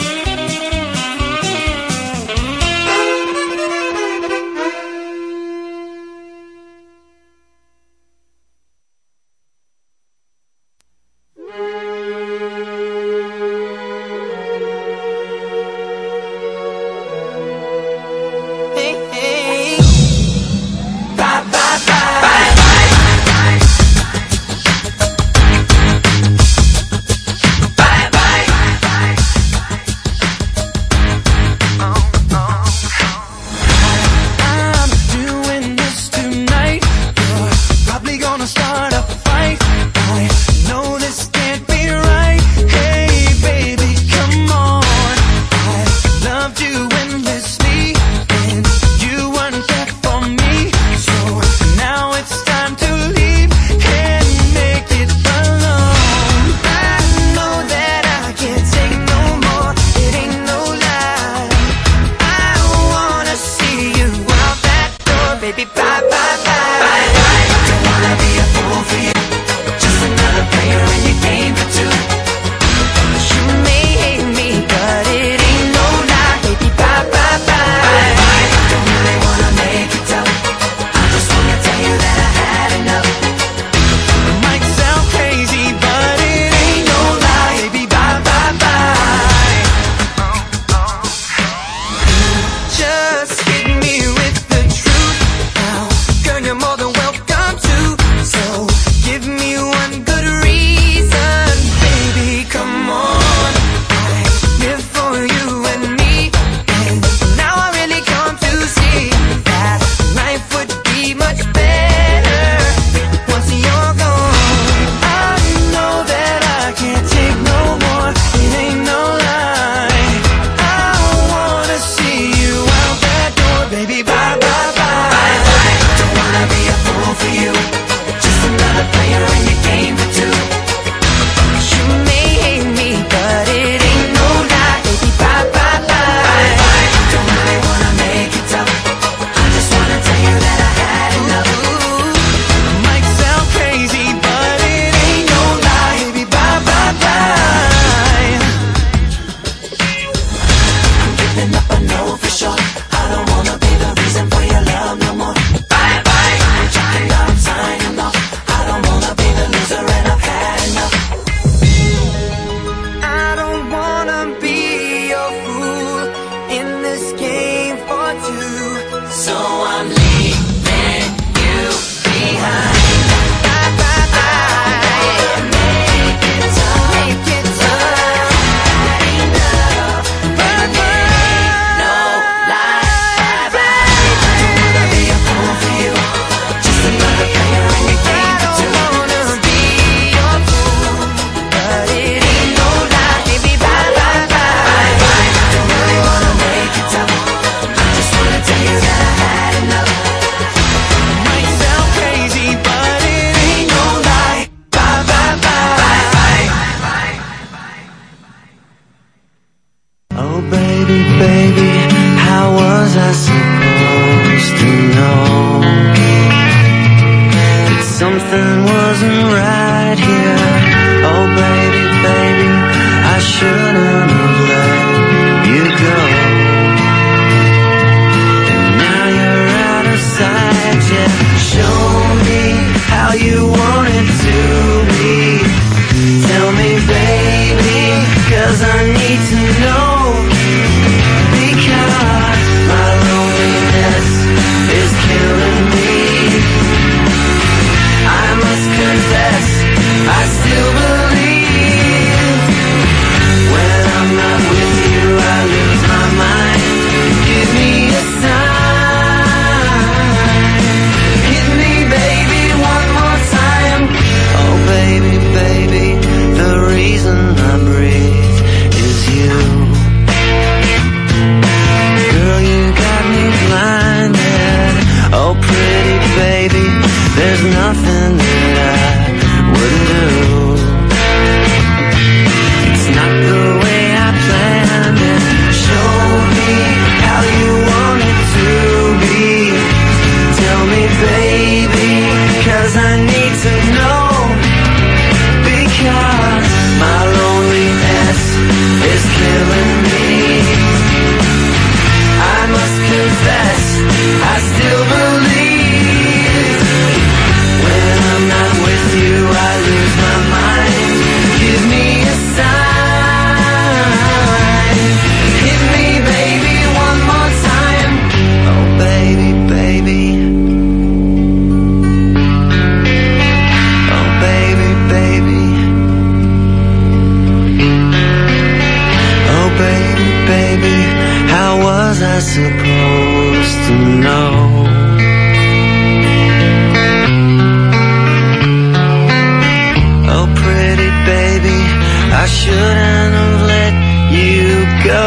shouldn't have let you go.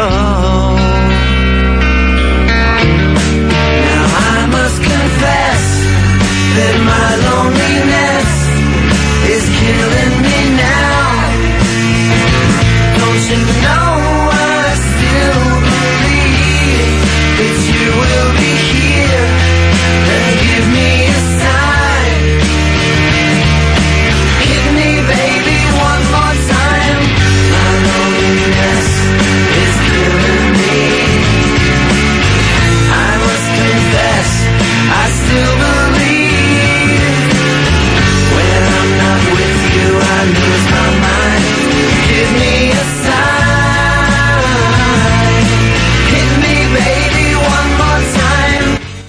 Now I must confess that my loneliness is killing me now. Don't you know I still believe that you will be here and give me a sign. Hit me, baby, one more time. My loneliness is killing me. I must confess, I still believe when I'm not with you, I lose my mind. Give me a sign. Hit me, baby, one more time.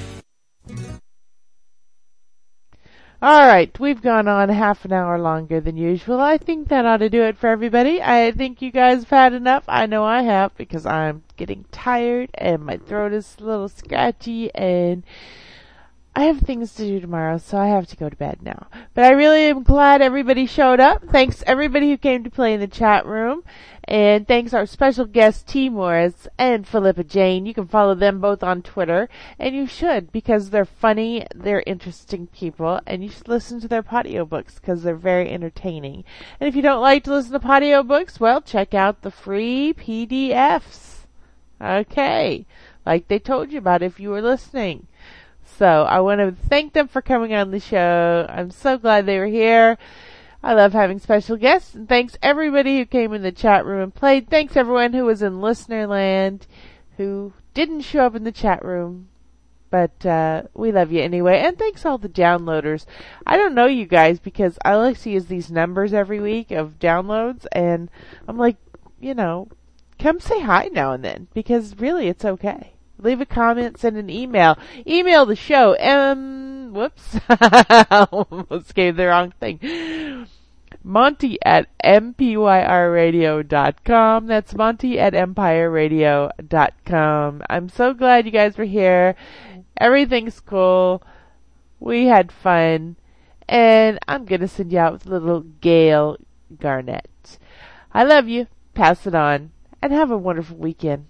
All right, we've gone on half an hour longer than usual. I think that ought to do it for everybody. I think you guys have had enough. I know I have, because I'm getting tired and my throat is a little scratchy and I have things to do tomorrow, so I have to go to bed now. But I really am glad everybody showed up. Thanks everybody who came to play in the chat room. And thanks our special guests, T. Morris and Philippa Jane. You can follow them both on Twitter. And you should, because they're funny, they're interesting people. And you should listen to their audiobooks, because they're very entertaining. And if you don't like to listen to audiobooks, well, check out the free P D Fs. Okay. Like they told you about if you were listening. So I want to thank them for coming on the show. I'm so glad they were here. I love having special guests. And thanks everybody who came in the chat room and played. Thanks everyone who was in listener land who didn't show up in the chat room. But uh, we love you anyway. And thanks all the downloaders. I don't know you guys because all I see is these numbers every week of downloads. And I'm like, you know, come say hi now and then. Because really it's okay. Leave a comment, send an email. Email the show. Um, whoops. Almost gave the wrong thing. Monty at m p y r radio dot com. That's Monty at empire radio dot com. I'm so glad you guys were here. Everything's cool. We had fun. And I'm going to send you out with a little Gail Garnett. I love you. Pass it on. And have a wonderful weekend.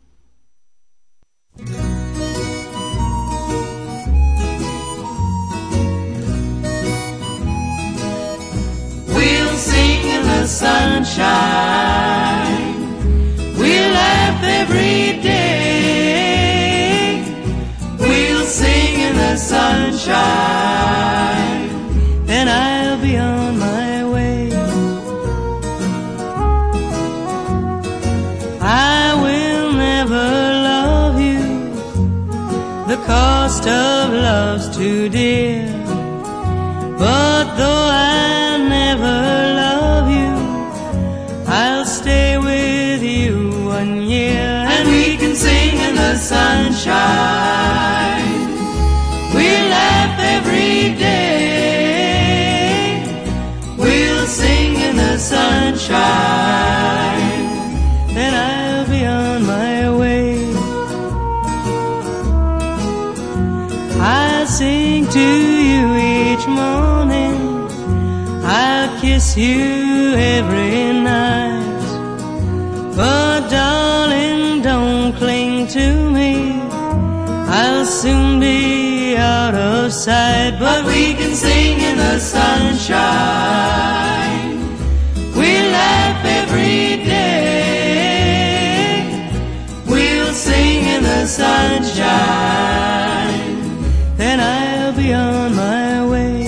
We'll sing in the sunshine. We'll laugh every day. We'll sing in the sunshine. Then I'll be on my way. I will never love you. The cost of love's too dear. But though I never love you, I'll stay with you one year. And we can sing in the sunshine. We'll laugh every day. We'll sing in the sunshine. Then I'll be on my way. I'll sing to you each morning. I'll kiss you every night. But darling, don't cling to me. I'll soon be out of sight. But we can sing in the sunshine. We'll laugh every day. We'll sing in the sunshine. Then I'll be on my way.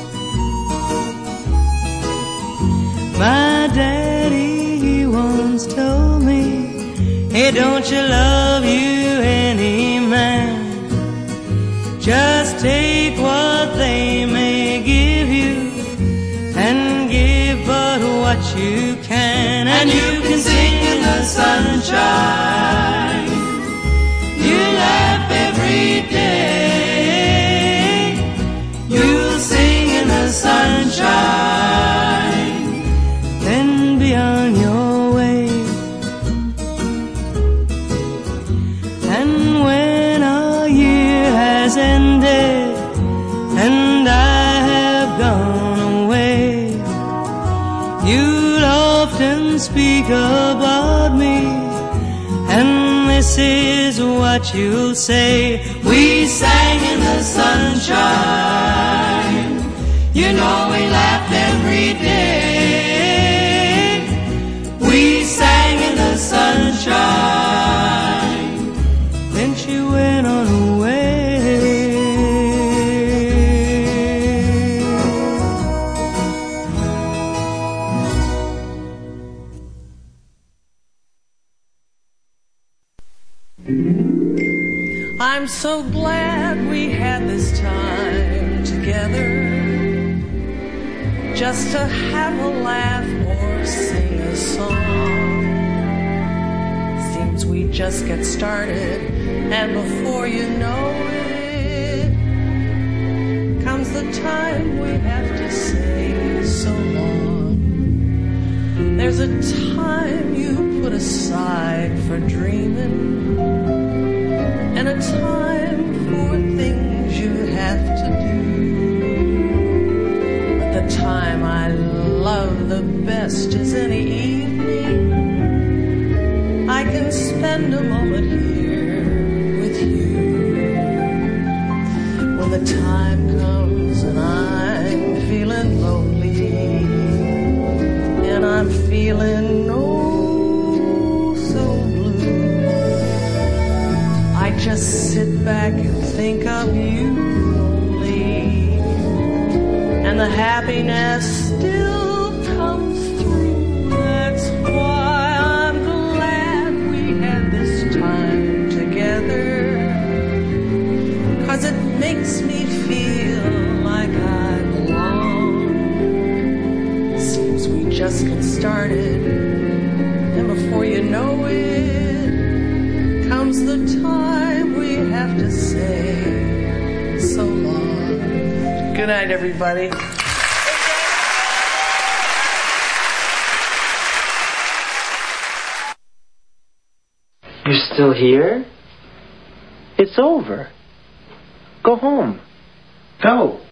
My daddy, he once told me, hey, don't you love you any man? Just take what they may give you and give but what you can. And you can sing in the sunshine. You laugh every day. You'll sing in the sunshine. Then be on your way. And when our year has ended and I have gone away, you'll often speak about me, and this is what you'll say. We sang in the sunshine, you know we laughed every day. We sang in the sunshine, then she went on her way. I'm so glad we had this time together, just to have a laugh or sing a song. Seems we just get started, and before you know it, comes the time we have to say so long. There's a time you put aside for dreaming, and a time for things you have to do. But the time I love the best is any evening I can spend a moment here with you. When the time comes and I'm feeling lonely, and I'm feeling oh so blue, I just sit back and think of you only, and the happiness still comes through. That's why I'm glad we had this time together, 'cause it makes me feel like I belong. Seems we just get started, and before you know it, comes the time we have to say so long. Good night, everybody. You're still here? It's over. Go home. Go.